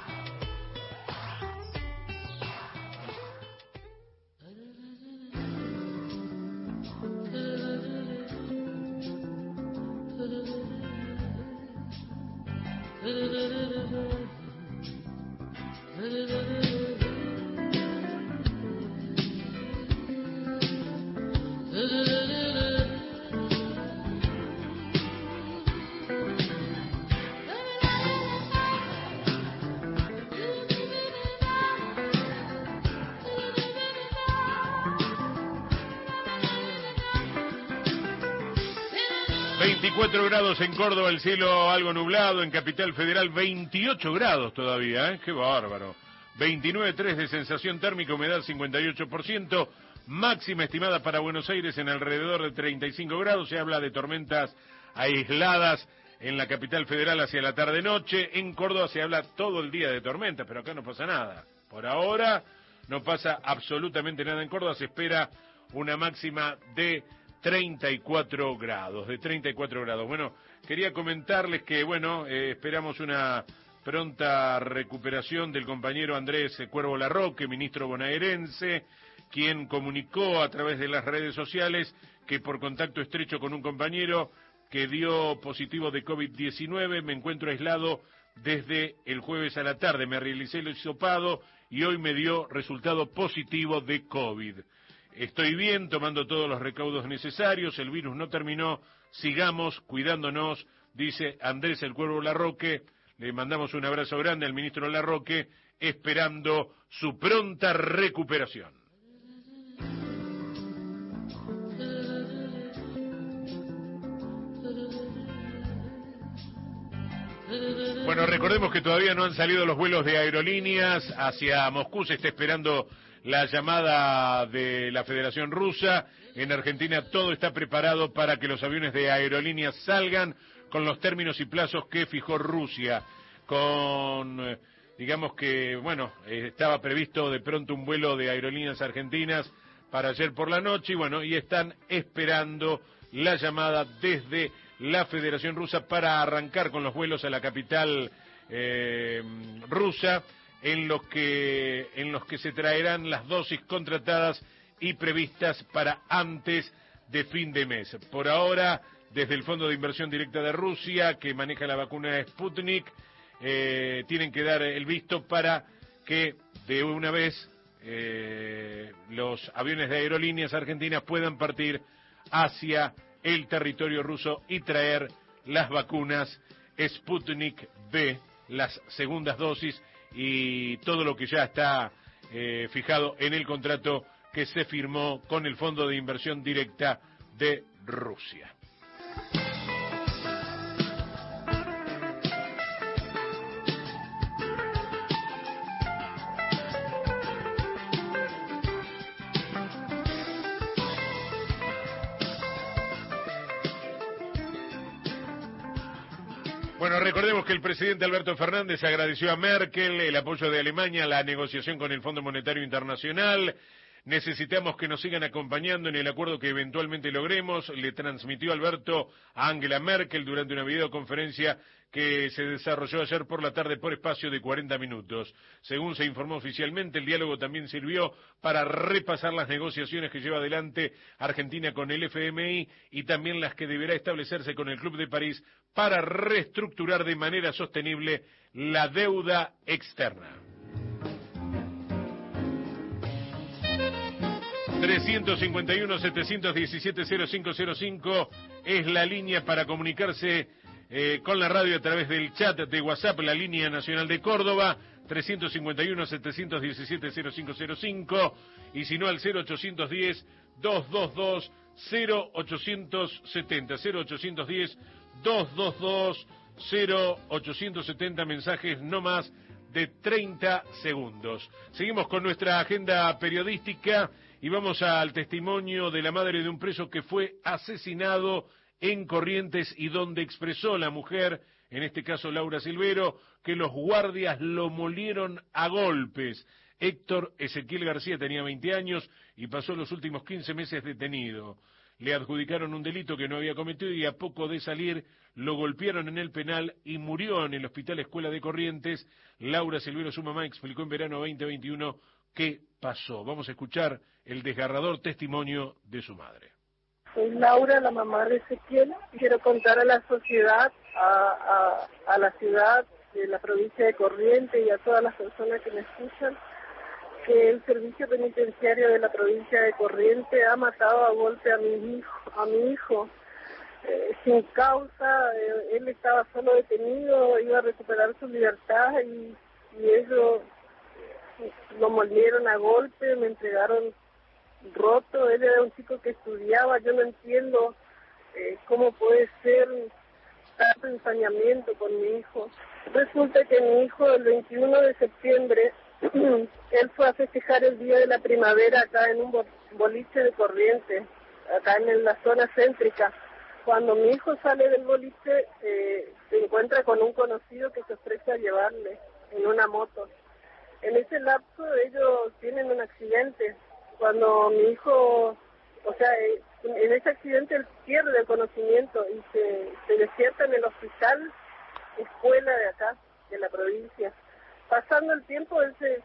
Grados en Córdoba, el cielo algo nublado, en Capital Federal 28 grados todavía, qué bárbaro. 29,3 de sensación térmica, humedad 58%, máxima estimada para Buenos Aires en alrededor de 35 grados, se habla de tormentas aisladas en la Capital Federal hacia la tarde-noche, en Córdoba se habla todo el día de tormentas, pero acá no pasa nada. Por ahora no pasa absolutamente nada en Córdoba, se espera una máxima de 34 grados, de 34 grados. Bueno, quería comentarles que, bueno, esperamos una pronta recuperación del compañero Andrés Cuervo Larroque, ministro bonaerense, quien comunicó a través de las redes sociales que por contacto estrecho con un compañero que dio positivo de COVID-19, me encuentro aislado desde el jueves a la tarde, me realicé el hisopado y hoy me dio resultado positivo de COVID. Estoy bien, tomando todos los recaudos necesarios, el virus no terminó, sigamos cuidándonos, dice Andrés el Cuervo Larroque. Le mandamos un abrazo grande al ministro Larroque, esperando su pronta recuperación. Bueno, recordemos que todavía no han salido los vuelos de aerolíneas hacia Moscú, se está esperando la llamada de la Federación Rusa. En Argentina todo está preparado para que los aviones de aerolíneas salgan con los términos y plazos que fijó Rusia. Digamos que, bueno, estaba previsto de pronto un vuelo de aerolíneas argentinas para ayer por la noche, y bueno, y están esperando la llamada desde la Federación Rusa para arrancar con los vuelos a la capital rusa, en los que se traerán las dosis contratadas y previstas para antes de fin de mes. Por ahora, desde el Fondo de Inversión Directa de Rusia, que maneja la vacuna Sputnik, tienen que dar el visto para que de una vez los aviones de aerolíneas argentinas puedan partir hacia el territorio ruso y traer las vacunas Sputnik V, las segundas dosis, y todo lo que ya está fijado en el contrato que se firmó con el Fondo de Inversión Directa de Rusia. Bueno, recordemos que el presidente Alberto Fernández agradeció a Merkel el apoyo de Alemania a la negociación con el Fondo Monetario Internacional. Necesitamos que nos sigan acompañando en el acuerdo que eventualmente logremos, le transmitió Alberto a Angela Merkel durante una videoconferencia que se desarrolló ayer por la tarde por espacio de 40 minutos. Según se informó oficialmente, el diálogo también sirvió para repasar las negociaciones que lleva adelante Argentina con el FMI y también las que deberá establecerse con el Club de París para reestructurar de manera sostenible la deuda externa. 351-717-0505 es la línea para comunicarse con la radio a través del chat de WhatsApp, la línea nacional de Córdoba, 351-717-0505, y si no al 0810-222-0870, 0810-222-0870, mensajes no más de 30 segundos. Seguimos con nuestra agenda periodística y vamos al testimonio de la madre de un preso que fue asesinado en Corrientes y donde expresó la mujer, en este caso Laura Silvero, que los guardias lo molieron a golpes. Héctor Ezequiel García tenía 20 años y pasó los últimos 15 meses detenido. Le adjudicaron un delito que no había cometido y a poco de salir lo golpearon en el penal y murió en el Hospital Escuela de Corrientes. Laura Silvero, su mamá, explicó en verano 2021 qué pasó. Vamos a escuchar el desgarrador testimonio de su madre. Soy Laura, la mamá de Ezequiel. Quiero contar a la sociedad, a la ciudad de la provincia de Corrientes y a todas las personas que me escuchan, que el servicio penitenciario de la provincia de Corrientes ha matado a golpe a mi hijo, sin causa. Él estaba solo detenido, iba a recuperar su libertad y ellos lo molieron a golpe, me entregaron roto. Él era un chico que estudiaba. Yo no entiendo cómo puede ser tanto ensañamiento con mi hijo. Resulta que mi hijo el 21 de septiembre él fue a festejar el Día de la Primavera acá en un boliche de Corrientes, acá en la zona céntrica. Cuando mi hijo sale del boliche, se encuentra con un conocido que se ofrece a llevarle en una moto. En ese lapso ellos tienen un accidente. Cuando mi hijo, en ese accidente él pierde el conocimiento y se despierta en el hospital escuela de acá, de la provincia. Pasando el tiempo, él se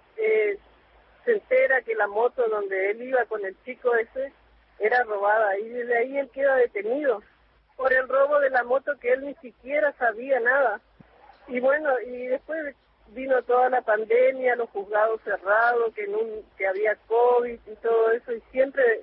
entera que la moto donde él iba con el chico ese era robada y desde ahí él queda detenido por el robo de la moto que él ni siquiera sabía nada. Y bueno, y después vino toda la pandemia, los juzgados cerrados, que había COVID y todo eso, y siempre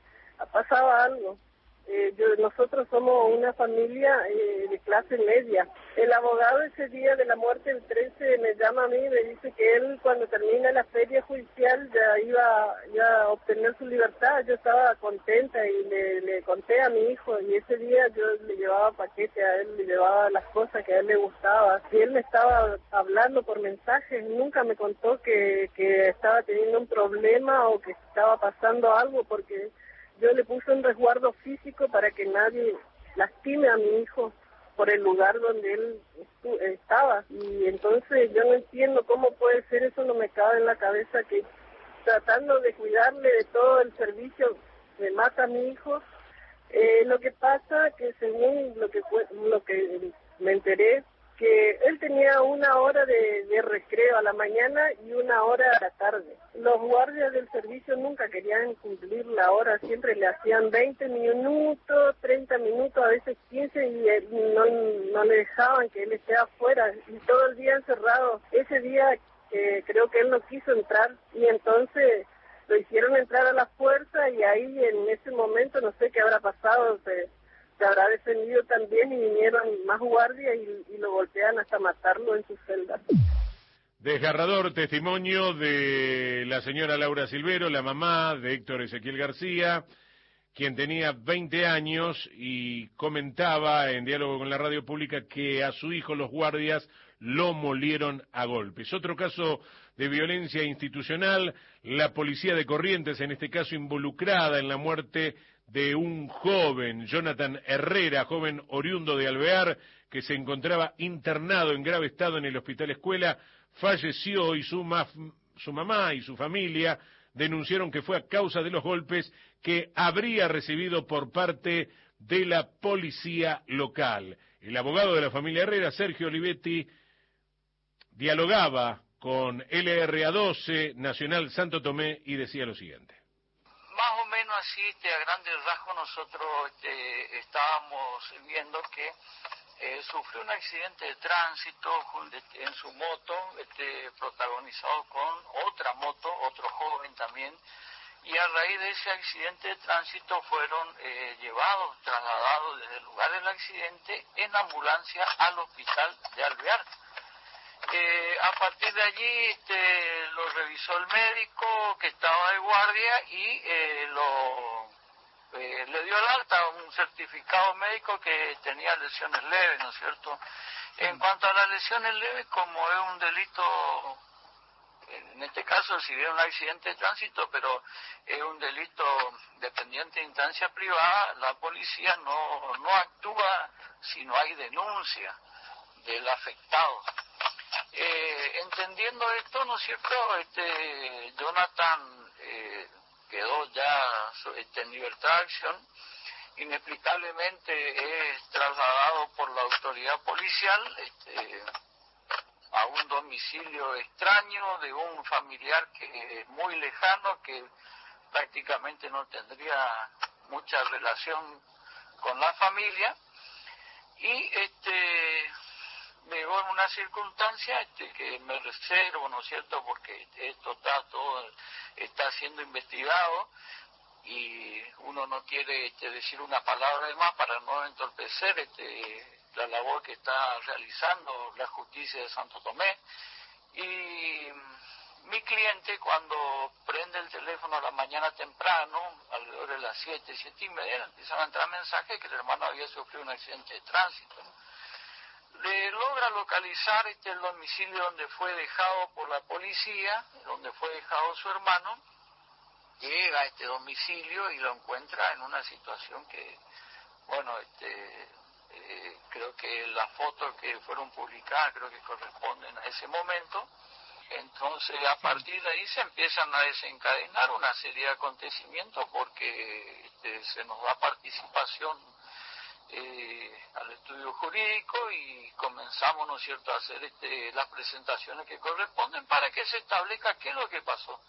pasaba algo. Nosotros somos una familia de clase media. El abogado ese día de la muerte del 13 me llama a mí y me dice que él cuando termina la feria judicial ya iba a obtener su libertad. Yo estaba contenta y le conté a mi hijo y ese día yo le llevaba paquete a él, le llevaba las cosas que a él le gustaba. Y él me estaba hablando por mensajes, nunca me contó que estaba teniendo un problema o que estaba pasando algo, porque yo le puse un resguardo físico para que nadie lastime a mi hijo por el lugar donde él estaba. Y entonces yo no entiendo cómo puede ser, eso no me cabe en la cabeza, que tratando de cuidarle de todo el servicio me mata a mi hijo. Lo que pasa que según lo que me enteré, que él tenía 1 hora de recreo a la mañana y 1 hora a la tarde. Los guardias del servicio nunca querían cumplir la hora, siempre le hacían 20 minutos, 30 minutos, a veces 15, y no le dejaban que él esté afuera, y todo el día encerrado. Ese día creo que él no quiso entrar, y entonces lo hicieron entrar a la fuerza, y ahí en ese momento no sé qué habrá pasado, se habrá defendido también y vinieron más guardias y lo golpean hasta matarlo en su celda. Desgarrador testimonio de la señora Laura Silvero, la mamá de Héctor Ezequiel García, quien tenía 20 años y comentaba en diálogo con la radio pública que a su hijo los guardias lo molieron a golpes. Otro caso de violencia institucional, la policía de Corrientes, en este caso involucrada en la muerte de un joven, Jonathan Herrera, joven oriundo de Alvear, que se encontraba internado en grave estado en el Hospital Escuela, falleció y su mamá y su familia denunciaron que fue a causa de los golpes que habría recibido por parte de la policía local. El abogado de la familia Herrera, Sergio Olivetti, dialogaba con LRA12 Nacional Santo Tomé y decía lo siguiente. Más o menos así, a grandes rasgos, nosotros estábamos viendo que sufrió un accidente de tránsito en su moto, protagonizado con otra moto, otro joven también, y a raíz de ese accidente de tránsito fueron trasladados desde el lugar del accidente en ambulancia al hospital de Alvear. A partir de allí lo revisó el médico que estaba de guardia y le dio al alta un certificado médico que tenía lesiones leves, ¿no es cierto? En cuanto a las lesiones leves, como es un delito, en este caso si bien un accidente de tránsito, pero es un delito dependiente de instancia privada, la policía no actúa si no hay denuncia del afectado. Entendiendo esto, ¿no es cierto?, Jonathan quedó ya en libertad de acción, inexplicablemente es trasladado por la autoridad policial a un domicilio extraño de un familiar que es muy lejano, que prácticamente no tendría mucha relación con la familia, y llegó en una circunstancia que me reservo, ¿no es cierto?, porque esto está siendo investigado y uno no quiere decir una palabra de más para no entorpecer la labor que está realizando la justicia de Santo Tomé. Y mi cliente, cuando prende el teléfono a la mañana temprano, alrededor de las 7:30, empiezan a entrar mensajes que el hermano había sufrido un accidente de tránsito, ¿no? Le logra localizar el domicilio donde fue dejado por la policía, donde fue dejado su hermano, llega a este domicilio y lo encuentra en una situación que, bueno, creo que las fotos que fueron publicadas creo que corresponden a ese momento. Entonces, a partir de ahí se empiezan a desencadenar una serie de acontecimientos porque se nos da participación al estudio jurídico y comenzamos, ¿no es cierto?, a hacer las presentaciones que corresponden para que se establezca qué es lo que pasó.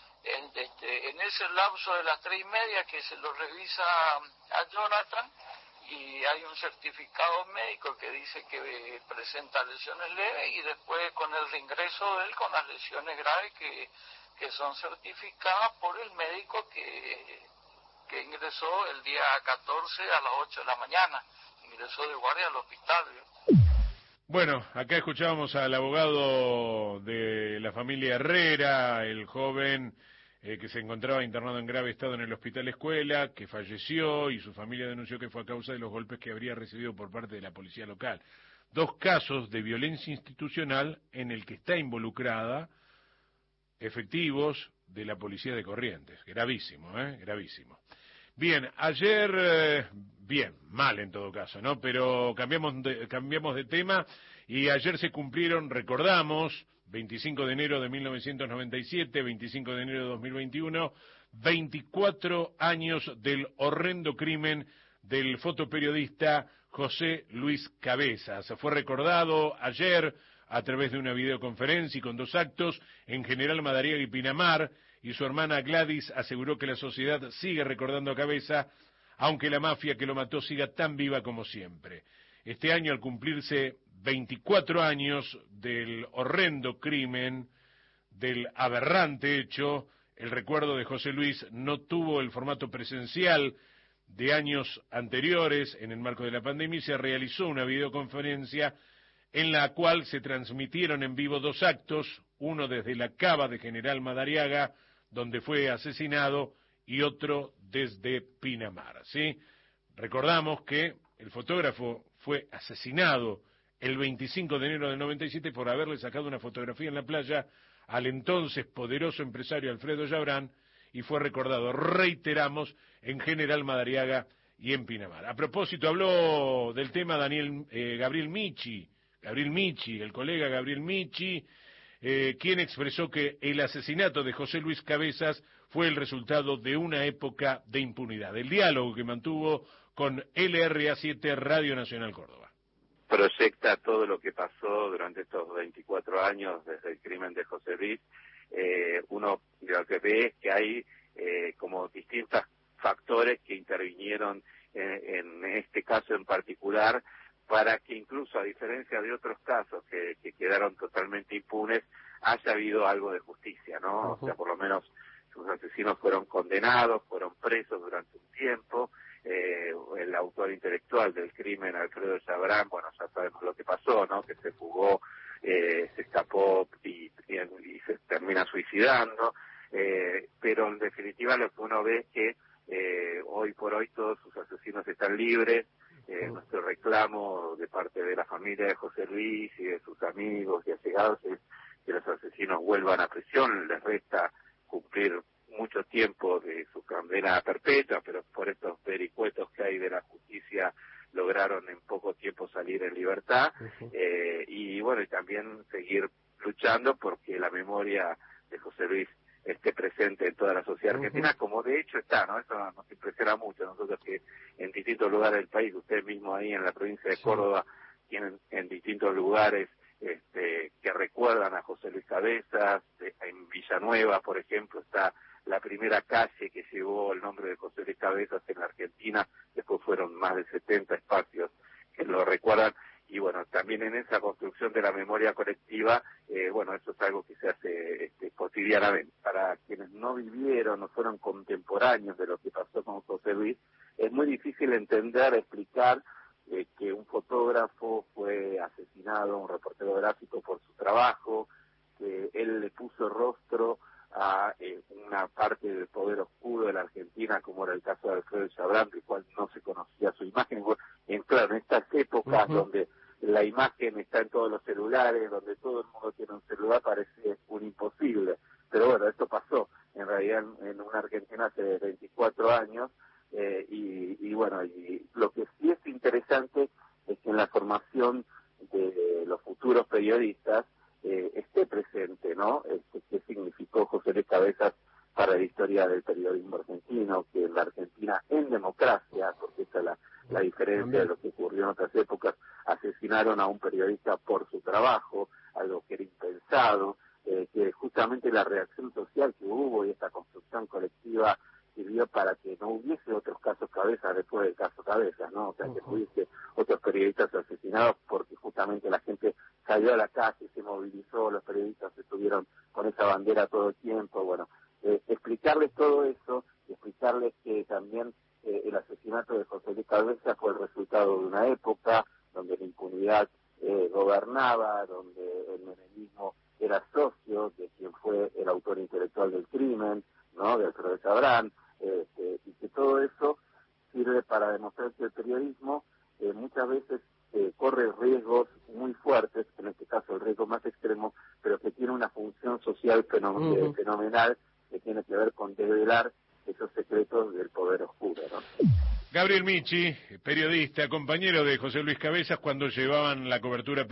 En ese lapso de las 3:30 que se lo revisa a Jonathan y hay un certificado médico que dice que presenta lesiones leves y después con el reingreso de él con las lesiones graves que son certificadas por el médico que ingresó el día 14 a las 8 de la mañana, ingresó de guardia al hospital. Bueno, acá escuchábamos al abogado de la familia Herrera, el joven que se encontraba internado en grave estado en el Hospital Escuela, que falleció y su familia denunció que fue a causa de los golpes que habría recibido por parte de la policía local. 2 casos de violencia institucional en el que está involucrada efectivos de la policía de Corrientes. Gravísimo, gravísimo. Bien, ayer, mal en todo caso, ¿no? Pero cambiamos de tema y ayer se cumplieron, recordamos, 25 de enero de 1997, 25 de enero de 2021, 24 años del horrendo crimen del fotoperiodista José Luis Cabezas. Fue recordado ayer a través de una videoconferencia y con 2 actos en General Madariaga y Pinamar, y su hermana Gladys aseguró que la sociedad sigue recordando a Cabeza, aunque la mafia que lo mató siga tan viva como siempre. Este año, al cumplirse 24 años del horrendo crimen, del aberrante hecho, el recuerdo de José Luis no tuvo el formato presencial de años anteriores. En el marco de la pandemia se realizó una videoconferencia en la cual se transmitieron en vivo 2 actos, uno desde la cava de General Madariaga, donde fue asesinado, y otro desde Pinamar, ¿sí? Recordamos que el fotógrafo fue asesinado el 25 de enero del 97 por haberle sacado una fotografía en la playa al entonces poderoso empresario Alfredo Yabrán, y fue recordado, reiteramos, en General Madariaga y en Pinamar. A propósito, habló del tema Gabriel Michi, el colega Gabriel Michi, quien expresó que el asesinato de José Luis Cabezas fue el resultado de una época de impunidad. El diálogo que mantuvo con LRA7 Radio Nacional Córdoba. Proyecta todo lo que pasó durante estos 24 años desde el crimen de José Luis. Uno lo que ve es que hay como distintos factores que intervinieron en este caso en particular, para que incluso a diferencia de otros casos que quedaron totalmente impunes, haya habido algo de justicia, ¿no? O sea, por lo menos sus asesinos fueron condenados, fueron presos durante un tiempo. El autor intelectual del crimen, Alfredo Chabrán, bueno, ya sabemos lo que pasó, ¿no? Que se fugó, se escapó y se termina suicidando. Pero en definitiva lo que uno ve es que hoy por hoy todos sus asesinos están libres. Nuestro reclamo de parte de la familia de José Luis y de sus amigos y allegados es que los asesinos vuelvan a prisión. Les resta cumplir mucho tiempo de su condena perpetua, pero por estos vericuetos que hay de la justicia lograron en poco tiempo salir en libertad. Y bueno, y también seguir luchando porque la memoria de José Luis esté presente en toda la sociedad argentina, como de hecho está, ¿no? Eso nos impresiona mucho, nosotros que en distintos lugares del país, ustedes mismos ahí en la provincia de Córdoba, tienen en distintos lugares que recuerdan a José Luis Cabezas. En Villanueva, por ejemplo, está la primera calle que llevó el nombre de José Luis Cabezas en la Argentina, después fueron más de 70 espacios que lo recuerdan. Y bueno, también en esa construcción de la memoria colectiva, bueno, eso es algo que se hace cotidianamente. Para quienes no vivieron, no fueron contemporáneos de lo que pasó con José Luis, es muy difícil entender, explicar que un fotógrafo fue asesinado, un reportero gráfico, por su trabajo, que él le puso rostro a una parte del poder oscuro de la Argentina, como era el caso de Alfredo Chabrán, del cual no se conocía su imagen. Claro, en estas épocas donde la imagen está en todos los celulares, donde todo el mundo tiene un celular, parece un imposible. Pero bueno, esto pasó en realidad en una Argentina hace 24 años, y bueno, y lo que sí es interesante es que en la formación de los futuros periodistas esté presente, ¿no? ¿Qué significó José Luis Cabezas para la historia del periodismo argentino? Que en la Argentina, en democracia, porque esa es la diferencia de lo que ocurrió en otras épocas, asesinaron a un periodista por su trabajo, algo que era impensado, que justamente la reacción social que hubo y esta construcción colectiva sirvió para que no hubiese otros casos Cabezas después del caso Cabezas, ¿no? O sea, que hubiese otros periodistas asesinados porque justamente la gente salió a la calle, se movilizó, los periodistas estuvieron con esa bandera todo el tiempo. Bueno, explicarles todo eso y explicarles que también el asesinato de José Luis Cabezas fue el resultado de una época donde la impunidad gobernaba, donde el menemismo era socio de quien fue el autor intelectual del crimen, ¿no? De Alfredo Chabrán, y que todo eso sirve para demostrar que el periodismo muchas veces corre riesgos muy fuertes, en este caso el riesgo más extremo, pero que tiene una función social fenomenal, que tiene que ver con develar esos secretos del poder oscuro, ¿no? Gabriel Michi, periodista, compañero de José Luis Cabezas cuando llevaban a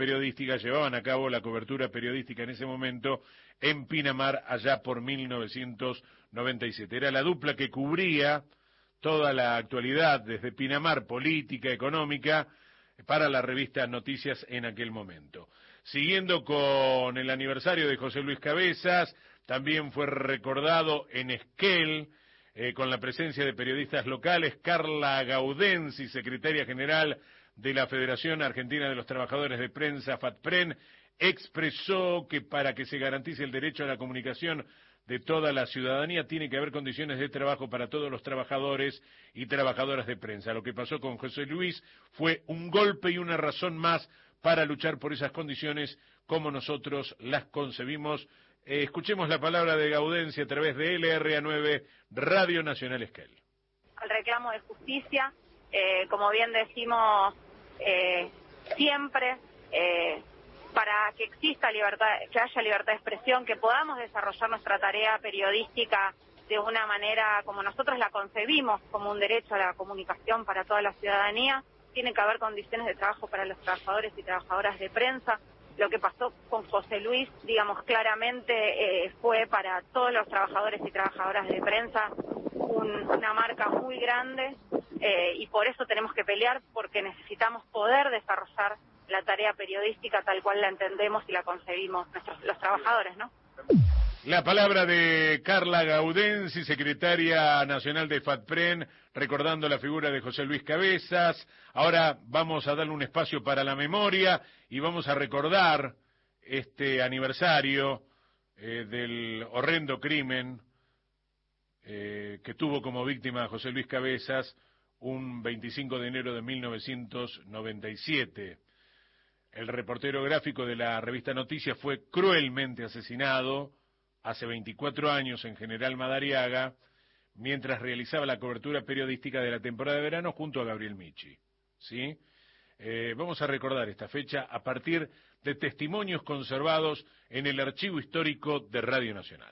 cabo la cobertura periodística en ese momento en Pinamar, allá por 1997. Era la dupla que cubría toda la actualidad desde Pinamar, política, económica, para la revista Noticias en aquel momento. Siguiendo con el aniversario de José Luis Cabezas, también fue recordado en Esquel, con la presencia de periodistas locales. Carla Gaudensi, secretaria general de la Federación Argentina de los Trabajadores de Prensa, FATPREN, expresó que para que se garantice el derecho a la comunicación de toda la ciudadanía tiene que haber condiciones de trabajo para todos los trabajadores y trabajadoras de prensa. Lo que pasó con José Luis fue un golpe y una razón más para luchar por esas condiciones como nosotros las concebimos. Escuchemos la palabra de Gaudensi a través de LRA9, Radio Nacional Esquel. Al reclamo de justicia, como bien decimos siempre, para que exista libertad, que haya libertad de expresión, que podamos desarrollar nuestra tarea periodística de una manera como nosotros la concebimos, como un derecho a la comunicación para toda la ciudadanía. Tiene que haber condiciones de trabajo para los trabajadores y trabajadoras de prensa. Lo que pasó con José Luis, digamos, claramente fue para todos los trabajadores y trabajadoras de prensa una marca muy grande, y por eso tenemos que pelear, porque necesitamos poder desarrollar la tarea periodística tal cual la entendemos y la concebimos los trabajadores, ¿no? La palabra de Carla Gaudensi, secretaria nacional de FATPREN, recordando la figura de José Luis Cabezas. Ahora vamos a darle un espacio para la memoria y vamos a recordar este aniversario del horrendo crimen que tuvo como víctima José Luis Cabezas un 25 de enero de 1997. El reportero gráfico de la revista Noticias fue cruelmente asesinado hace 24 años en General Madariaga, mientras realizaba la cobertura periodística de la temporada de verano junto a Gabriel Michi. ¿Sí? Vamos a recordar esta fecha a partir de testimonios conservados en el archivo histórico de Radio Nacional.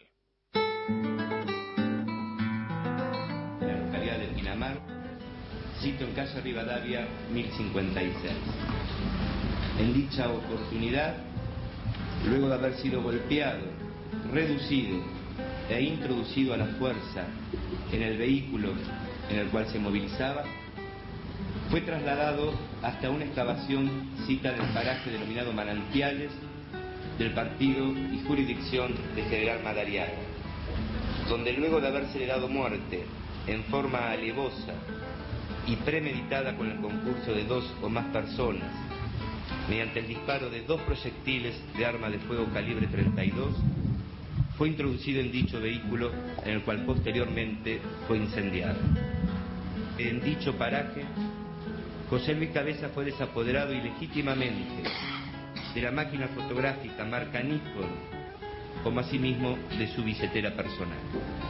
En la localidad de Pinamar, sito en calle Rivadavia 1056. En dicha oportunidad, luego de haber sido golpeado, reducido e introducido a la fuerza en el vehículo en el cual se movilizaba, fue trasladado hasta una excavación cita en el paraje denominado Manantiales del partido y jurisdicción de General Madariaga, donde luego de habérsele dado muerte en forma alevosa y premeditada con el concurso de 2 o más personas, mediante el disparo de 2 proyectiles de arma de fuego calibre 32, fue introducido en dicho vehículo, en el cual posteriormente fue incendiado. En dicho paraje, José Luis Cabezas fue desapoderado ilegítimamente de la máquina fotográfica marca Nikon, como asimismo de su billetera personal.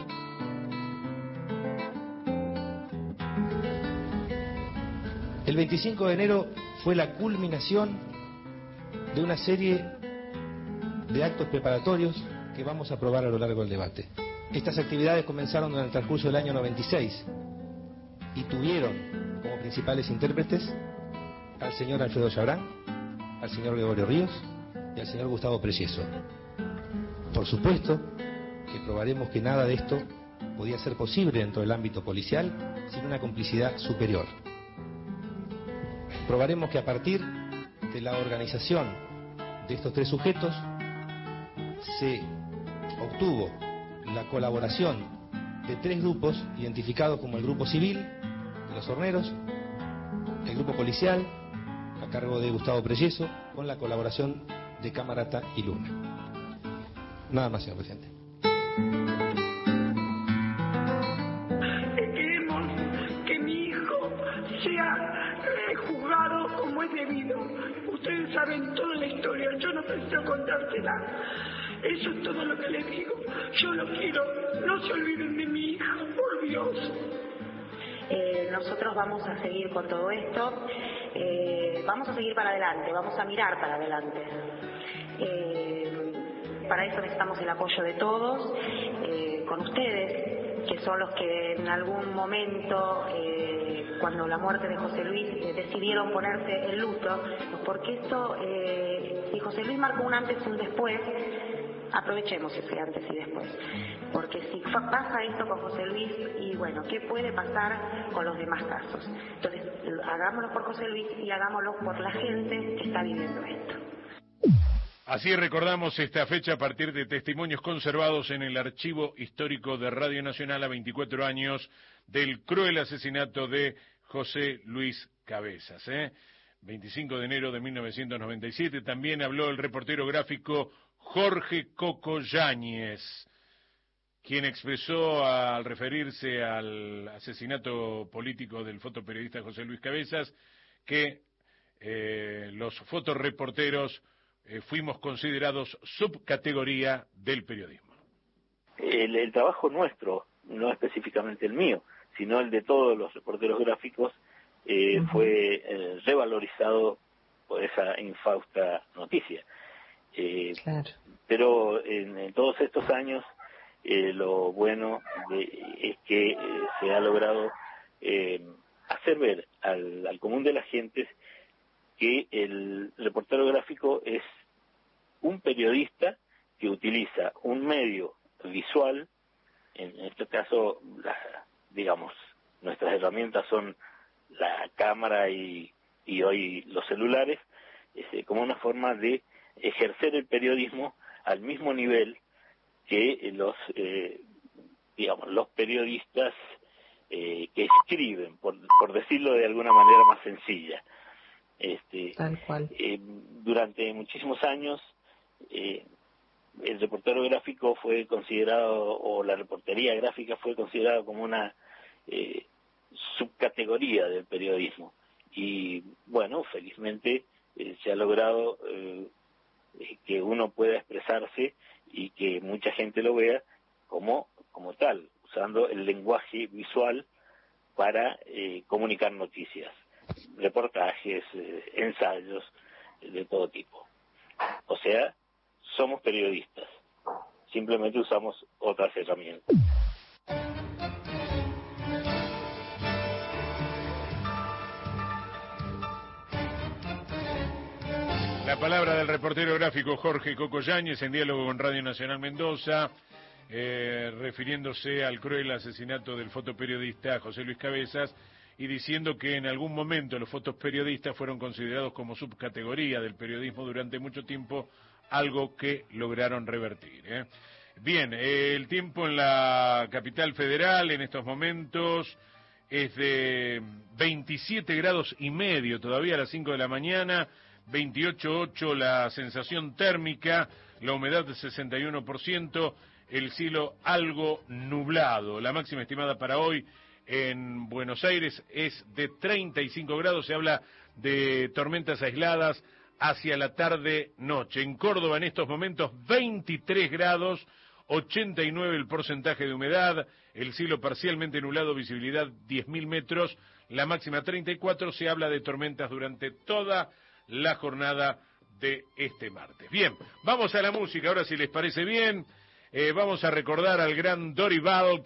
El 25 de enero fue la culminación de una serie de actos preparatorios que vamos a aprobar a lo largo del debate. Estas actividades comenzaron en el transcurso del año 96 y tuvieron como principales intérpretes al señor Alfredo Chabrán, al señor Gregorio Ríos y al señor Gustavo Precioso. Por supuesto que probaremos que nada de esto podía ser posible dentro del ámbito policial sin una complicidad superior. Probaremos que a partir de la organización de estos 3 sujetos se obtuvo la colaboración de 3 grupos identificados como el Grupo Civil de los Horneros, el Grupo Policial a cargo de Gustavo Precioso, con la colaboración de Camarata y Luna. Nada más, señor presidente. Queremos que mi hijo sea juzgado como es debido. Ustedes saben toda la historia, yo no necesito contársela. Eso es todo lo que les digo. Yo lo quiero. No se olviden de mi hija, por Dios. Nosotros vamos a seguir con todo esto. Vamos a seguir para adelante. Vamos a mirar para adelante. Para eso necesitamos el apoyo de todos. Con ustedes, que son los que en algún momento, cuando la muerte de José Luis, decidieron ponerse en luto. Porque esto, si José Luis marcó un antes y un después, aprovechemos ese antes y después, porque si pasa esto con José Luis, y bueno, ¿qué puede pasar con los demás casos? Entonces, hagámoslo por José Luis y hagámoslo por la gente que está viviendo esto. Así recordamos esta fecha a partir de testimonios conservados en el archivo histórico de Radio Nacional a 24 años del cruel asesinato de José Luis Cabezas. 25 de enero de 1997, también habló el reportero gráfico Jorge Coco Yáñez, quien expresó al referirse al asesinato político del fotoperiodista José Luis Cabezas que los fotoreporteros fuimos considerados subcategoría del periodismo. El trabajo nuestro, no específicamente el mío, sino el de todos los reporteros gráficos, fue revalorizado por esa infausta noticia. Claro. Pero en todos estos años, lo bueno es que se ha logrado hacer ver al común de las gentes que el reportero gráfico es un periodista que utiliza un medio visual, en este caso, digamos, nuestras herramientas son la cámara y hoy los celulares, como una forma de ejercer el periodismo al mismo nivel que los periodistas que escriben, por decirlo de alguna manera más sencilla. Tal cual. Durante muchísimos años el reportero gráfico fue considerado, o la reportería gráfica fue considerada como una subcategoría del periodismo, y bueno, felizmente se ha logrado que uno pueda expresarse y que mucha gente lo vea como tal, usando el lenguaje visual para comunicar noticias, reportajes, ensayos de todo tipo. O sea, somos periodistas, simplemente usamos otras herramientas. La palabra del reportero gráfico Jorge Coco Yáñez en diálogo con Radio Nacional Mendoza, refiriéndose al cruel asesinato del fotoperiodista José Luis Cabezas y diciendo que en algún momento los fotoperiodistas fueron considerados como subcategoría del periodismo durante mucho tiempo, algo que lograron revertir. Bien, el tiempo en la capital federal en estos momentos es de 27 grados y medio, todavía a las 5 de la mañana, 28,8 la sensación térmica, la humedad de 61%, el cielo algo nublado. La máxima estimada para hoy en Buenos Aires es de 35 grados, se habla de tormentas aisladas hacia la tarde-noche. En Córdoba en estos momentos 23 grados, 89 el porcentaje de humedad, el cielo parcialmente nublado, visibilidad 10.000 metros, la máxima 34, se habla de tormentas durante toda la jornada de este martes. Bien, vamos a la música, ahora si les parece bien, vamos a recordar al gran Dorival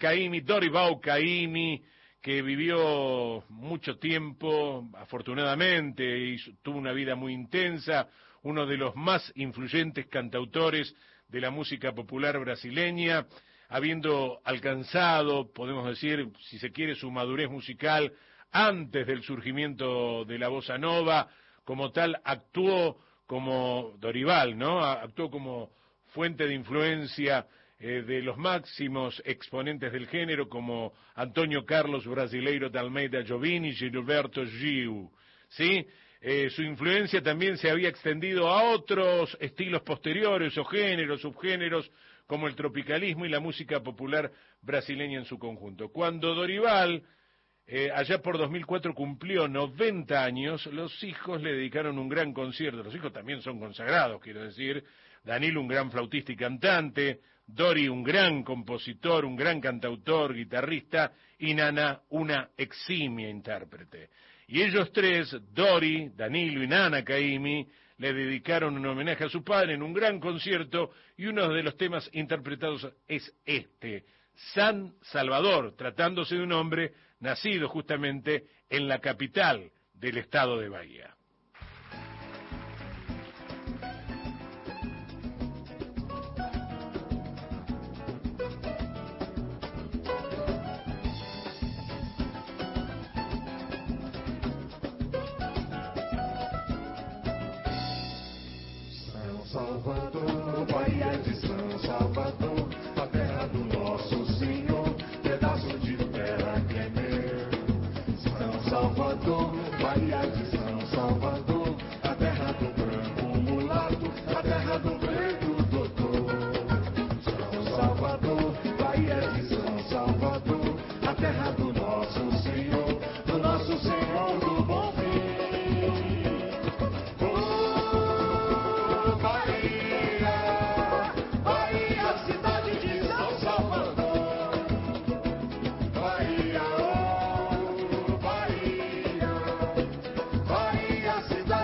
Caymmi, que vivió mucho tiempo, afortunadamente, y tuvo una vida muy intensa, uno de los más influyentes cantautores de la música popular brasileña, habiendo alcanzado, podemos decir, si se quiere, su madurez musical antes del surgimiento de la bossa nova. Como tal, actuó como Dorival, ¿no? Actuó como fuente de influencia de los máximos exponentes del género, como Antonio Carlos Brasileiro de Almeida Jobim y Gilberto Gil, ¿sí? Su influencia también se había extendido a otros estilos posteriores o géneros, subgéneros, como el tropicalismo y la música popular brasileña en su conjunto. Cuando Dorival, allá por 2004, cumplió 90 años, los hijos le dedicaron un gran concierto. Los hijos también son consagrados, quiero decir. Danilo, un gran flautista y cantante, Dori, un gran compositor, un gran cantautor, guitarrista, y Nana, una eximia intérprete. Y ellos tres, Dori, Danilo y Nana Caymmi, le dedicaron un homenaje a su padre en un gran concierto, y uno de los temas interpretados es este, San Salvador, tratándose de un hombre nacido justamente en la capital del estado de Bahía. Salvador, Bahia de São Salvador, a terra do nosso Senhor, pedaço de terra que é meu. São Salvador, Bahia de São Salvador, a terra do branco mulato, a terra do preto doutor. São Salvador, Bahia de São Salvador, a terra do nosso Senhor do Bom Fim. Cidade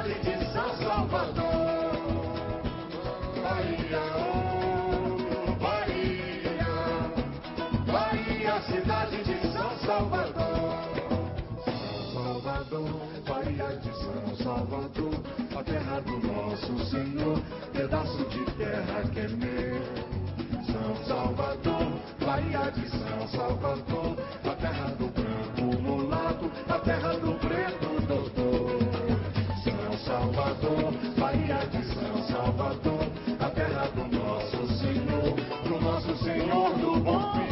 Bahia, cidade de São Salvador. São Salvador, Bahia de São Salvador, a terra do nosso Senhor, pedaço de terra que é meu. São Salvador, Bahia de São Salvador, a terra do branco mulato, a terra do preto doutor. São Salvador, Bahia de São Salvador, a terra do nosso Senhor, do nosso Senhor do Bom Fim.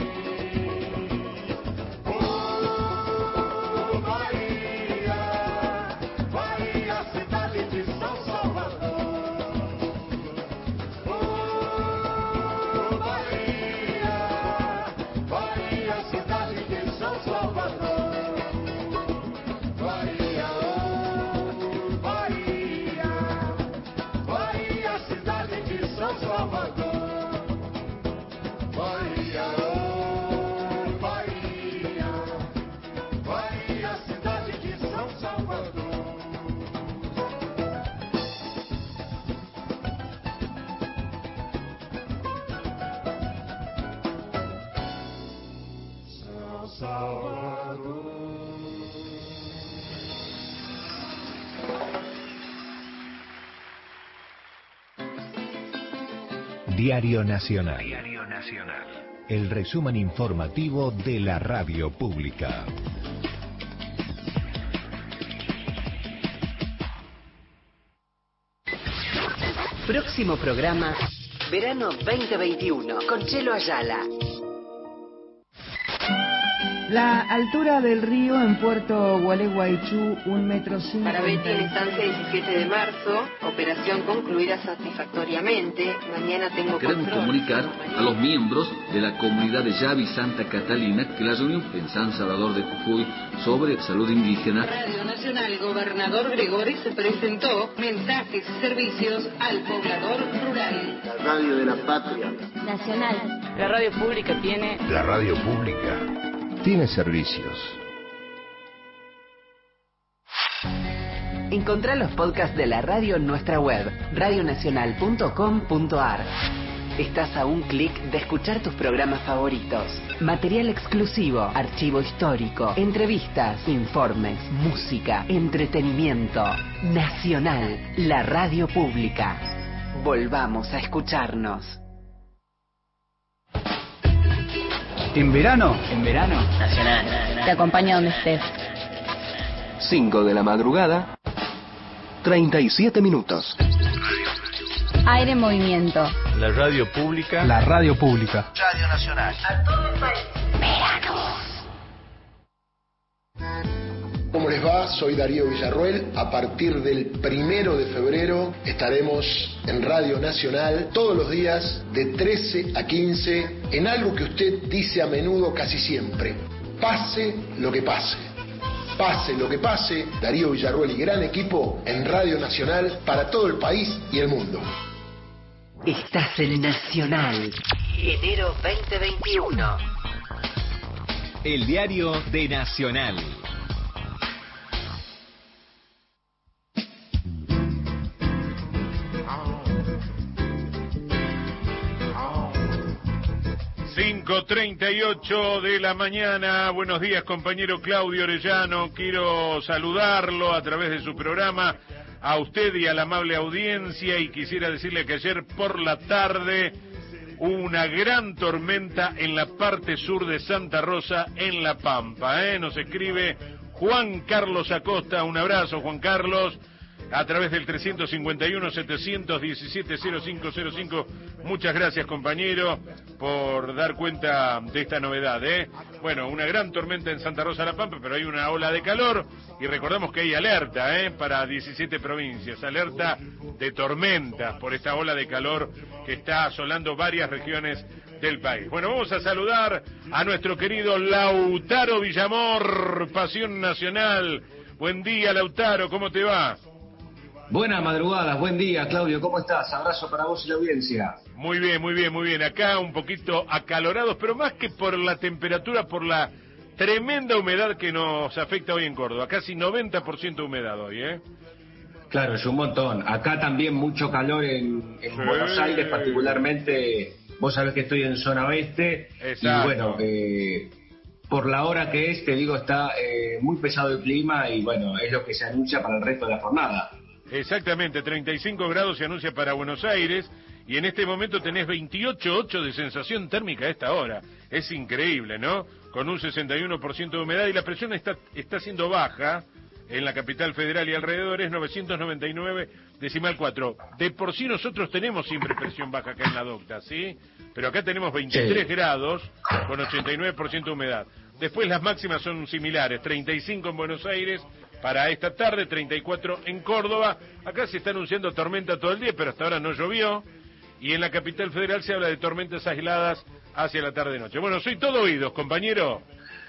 Oh, Bahia, Bahia, cidade de São Salvador. Oh, Bahia, Bahia, cidade de São Salvador. Bahia, oh, Bahia, Bahia, cidade de São Salvador. Bahia, oh, Bahia, Bahia, cidade de São Salvador. São Salvador. Diario Nacional. El resumen informativo de la radio pública. Próximo programa, Verano 2021, con Chelo Ayala. La altura del río en Puerto Gualeguaychú, 1,50 metros. Para Betty en estancia 17 de marzo, operación concluida satisfactoriamente. Mañana tengo Queremos control. comunicar a los miembros de la comunidad de Yavi Santa Catalina que la reunión en San Salvador de Jujuy sobre salud indígena. Radio Nacional, gobernador Gregori se presentó. Mensajes y servicios al poblador rural. La radio de la patria. Nacional. La radio pública tiene... La radio pública tiene servicios. Encontrá los podcasts de la radio en nuestra web, radionacional.com.ar. Estás a un clic de escuchar tus programas favoritos. Material exclusivo, archivo histórico, entrevistas, informes, música, entretenimiento. Nacional, la radio pública. Volvamos a escucharnos. En verano, Nacional. te acompaña donde estés. 5 de la madrugada, 37 minutos. Aire en movimiento. La radio pública. La radio pública. Radio Nacional. A todo el país. Verano. ¿Cómo les va? Soy Darío Villarroel. A partir del 1 de febrero estaremos en Radio Nacional todos los días de 13 a 15 en algo que usted dice a menudo, casi siempre: pase lo que pase. Pase lo que pase, Darío Villarroel y gran equipo en Radio Nacional para todo el país y el mundo. Estás en Nacional. Enero 2021. El diario de Nacional. ...5:38 de la mañana. Buenos días, compañero Claudio Orellano. Quiero saludarlo a través de su programa, a usted y a la amable audiencia, y quisiera decirle que ayer por la tarde hubo una gran tormenta en la parte sur de Santa Rosa, en La Pampa. Nos escribe Juan Carlos Acosta. Un abrazo, Juan Carlos, a través del 351-717-0505. Muchas gracias, compañero, por dar cuenta de esta novedad. Bueno, una gran tormenta en Santa Rosa de La Pampa, pero hay una ola de calor, y recordamos que hay alerta para 17 provincias, alerta de tormentas por esta ola de calor que está asolando varias regiones del país. Bueno, vamos a saludar a nuestro querido Lautaro Villamor, Pasión Nacional. Buen día, Lautaro, ¿cómo te va? Buenas madrugadas, buen día, Claudio, ¿cómo estás? Abrazo para vos y la audiencia. Muy bien, muy bien, muy bien. Acá un poquito acalorados, pero más que por la temperatura, por la tremenda humedad que nos afecta hoy en Córdoba. Casi 90% de humedad hoy, Claro, es un montón. Acá también mucho calor en Buenos Aires, particularmente. Vos sabés que estoy en zona oeste. Exacto. Y bueno, por la hora que es, te digo, está muy pesado el clima y bueno, es lo que se anuncia para el resto de la jornada. Exactamente, 35 grados se anuncia para Buenos Aires y en este momento tenés 28,8 de sensación térmica a esta hora. Es increíble, ¿no? Con un 61% de humedad y la presión está siendo baja en la capital federal y alrededores, 999,4. De por sí nosotros tenemos siempre presión baja acá en la Docta, ¿sí? Pero acá tenemos 23 grados con 89% de humedad. Después las máximas son similares, 35 en Buenos Aires para esta tarde, 34 en Córdoba. Acá se está anunciando tormenta todo el día, pero hasta ahora no llovió. Y en la capital federal se habla de tormentas aisladas hacia la tarde-noche. Bueno, soy todo oídos, compañero.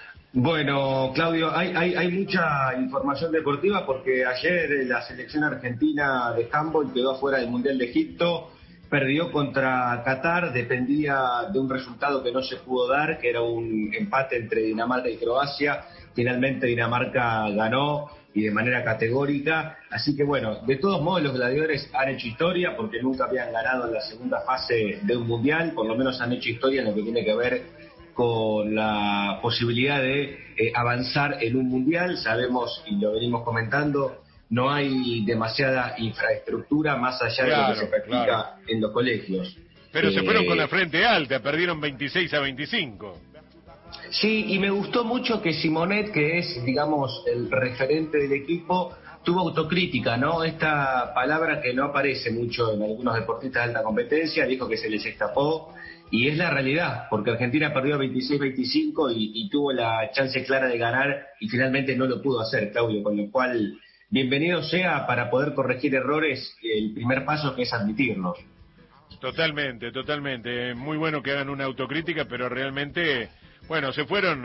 Bueno, Claudio, hay mucha información deportiva porque ayer la selección argentina de handball quedó afuera del Mundial de Egipto, perdió contra Qatar, dependía de un resultado que no se pudo dar, que era un empate entre Dinamarca y Croacia. Finalmente Dinamarca ganó y de manera categórica, así que bueno, de todos modos los gladiadores han hecho historia porque nunca habían ganado en la segunda fase de un mundial, por lo menos han hecho historia en lo que tiene que ver con la posibilidad de avanzar en un mundial. Sabemos, y lo venimos comentando, no hay demasiada infraestructura más allá de lo que se practica en los colegios. Pero se fueron con la frente alta, perdieron 26-25. Sí, y me gustó mucho que Simonet, que es, digamos, el referente del equipo, tuvo autocrítica, ¿no? Esta palabra que no aparece mucho en algunos deportistas de alta competencia, dijo que se les escapó, y es la realidad, porque Argentina perdió 26-25 y tuvo la chance clara de ganar, y finalmente no lo pudo hacer, Claudio, con lo cual, bienvenido sea para poder corregir errores, el primer paso que es admitirlos. Totalmente, totalmente. Muy bueno que hagan una autocrítica, pero realmente... Bueno, se fueron,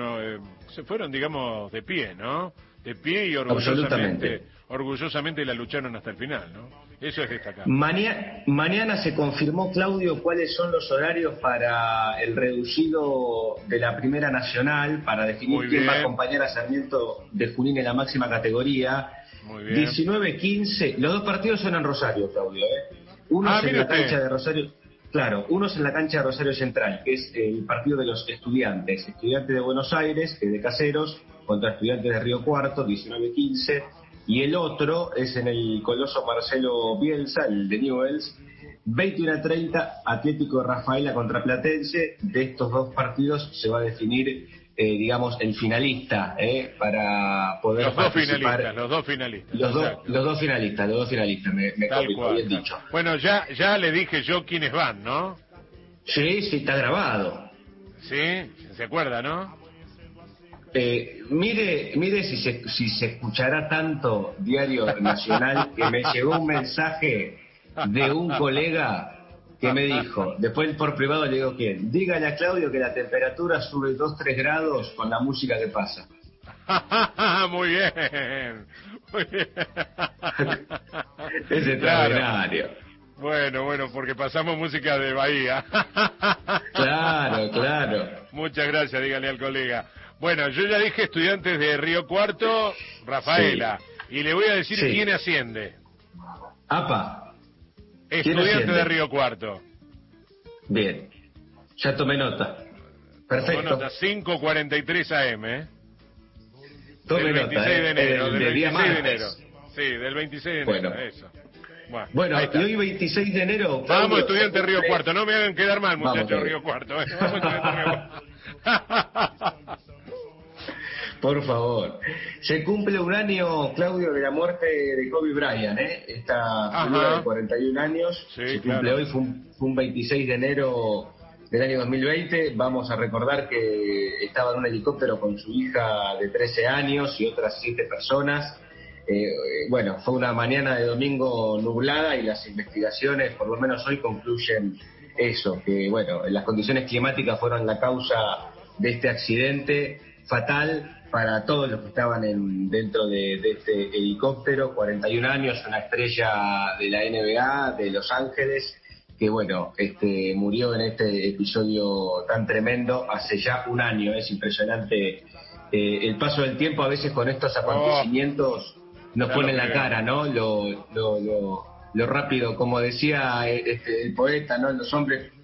digamos, de pie, ¿no? De pie y orgullosamente la lucharon hasta el final, ¿no? Eso es destacable. Mañana se confirmó, Claudio, cuáles son los horarios para el reducido de la Primera Nacional, para definir quién va a acompañar a Sarmiento de Junín en la máxima categoría. Muy bien. 19-15, los dos partidos son en Rosario, Claudio, Uno es en la cancha de Rosario... Claro, uno es en la cancha de Rosario Central, que es el partido de los Estudiantes de Buenos Aires, que es de Caseros, contra Estudiantes de Río Cuarto, 19-15, y el otro es en el Coloso Marcelo Bielsa, el de Newell's, 21-30, Atlético de Rafaela contra Platense. De estos dos partidos se va a definir, digamos, el finalista, para poder participar. Los dos finalistas, me copio, bien dicho. Bueno, ya le dije yo quiénes van, ¿no? Sí, está grabado. Sí, se acuerda, ¿no? Mire si se escuchará tanto Diario Nacional, que me llegó un mensaje de un colega que me dijo, después por privado le digo, ¿quién? Dígale a Claudio que la temperatura sube 2-3 grados con la música que pasa. Muy bien. Es extraordinario. Bueno, porque pasamos música de Bahía. Claro. Muchas gracias, dígale al colega. Bueno, yo ya dije Estudiantes de Río Cuarto, Rafaela, y le voy a decir quién asciende. ¡Apa! Estudiantes de Río Cuarto. Bien, ya tomé nota. Perfecto. Tomé nota, 5:43 AM, Tome del 26 de enero, del 26 de enero. Sí, del 26 de enero, eso. Bueno, y hoy 26 de enero... Claudio, vamos, Estudiantes de Río Cuarto, no me hagan quedar mal, muchachos de Río Cuarto. Vamos, Estudiantes de Río Cuarto. Por favor. Se cumple un año, Claudio, de la muerte de Kobe Bryant, Esta figura de 41 años. Sí, se cumple hoy, fue un 26 de enero del año 2020. Vamos a recordar que estaba en un helicóptero con su hija de 13 años y otras 7 personas. Bueno, fue una mañana de domingo nublada y las investigaciones, por lo menos hoy, concluyen eso, que bueno, las condiciones climáticas fueron la causa de este accidente fatal para todos los que estaban dentro de este helicóptero. 41 años, una estrella de la NBA de Los Ángeles, que bueno, murió en este episodio tan tremendo hace ya un año. Es impresionante el paso del tiempo, a veces con estos acontecimientos nos pone en la cara, ¿no? Lo rápido, como decía el poeta, ¿no? Los hombres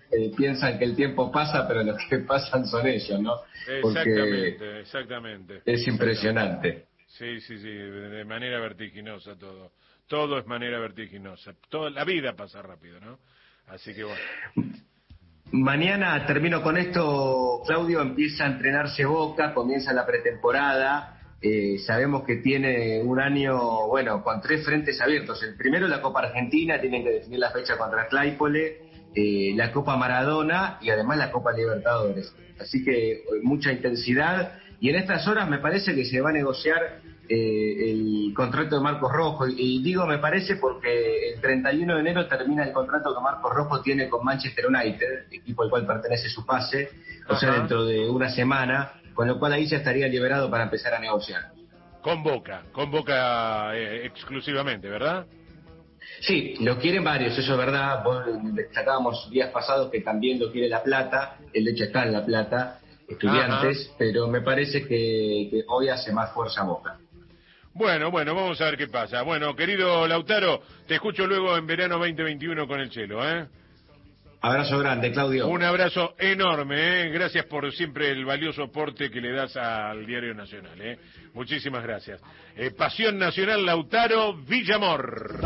piensan que el tiempo pasa, pero los que pasan son ellos, ¿no? Porque exactamente. Es impresionante. Sí, de manera vertiginosa todo. Todo es manera vertiginosa. La vida pasa rápido, ¿no? Así que bueno. Mañana, termino con esto, Claudio, empieza a entrenarse Boca, comienza la pretemporada. Sabemos que tiene un año, bueno, con 3 frentes abiertos. El primero, la Copa Argentina, tienen que definir la fecha contra Claypole, la Copa Maradona y además la Copa Libertadores. Así que mucha intensidad. Y en estas horas me parece que se va a negociar el contrato de Marcos Rojo. Y digo me parece porque el 31 de enero termina el contrato que Marcos Rojo tiene con Manchester United, equipo al cual pertenece su pase, o sea, dentro de una semana. Con lo cual ahí ya estaría liberado para empezar a negociar. Con Boca exclusivamente, ¿verdad? Sí, lo quieren varios, eso es verdad. Vos destacábamos días pasados que también lo quiere La Plata, el hecho está en La Plata, Estudiantes, pero me parece que hoy hace más fuerza Boca. Bueno, vamos a ver qué pasa. Bueno, querido Lautaro, te escucho luego en verano 2021 con el Chelo, ¿eh? Abrazo grande, Claudio. Un abrazo enorme, ¿eh? Gracias por siempre el valioso aporte que le das al Diario Nacional, ¿eh? Muchísimas gracias. Pasión Nacional, Lautaro Villamor.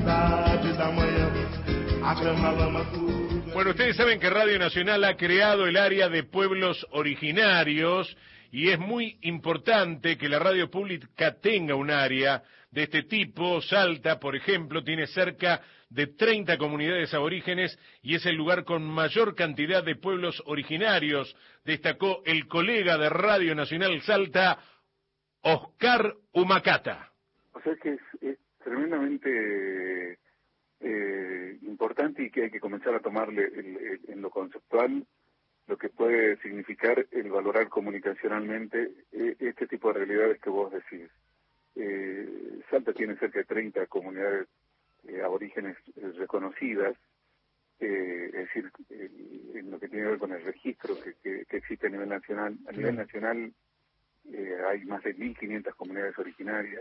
Bueno, ustedes saben que Radio Nacional ha creado el área de pueblos originarios y es muy importante que la radio pública tenga un área de este tipo. Salta, por ejemplo, tiene cerca de 30 comunidades aborígenes y es el lugar con mayor cantidad de pueblos originarios, destacó el colega de Radio Nacional Salta, Oscar Humacata. O sea que es tremendamente importante y que hay que comenzar a tomarle en lo conceptual lo que puede significar el valorar comunicacionalmente este tipo de realidades que vos decís. Salta tiene cerca de 30 comunidades aborígenes reconocidas, es decir, en lo que tiene que ver con el registro que existe a nivel nacional. A nivel nacional hay más de 1.500 comunidades originarias,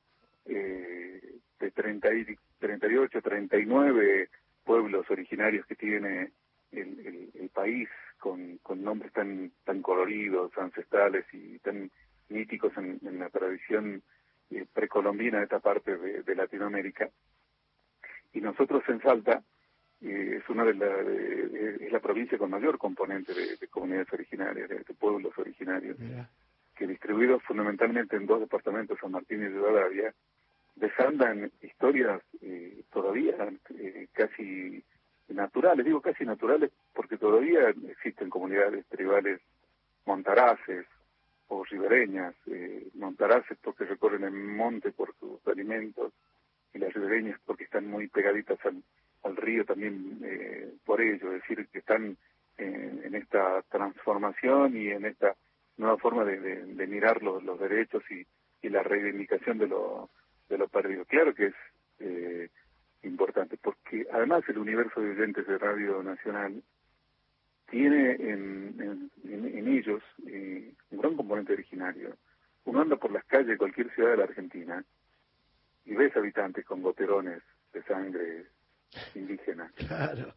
de 38, 39 pueblos originarios que tiene el país, con nombres tan coloridos, ancestrales y tan míticos en la tradición precolombina de esta parte de Latinoamérica. Y nosotros en Salta es la provincia con mayor componente de comunidades originarias, de pueblos originarios, que distribuidos fundamentalmente en 2 departamentos, San Martín y Rivadavia, desandan historias todavía casi naturales. Digo casi naturales porque todavía existen comunidades tribales montaraces o ribereñas, montaraces porque recorren el monte por sus alimentos, y las ribereñas porque están muy pegaditas al río también por ello, es decir, que están en esta transformación y en esta nueva forma de mirar los derechos y la reivindicación de lo perdido. Claro que es importante, porque además el universo de oyentes de Radio Nacional tiene en ellos un gran componente originario. Uno anda por las calles de cualquier ciudad de la Argentina y ves habitantes con goterones de sangre indígena. Claro.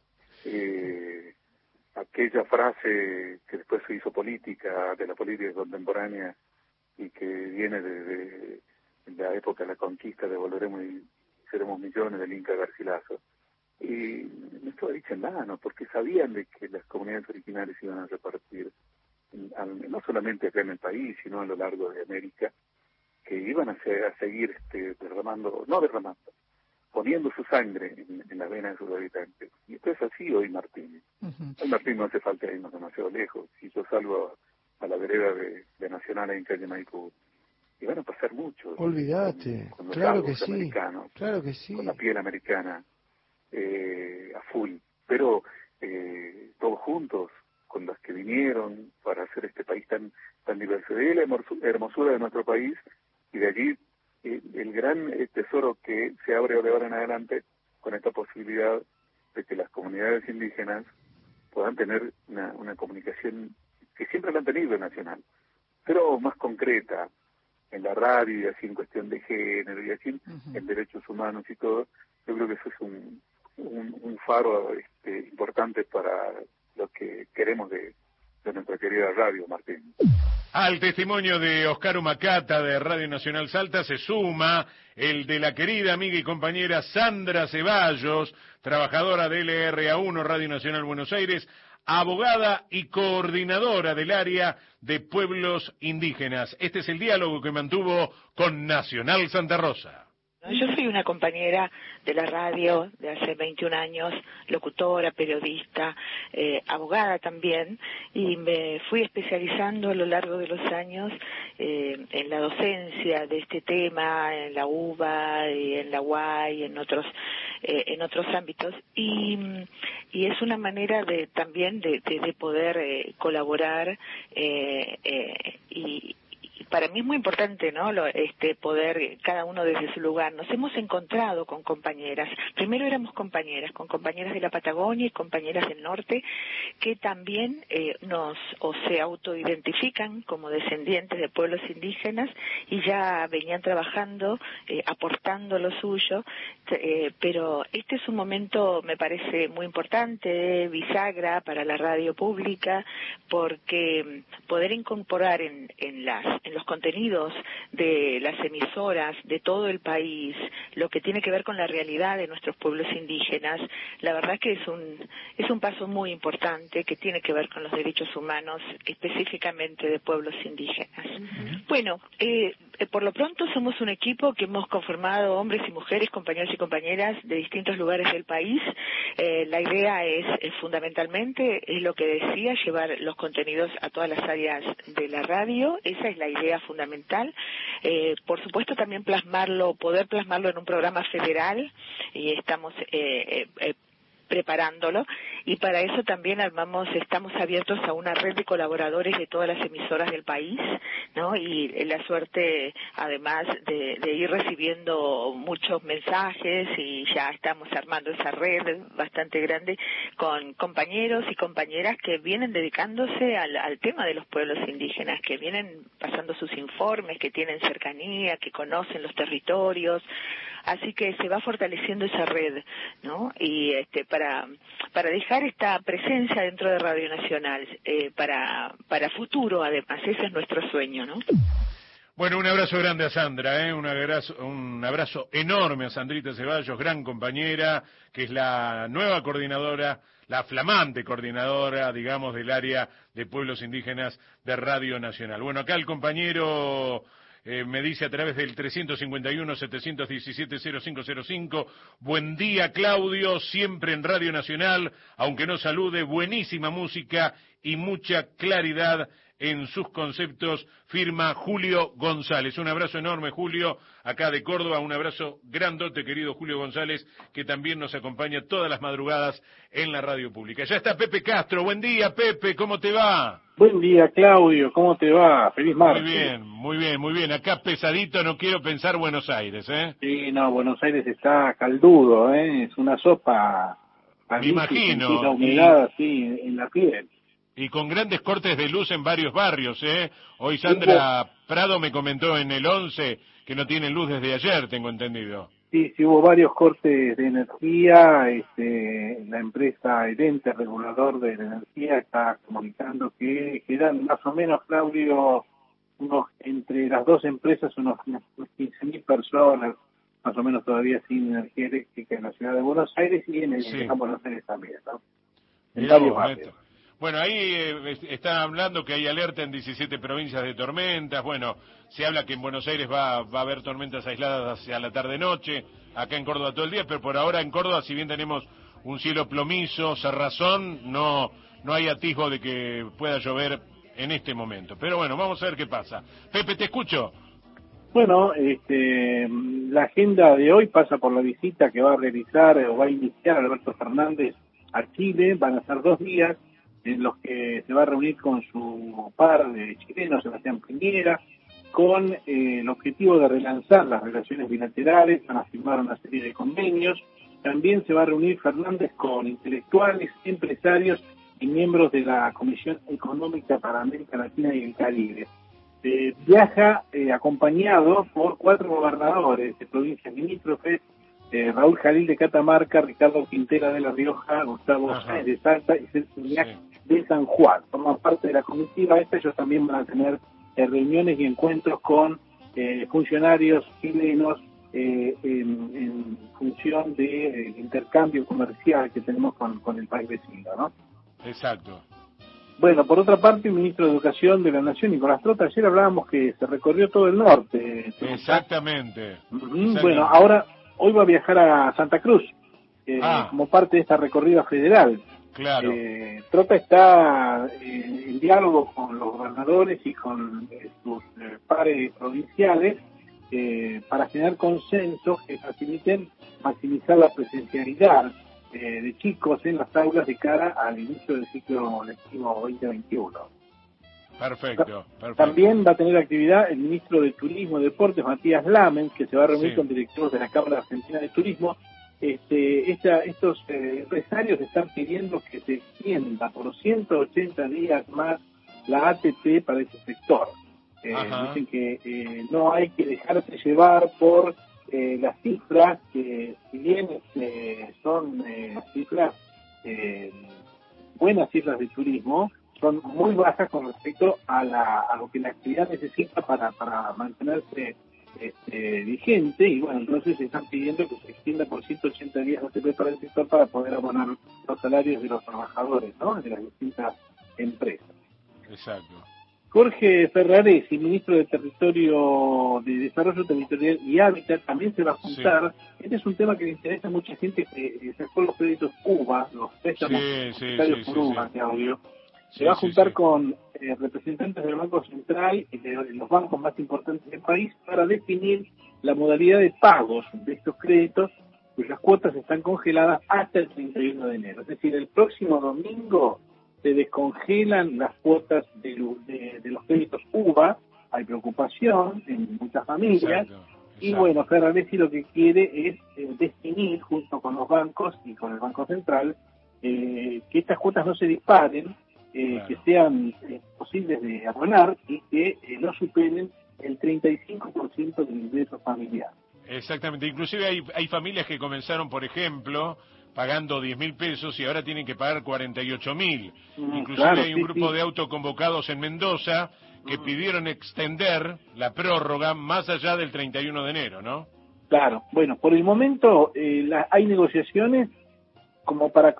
Aquella frase que después se hizo política, de la política contemporánea, y que viene de la época de la conquista, de volveremos y seremos millones, del Inca Garcilaso. Y no estaba dicho en vano, porque sabían de que las comunidades originales iban a repartir, no solamente acá en el país, sino a lo largo de América, que iban a seguir poniendo su sangre en la vena de sus habitantes. Y esto es así hoy, Martín. Hoy, Martín, no hace falta irnos demasiado lejos. Si yo salgo a la vereda de Nacional en calle Maipú, y van a pasar muchos. Olvídate, con los claro que galgos sí, americanos, claro que sí. con la piel americana a full, pero todos juntos, con los que vinieron para hacer este país tan diverso. De ahí la hermosura de nuestro país, y de allí el gran tesoro que se abre de ahora en adelante con esta posibilidad de que las comunidades indígenas puedan tener una comunicación que siempre la han tenido nacional, pero más concreta, en la radio y así en cuestión de género y así en derechos humanos y todo. Yo creo que eso es un un faro importante para lo que queremos de nuestra querida radio, Martín. Al testimonio de Oscar Humacata de Radio Nacional Salta se suma el de la querida amiga y compañera Sandra Ceballos, trabajadora de LRA1 Radio Nacional Buenos Aires, abogada y coordinadora del área de pueblos indígenas. Este es el diálogo que mantuvo con Nacional Santa Rosa. Yo soy una compañera de la radio de hace 21 años, locutora, periodista, abogada también, y me fui especializando a lo largo de los años en la docencia de este tema, en la UBA, y en la UAI, en otros ámbitos, y es una manera también de poder colaborar y para mí es muy importante, ¿no? Poder, cada uno desde su lugar. Nos hemos encontrado con compañeras. Primero éramos compañeras, con compañeras de la Patagonia y compañeras del norte, que también se autoidentifican como descendientes de pueblos indígenas y ya venían trabajando, aportando lo suyo. Pero este es un momento, me parece, muy importante, bisagra para la radio pública, porque poder incorporar en los contenidos de las emisoras de todo el país lo que tiene que ver con la realidad de nuestros pueblos indígenas, la verdad que es un paso muy importante que tiene que ver con los derechos humanos, específicamente de pueblos indígenas. Bueno, por lo pronto somos un equipo que hemos conformado hombres y mujeres, compañeros y compañeras de distintos lugares del país. La idea es fundamentalmente, es lo que decía, llevar los contenidos a todas las áreas de la radio. Esa es la idea fundamental. Por supuesto también poder plasmarlo en un programa federal, y estamos preparándolo, y para eso también estamos abiertos a una red de colaboradores de todas las emisoras del país, ¿no? Y la suerte, además de ir recibiendo muchos mensajes, y ya estamos armando esa red bastante grande con compañeros y compañeras que vienen dedicándose al tema de los pueblos indígenas, que vienen pasando sus informes, que tienen cercanía, que conocen los territorios. Así que se va fortaleciendo esa red, ¿no? Y para dejar esta presencia dentro de Radio Nacional, para futuro, además, ese es nuestro sueño, ¿no? Bueno, un abrazo grande a Sandra, un abrazo enorme a Sandrita Ceballos, gran compañera, que es la nueva coordinadora, la flamante coordinadora, digamos, del área de pueblos indígenas de Radio Nacional. Bueno, acá el compañero me dice a través del 351-717-0505, buen día Claudio, siempre en Radio Nacional, aunque no salude, buenísima música y mucha claridad en sus conceptos, firma Julio González. Un abrazo enorme, Julio, acá de Córdoba, un abrazo grandote, querido Julio González, que también nos acompaña todas las madrugadas en la radio pública. Ya está Pepe Castro, buen día Pepe, ¿cómo te va? Buen día Claudio, ¿cómo te va? Feliz martes. Muy bien, acá pesadito, no quiero pensar Buenos Aires, ¿eh? Sí, no, Buenos Aires está caldudo, es una sopa. Me imagino. La humedad así en la piel. Y con grandes cortes de luz en varios barrios, ¿eh? Hoy Sandra Prado me comentó en el 11 que no tienen luz desde ayer, tengo entendido. Sí, hubo varios cortes de energía. La empresa, el ente regulador de la energía, está comunicando que quedan más o menos, Claudio, entre las dos empresas unos 15.000 personas, más o menos todavía sin energía eléctrica en la ciudad de Buenos Aires y en el Gran Buenos Aires también, ¿no? En varios barrios. Bueno, ahí están hablando que hay alerta en 17 provincias de tormentas. Bueno, se habla que en Buenos Aires va a haber tormentas aisladas hacia la tarde-noche, acá en Córdoba todo el día, pero por ahora en Córdoba, si bien tenemos un cielo plomizo, cerrazón, no hay atisbo de que pueda llover en este momento. Pero bueno, vamos a ver qué pasa. Pepe, te escucho. Bueno, la agenda de hoy pasa por la visita que va a realizar o va a iniciar Alberto Fernández a Chile. Van a ser 2 días en los que se va a reunir con su par de chilenos, Sebastián Piñera, con el objetivo de relanzar las relaciones bilaterales. Van a firmar una serie de convenios. También se va a reunir Fernández con intelectuales, empresarios y miembros de la Comisión Económica para América Latina y el Caribe. Viaja acompañado por 4 gobernadores de provincias limítrofes Raúl Jalil de Catamarca, Ricardo Quintera de La Rioja, Gustavo Sáenz de Salta y Sergio Uñac de San Juan. Forman parte de la comitiva esta. Ellos también van a tener reuniones y encuentros con funcionarios chilenos en función de intercambio comercial que tenemos con el país vecino, ¿no? Exacto. Bueno, por otra parte, el ministro de Educación de la Nación, Nicolás Trota, ayer hablábamos que se recorrió todo el norte. Exactamente. Bueno, ahora, hoy va a viajar a Santa Cruz, como parte de esta recorrida federal. Claro. Trota está en diálogo con los gobernadores y con sus pares provinciales para generar consensos que faciliten maximizar la presencialidad de chicos en las aulas de cara al inicio del ciclo lectivo 2021. Perfecto. También va a tener actividad el ministro de Turismo y Deportes, Matías Lamen, que se va a reunir con directivos de la Cámara Argentina de Turismo. Estos empresarios están pidiendo que se extienda por 180 días más la ATP para ese sector. Dicen que no hay que dejarse llevar por las cifras que, si bien son cifras, buenas cifras de turismo, son muy bajas con respecto a lo que la actividad necesita para mantenerse vigente, y bueno, entonces están pidiendo que se extienda por 180 días la ATP para el sector para poder abonar los salarios de los trabajadores, ¿no?, de las distintas empresas. Exacto. Jorge Ferraresi, ministro de Desarrollo Territorial y Hábitat, también se va a juntar. Este es un tema que le interesa a mucha gente que sacó los créditos UBA, los préstamos por UBA, Claudio. Se va a juntar con representantes del Banco Central y de los bancos más importantes del país para definir la modalidad de pagos de estos créditos, cuyas cuotas están congeladas hasta el 31 de enero. Es decir, el próximo domingo se descongelan las cuotas de los créditos UBA. Hay preocupación en muchas familias. Exacto. Y bueno, Ferraresi lo que quiere es definir, junto con los bancos y con el Banco Central, que estas cuotas no se disparen, que sean posibles de abonar y que no superen el 35% del ingreso familiar. Exactamente. Inclusive hay familias que comenzaron, por ejemplo, pagando 10.000 pesos y ahora tienen que pagar 48.000. Inclusive hay un grupo de autoconvocados en Mendoza que pidieron extender la prórroga más allá del 31 de enero, ¿no? Claro. Bueno, por el momento hay negociaciones como para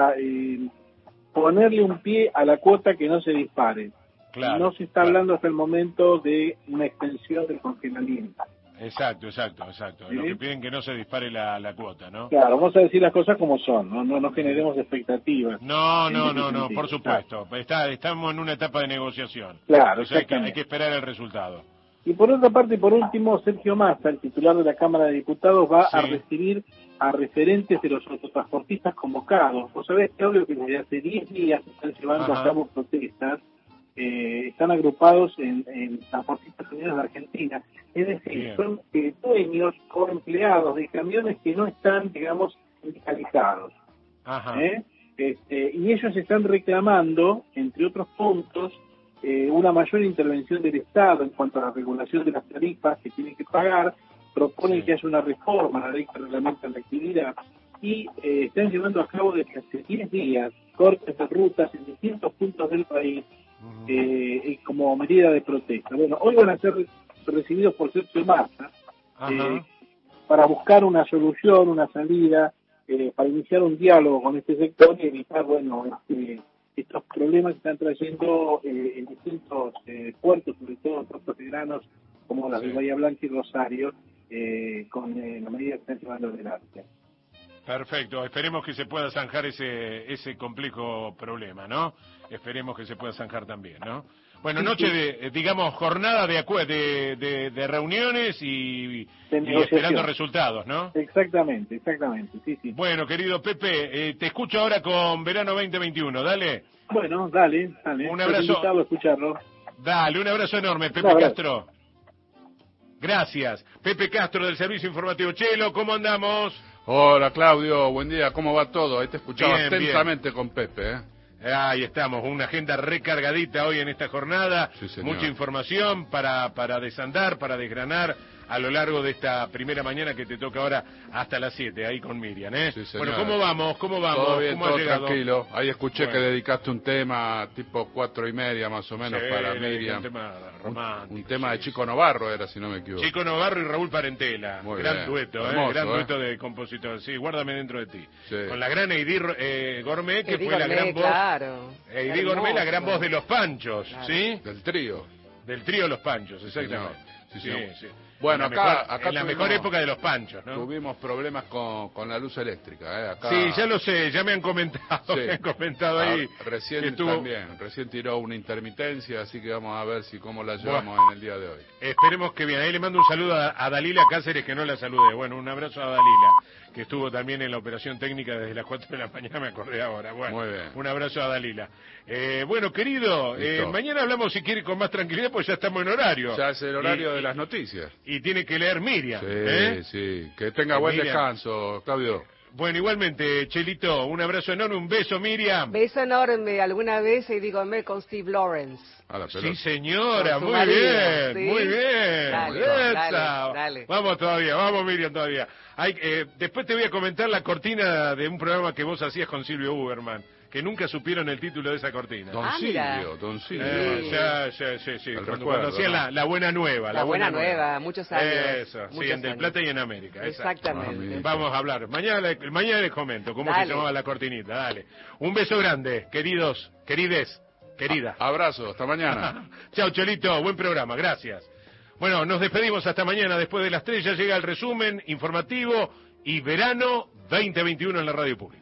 ponerle un pie a la cuota que no se dispare. Claro, no se está hablando hasta el momento de una extensión del congelamiento. Exacto. ¿Sí? Lo que piden que no se dispare la cuota, ¿no? Claro, vamos a decir las cosas como son, no generemos expectativas. No, por supuesto. Estamos en una etapa de negociación. Claro, hay que esperar el resultado. Y por otra parte, por último, Sergio Massa, el titular de la Cámara de Diputados, va a recibir a referentes de los autotransportistas convocados. Vos sabés, Claudio, que desde hace 10 días están llevando a cabo protestas. Están agrupados en Transportistas Unidos de Argentina. Es decir, son dueños o empleados de camiones que no están, digamos, sindicalizados. Y ellos están reclamando, entre otros puntos, una mayor intervención del Estado en cuanto a la regulación de las tarifas que tienen que pagar. Proponen que haya una reforma a la ley que reglamenta la actividad y están llevando a cabo desde hace 10 días cortes de rutas en distintos puntos del país como medida de protesta. Bueno, hoy van a ser recibidos por Sergio Massa para buscar una solución, una salida, para iniciar un diálogo con este sector y evitar, estos problemas que están trayendo en distintos puertos, sobre todo puertos de granos como las de Bahía Blanca y Rosario, con la medida que están llevando adelante. Perfecto, esperemos que se pueda zanjar ese complejo problema, ¿no? Esperemos que se pueda zanjar también, ¿no? Bueno, noche de, digamos, jornada de reuniones y esperando resultados, ¿no? Exactamente, sí. Bueno, querido Pepe, te escucho ahora con Verano 2021, dale. Bueno, dale. Un abrazo. Estoy a escucharlo. Dale, un abrazo enorme, Pepe Castro. Gracias. Pepe Castro del Servicio Informativo. Chelo, ¿cómo andamos? Hola, Claudio, buen día, ¿cómo va todo? Ahí te escuchaba atentamente con Pepe, Ahí estamos, una agenda recargadita hoy en esta jornada, mucha información para desandar, para desgranar a lo largo de esta primera mañana que te toca ahora hasta las 7, ahí con Miriam, ¿eh? Sí, bueno, ¿cómo vamos? Todo bien, ¿Cómo todo ha llegado? tranquilo. Ahí escuché que dedicaste un tema tipo 4:30 más o menos para Miriam. Un tema romántico. Un tema de Chico Novarro era, si no me equivoco. Chico Novarro y Raúl Parentela. Muy gran bien. dueto, Hermoso, gran dueto de compositores. Sí, guárdame dentro de ti. Sí. Con la gran Eidir Gourmet, que Eidir fue la Gourmet, gran voz. claro. Eidir Gourmet, la gran voz de Los Panchos, Claro. ¿sí? Del trío. Del trío Los Panchos, exactamente. Sí, Sí, señor. sí. Bueno, en la mejor época de Los Panchos, ¿no? Tuvimos problemas con la luz eléctrica, Acá, sí, ya lo sé, ya me han comentado, sí. me han comentado ahí. Recién recién tiró una intermitencia, así que vamos a ver cómo la llevamos en el día de hoy. Esperemos que bien. Ahí le mando un saludo a Dalila Cáceres, que no la saludé. Bueno, un abrazo a Dalila, que estuvo también en la operación técnica desde las 4 de la mañana, me acordé ahora. Bueno, muy bien. Un abrazo a Dalila. Bueno, querido, mañana hablamos, si quiere, con más tranquilidad, pues ya estamos en horario. Ya es el horario de las noticias. Y tiene que leer Miriam. Sí, sí. Que tenga buen descanso, Claudio. Bueno, igualmente, Chelito, un abrazo enorme, un beso, Miriam. Beso enorme. Alguna vez digo con Steve Lawrence. Sí, señora, muy marido, bien, ¿sí? muy bien. Dale. Vamos todavía, vamos Miriam todavía. Después te voy a comentar la cortina de un programa que vos hacías con Silvio Uberman, que nunca supieron el título de esa cortina. Don Silvio. Sí. Cuando hacían la Buena Nueva. La Buena Nueva, muchos años. Eso, sí, en Del Plata y en América. Exactamente. Vamos a hablar. Mañana les comento cómo se llamaba la cortinita. Dale. Un beso grande, queridos, querides. Querida. Abrazo, hasta mañana. Chao, Cholito, buen programa, gracias. Bueno, nos despedimos hasta mañana. Después de las 3 ya llega el resumen informativo y verano 2021 en la radio pública.